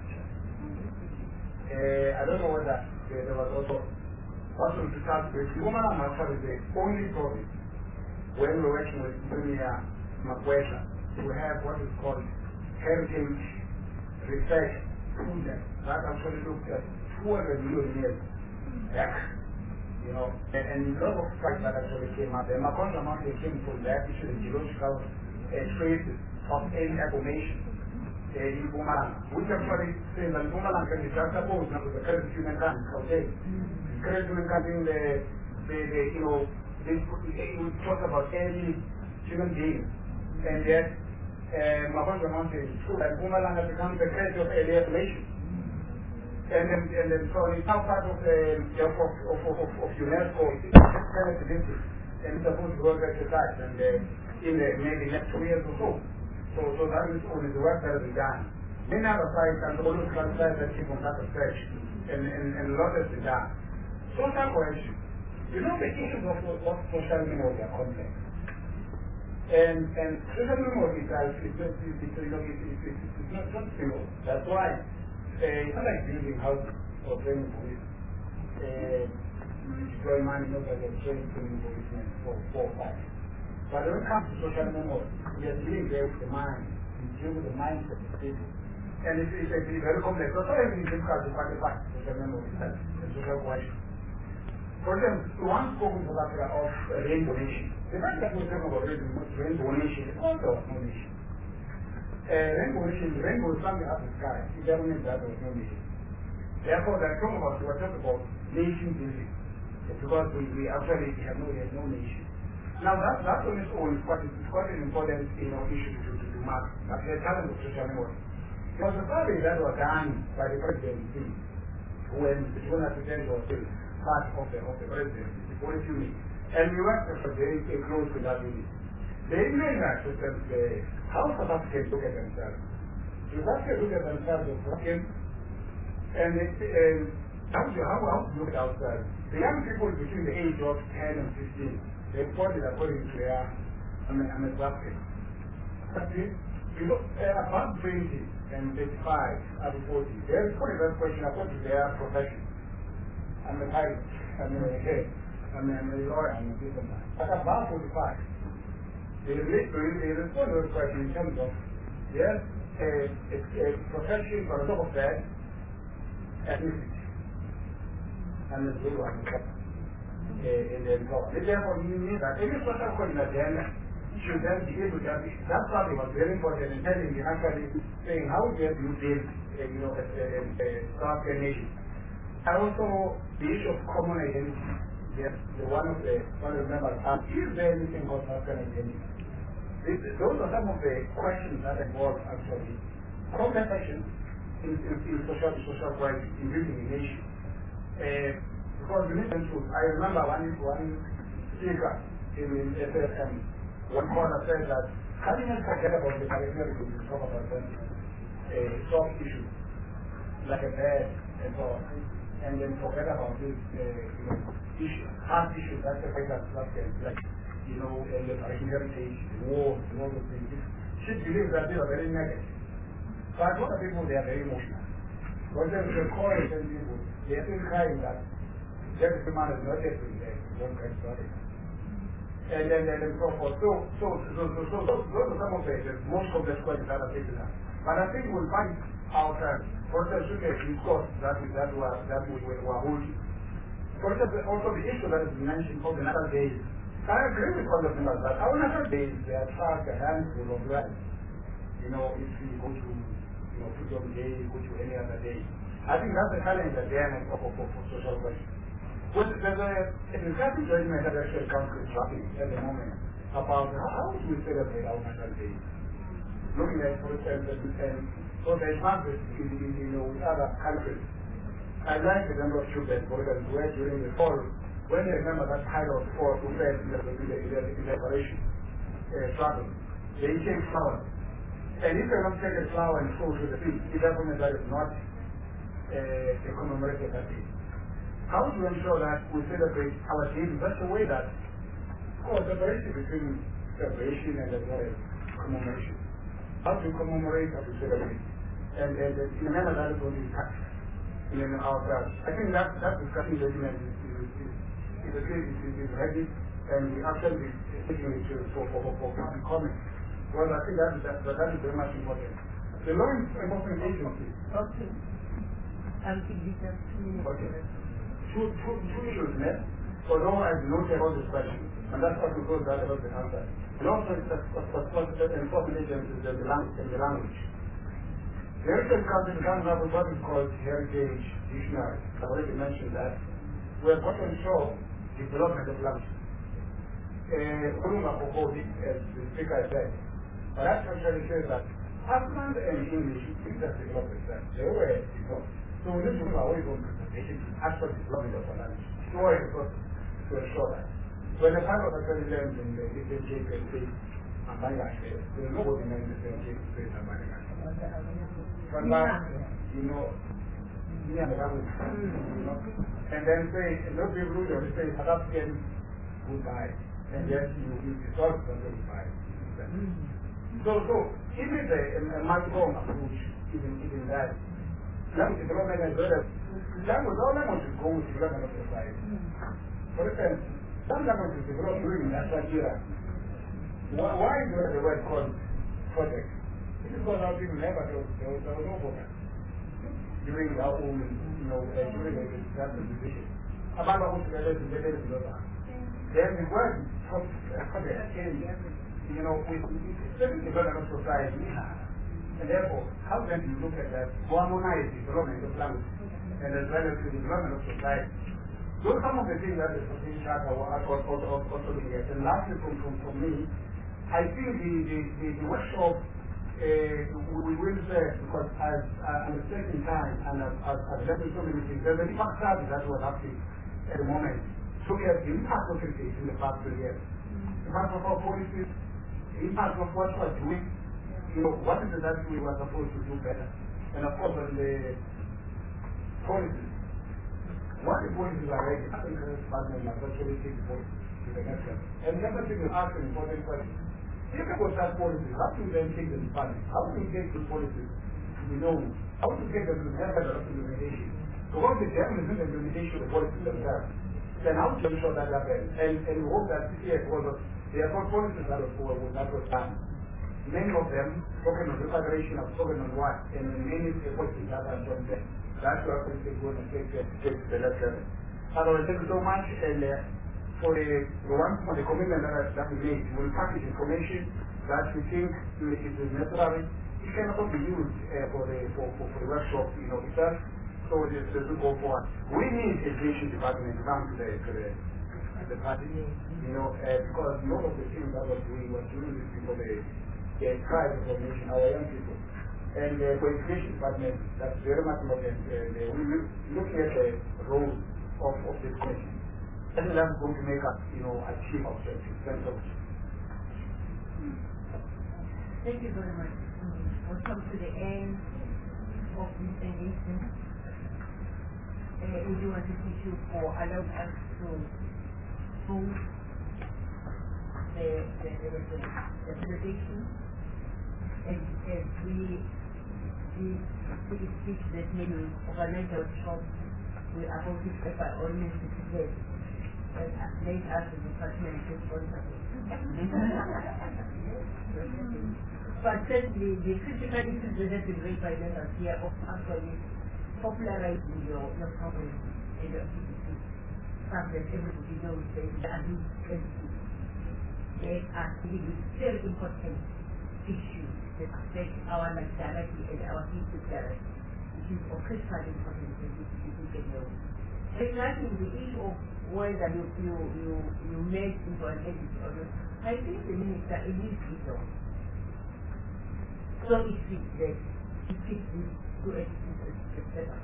uh, I don't know whether there, there was also Also to start with, Mpumalanga is the only province when we're working with Premier Makwesha to have what is called heritage research project that actually looked at two hundred million years back, you know, and, and a lot of facts that actually came up. The Makonda Mountain came from the actual geological uh, traces of alien formation uh, in Mpumalanga, which actually says that Mpumalanga is just supposed now with the current human kind, okay? Current human kind in the, the, the, you know, this, we talk about early human beings, and yet uh, Makonda Mountain is true that Mpumalanga becomes the cradle of alien formation. And then, and then, so it's now part of the of, of, of, of, of UNESCO. It's kind of district, and it's supposed to go back to that, and uh, in the maybe next two years or so. So, so that is only the work that has been done. Many other sites and all those kind of sites that keep on that research, and and and a lot has been done. Social cohesion. You know, the issues of, of social memory are complex, and and social memory is like it's not it's, it's, you know, it's, it's, it's, it's not not simple. That's why. Uh, it's not like building houses or training police. Uh, you deploy money, not like a training policemen for four or five. But when it comes to social memory, we are dealing there with the mind, we deal with the mindset of people. And it's, it's, it's very complex. So everything is difficult to quantify social memory and social cohesion. For example, one spoke in South Africa of uh, rainbow nation. The fact that we're talking about rainbow nation is also no nation. Uh, rainbow nation, rainbow is something up in the sky. It doesn't mean that there was no nation. Therefore, they're talking about, we're talking about nation building. It's because we, we actually have no, we have no nation. Now, that, that on its own is quite, it's quite an important, you know, issue to, to, to mark. But the challenge of social memory. Because the surveys that were done by the presidency, when the Jonas President was still part of the, of the presidency, the policy unit, and we worked very close to that unit. They made that system, the how South Africans look at themselves. South Africans look at themselves as working, and they, uh, how do how, how to look at ourselves? The young people between the age of ten and fifteen, they reported according to their, I mean, I'm a South African. But you look uh, about twenty and thirty-five, up to forty, they reported that question according to their profession. I'm a pilot, I'm a head, I'm a lawyer, I'm a businessman. But about forty-five, they respond to the question in terms of, yes, a, a, a profession, for the top of that, ethnicity. And it's really one in the employer. Therefore, you need that. Any social coordinator should then be able to have it. That's why it was very important in telling me, actually, saying how do you build, uh, you know, a, a, a South African nation. And also, the issue of common identity. Yes, the one of the, one of the members asked, is there anything called South African identity? Those are some of the questions that involve actually conversation in, in, in social social rights in building a nation. Uh, because we need to, I remember one one speaker in, in S F M, one corner said that, can you forget about the Caribbean to talk about them, a soft issue, like a bed and so on, and then forget about this, uh, you know, issue, hard issue, that's the thing that's like, you know, and the heritage, war, and all those things. She believes that they are very negative. But a lot of people, they are very emotional. But then the core of the people, they are still crying that every man is not yet in there, one kind of story. And then, and then so forth. So, so, so, so, so, so those are some of the, the most complex questions that are taken up. But I think we'll find out that, for instance, should get discussed that we, that we are, that we were holding. For instance, also the issue that has been mentioned for the natural days. I agree with other people that our natural days, they attract a handful of rights. You know, if you go to, you know, Freedom Day, go to any other day. I think that's the challenge again for, for, for social questions. Well, there's a, an interesting judgment that actually comes to traffic at the moment about how do we celebrate our national day. Looking at, for instance, and so there's not this, you know, with other countries. I like the number of children, for instance, where during the fall, when they remember that kind of fall who fed in the liberation uh, struggle, they take flowers. And if they don't take a flower and throw to the field, it doesn't mean that it's not uh, a commemorated day. How to ensure that we celebrate our day in such a way that, of course, the separation between celebration and as well as commemoration. How to commemorate, how to celebrate. And, and, and in a manner that is going to be practiced in ourselves. I think that, that discussion document is, is, is, is, is, is, is ready, and we actually taking it for, for, for, for public comment. Well, I think that is, that, that is very much important. The law enforcement agency. Okay. I'll give you just two minutes. Okay. Two, two, two issues, net. Although I noted all this question, and that's what we go that about the answer. And also, it's a enforcement agency is the language. The Heritage Council comes up with what is called Heritage Dictionary. I've already mentioned that. We are going to ensure development of language. Kuruma Kokodi, as the speaker said, but that actually says that Afghan and English is just development. They were developed. So we need to move away from presentation to actual development of our language. So I suppose to ensure that. When the part of the study learns in the different J P S and Bangladesh, there is nobody named the same J P S and Bangladesh. But now, you know, me and the language, you know, and then say, no people will say, South goodbye, and yes, you will be solved for goodbye. So, so, it is a, a multiple approach, even, even that. Language development as well as language, all languages go with development of society. For instance, some languages develop during national era. Why, why is there the word called project? It is because our people never there was, there was, there was no program during our own, you know, uh, during the transition. About what was the lesson, the lesson of that. Then the word project came, you know, with certain development of society. And therefore, how then do you look at that harmonized development of language and as well as the development of society? Those are some of the things that the Supreme Charter also, also, also looking at. And lastly, from, from, from me, I think the, the, the, the workshop uh, we will say, because as uh, at the same time and as, as, as led so many things, there's an impact study that was happening at the moment. So we have the impact of it in the past three years. The impact of our policies, the impact of what we're doing. You know, what is it that we were supposed to do better? And of course, on the policies, what the policies are ready, I think the department must actually take the policies to the next level. And the other thing is ask an important question. If we start policies, how do we then take the department? How do we get those policies to be known? How do we get them to have better implementation? Because if they haven't done the implementation of the policies themselves, then how do you ensure that happens? And, and we hope that C C S was, there are some policies that will not go down. Many of them spoken on repatriation, have spoken on what, and many efforts that are done there. That's why we can go and take the, take the left level. Otherwise, thank you so much, and uh, for the, the one for the commitment that, that we made, we will package information that we think is necessary. It cannot be used uh, for, the, for, for, for the workshop, you know, itself. So this doesn't go forward. We need education department to come to the, to the, the party, you know, uh, because most of the things that we're doing was doing this before the the tribe information, our young people. And uh, for education department, that's very much important. And uh, we're looking at the role of, of the commission. think that's going to make us, you know, achieve our objectives. Thank you. Thank you very much. We'll come to the end of this engagement. Uh, we do want to thank you for allowing us to move the, the, the, the, the presentation. As, as we did we speak that maybe organize our shop, we are going to step by all means to today. And let us the department to sponsor it. But certainly the critical issues that have been raised by members here of actually popularizing your, your program and your activities. Something that everybody knows that the abuse entities. They are really very important issues that affect our life directly and our future directly. It is of critical importance that we can know. Regarding the issue of whether you you you you make into an edit or not, I think the minister in his video so it fits that it fits this to a setup.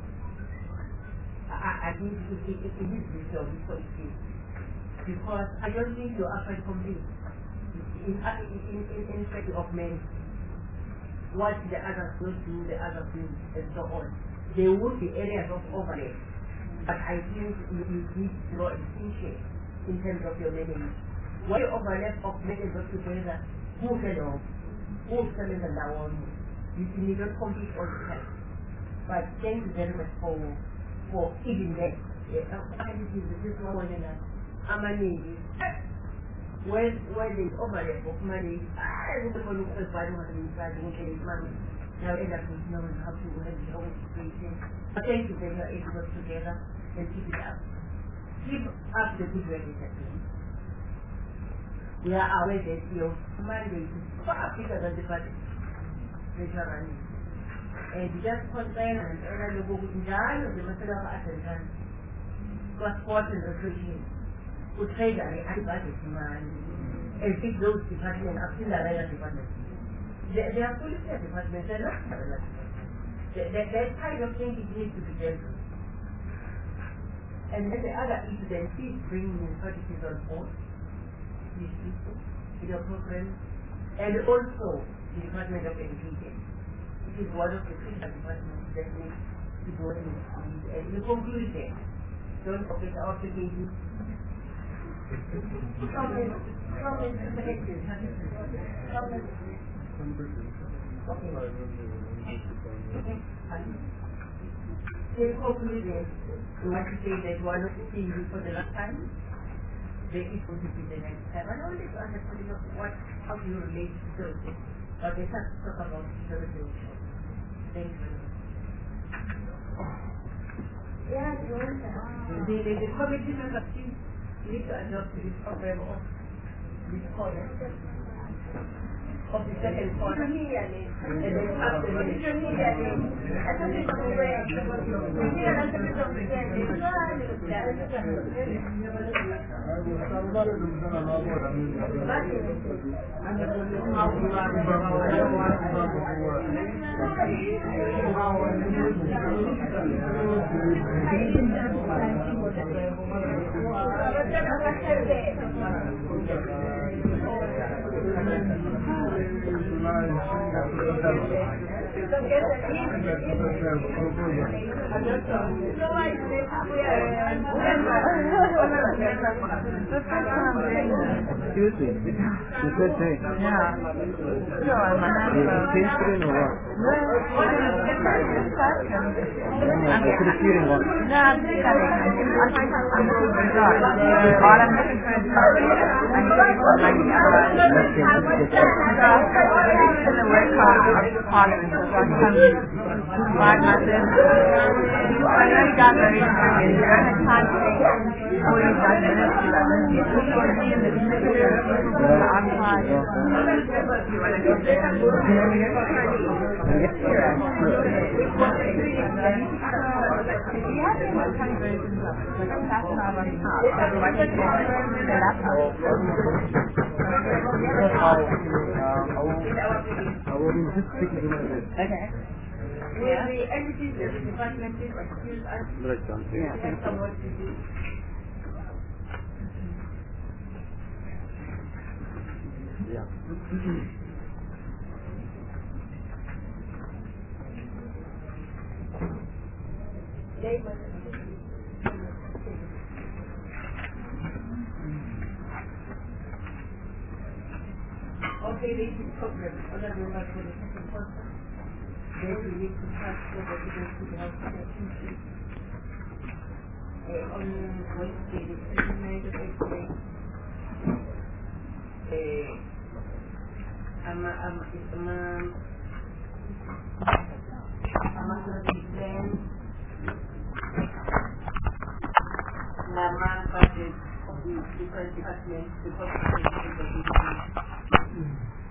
I I think it it it is video so it fits because I don't think you're actually complete in in in in respect of men what the others will do, the others do, and so on. There would be areas of overlap. But I think you, you need to draw a distinction in terms of your management. What you overlap of making those together, who can know, who can know that one, you need not compete all the time. But thank you very much for for even that. I think this is one and I'm a lady. When when there's overlap of money, I don't know if I don't want to be trying to get money. Now end up with knowing how to have the own situation. But thank you that you're able to work together and keep it up. Keep up the good work that you're doing. We are aware that your mandate is far bigger than the budget that you're running. And just concern and earn the book in Jan of the Master of Attention was sport and recreation. Who trade at the budget man and pick those departments up to the other departments. They, they are fully set departments, they're not parallel. That, that, that kind of thing it needs to be dealt with. And then the other issue then, please bring in policies on board, these people, in your program, and also the Department of Education. It is one of the critical departments that needs to go in. And in conclusion, don't forget our application. Comments, comments, objectives. Comments. Okay. In conclusion, we want to say that we are not seeing you for the last time. There is going to be the next time. I don't want to understand what, how you relate to services, but they have to talk about services. Thank you. Yeah, the, the, the committee members need to adopt this program of this college. Of the second part, and then after the Excuse me. You said that. Yeah. No, I'm not. You changed it in or what? No, I'm computing one. No, I'm just studying. I'm trying to understand the job. All I'm looking for is I'm looking for like in the work of Parliament. So I'm coming to find myself. I know you got very interested. You're in a country where you've got ministry. It's just going to be in the ministry of people who are outside. You want to go there? Yes, sir. Do you have any more kind of versions of it? Like I'm passing out on top. Otherwise, it's going to be the laptop. Okay. Will the entities of the department excuse us? Yeah. Have someone to do? Yeah. Okay, they can program other members for the second person. Then we need to transfer the evidence to the health protection. Uh, on Wednesday, the twenty-ninth of April, uh, I'm, I'm, I'm, um, I'm going to present the amount budget of the different departments, the budget of the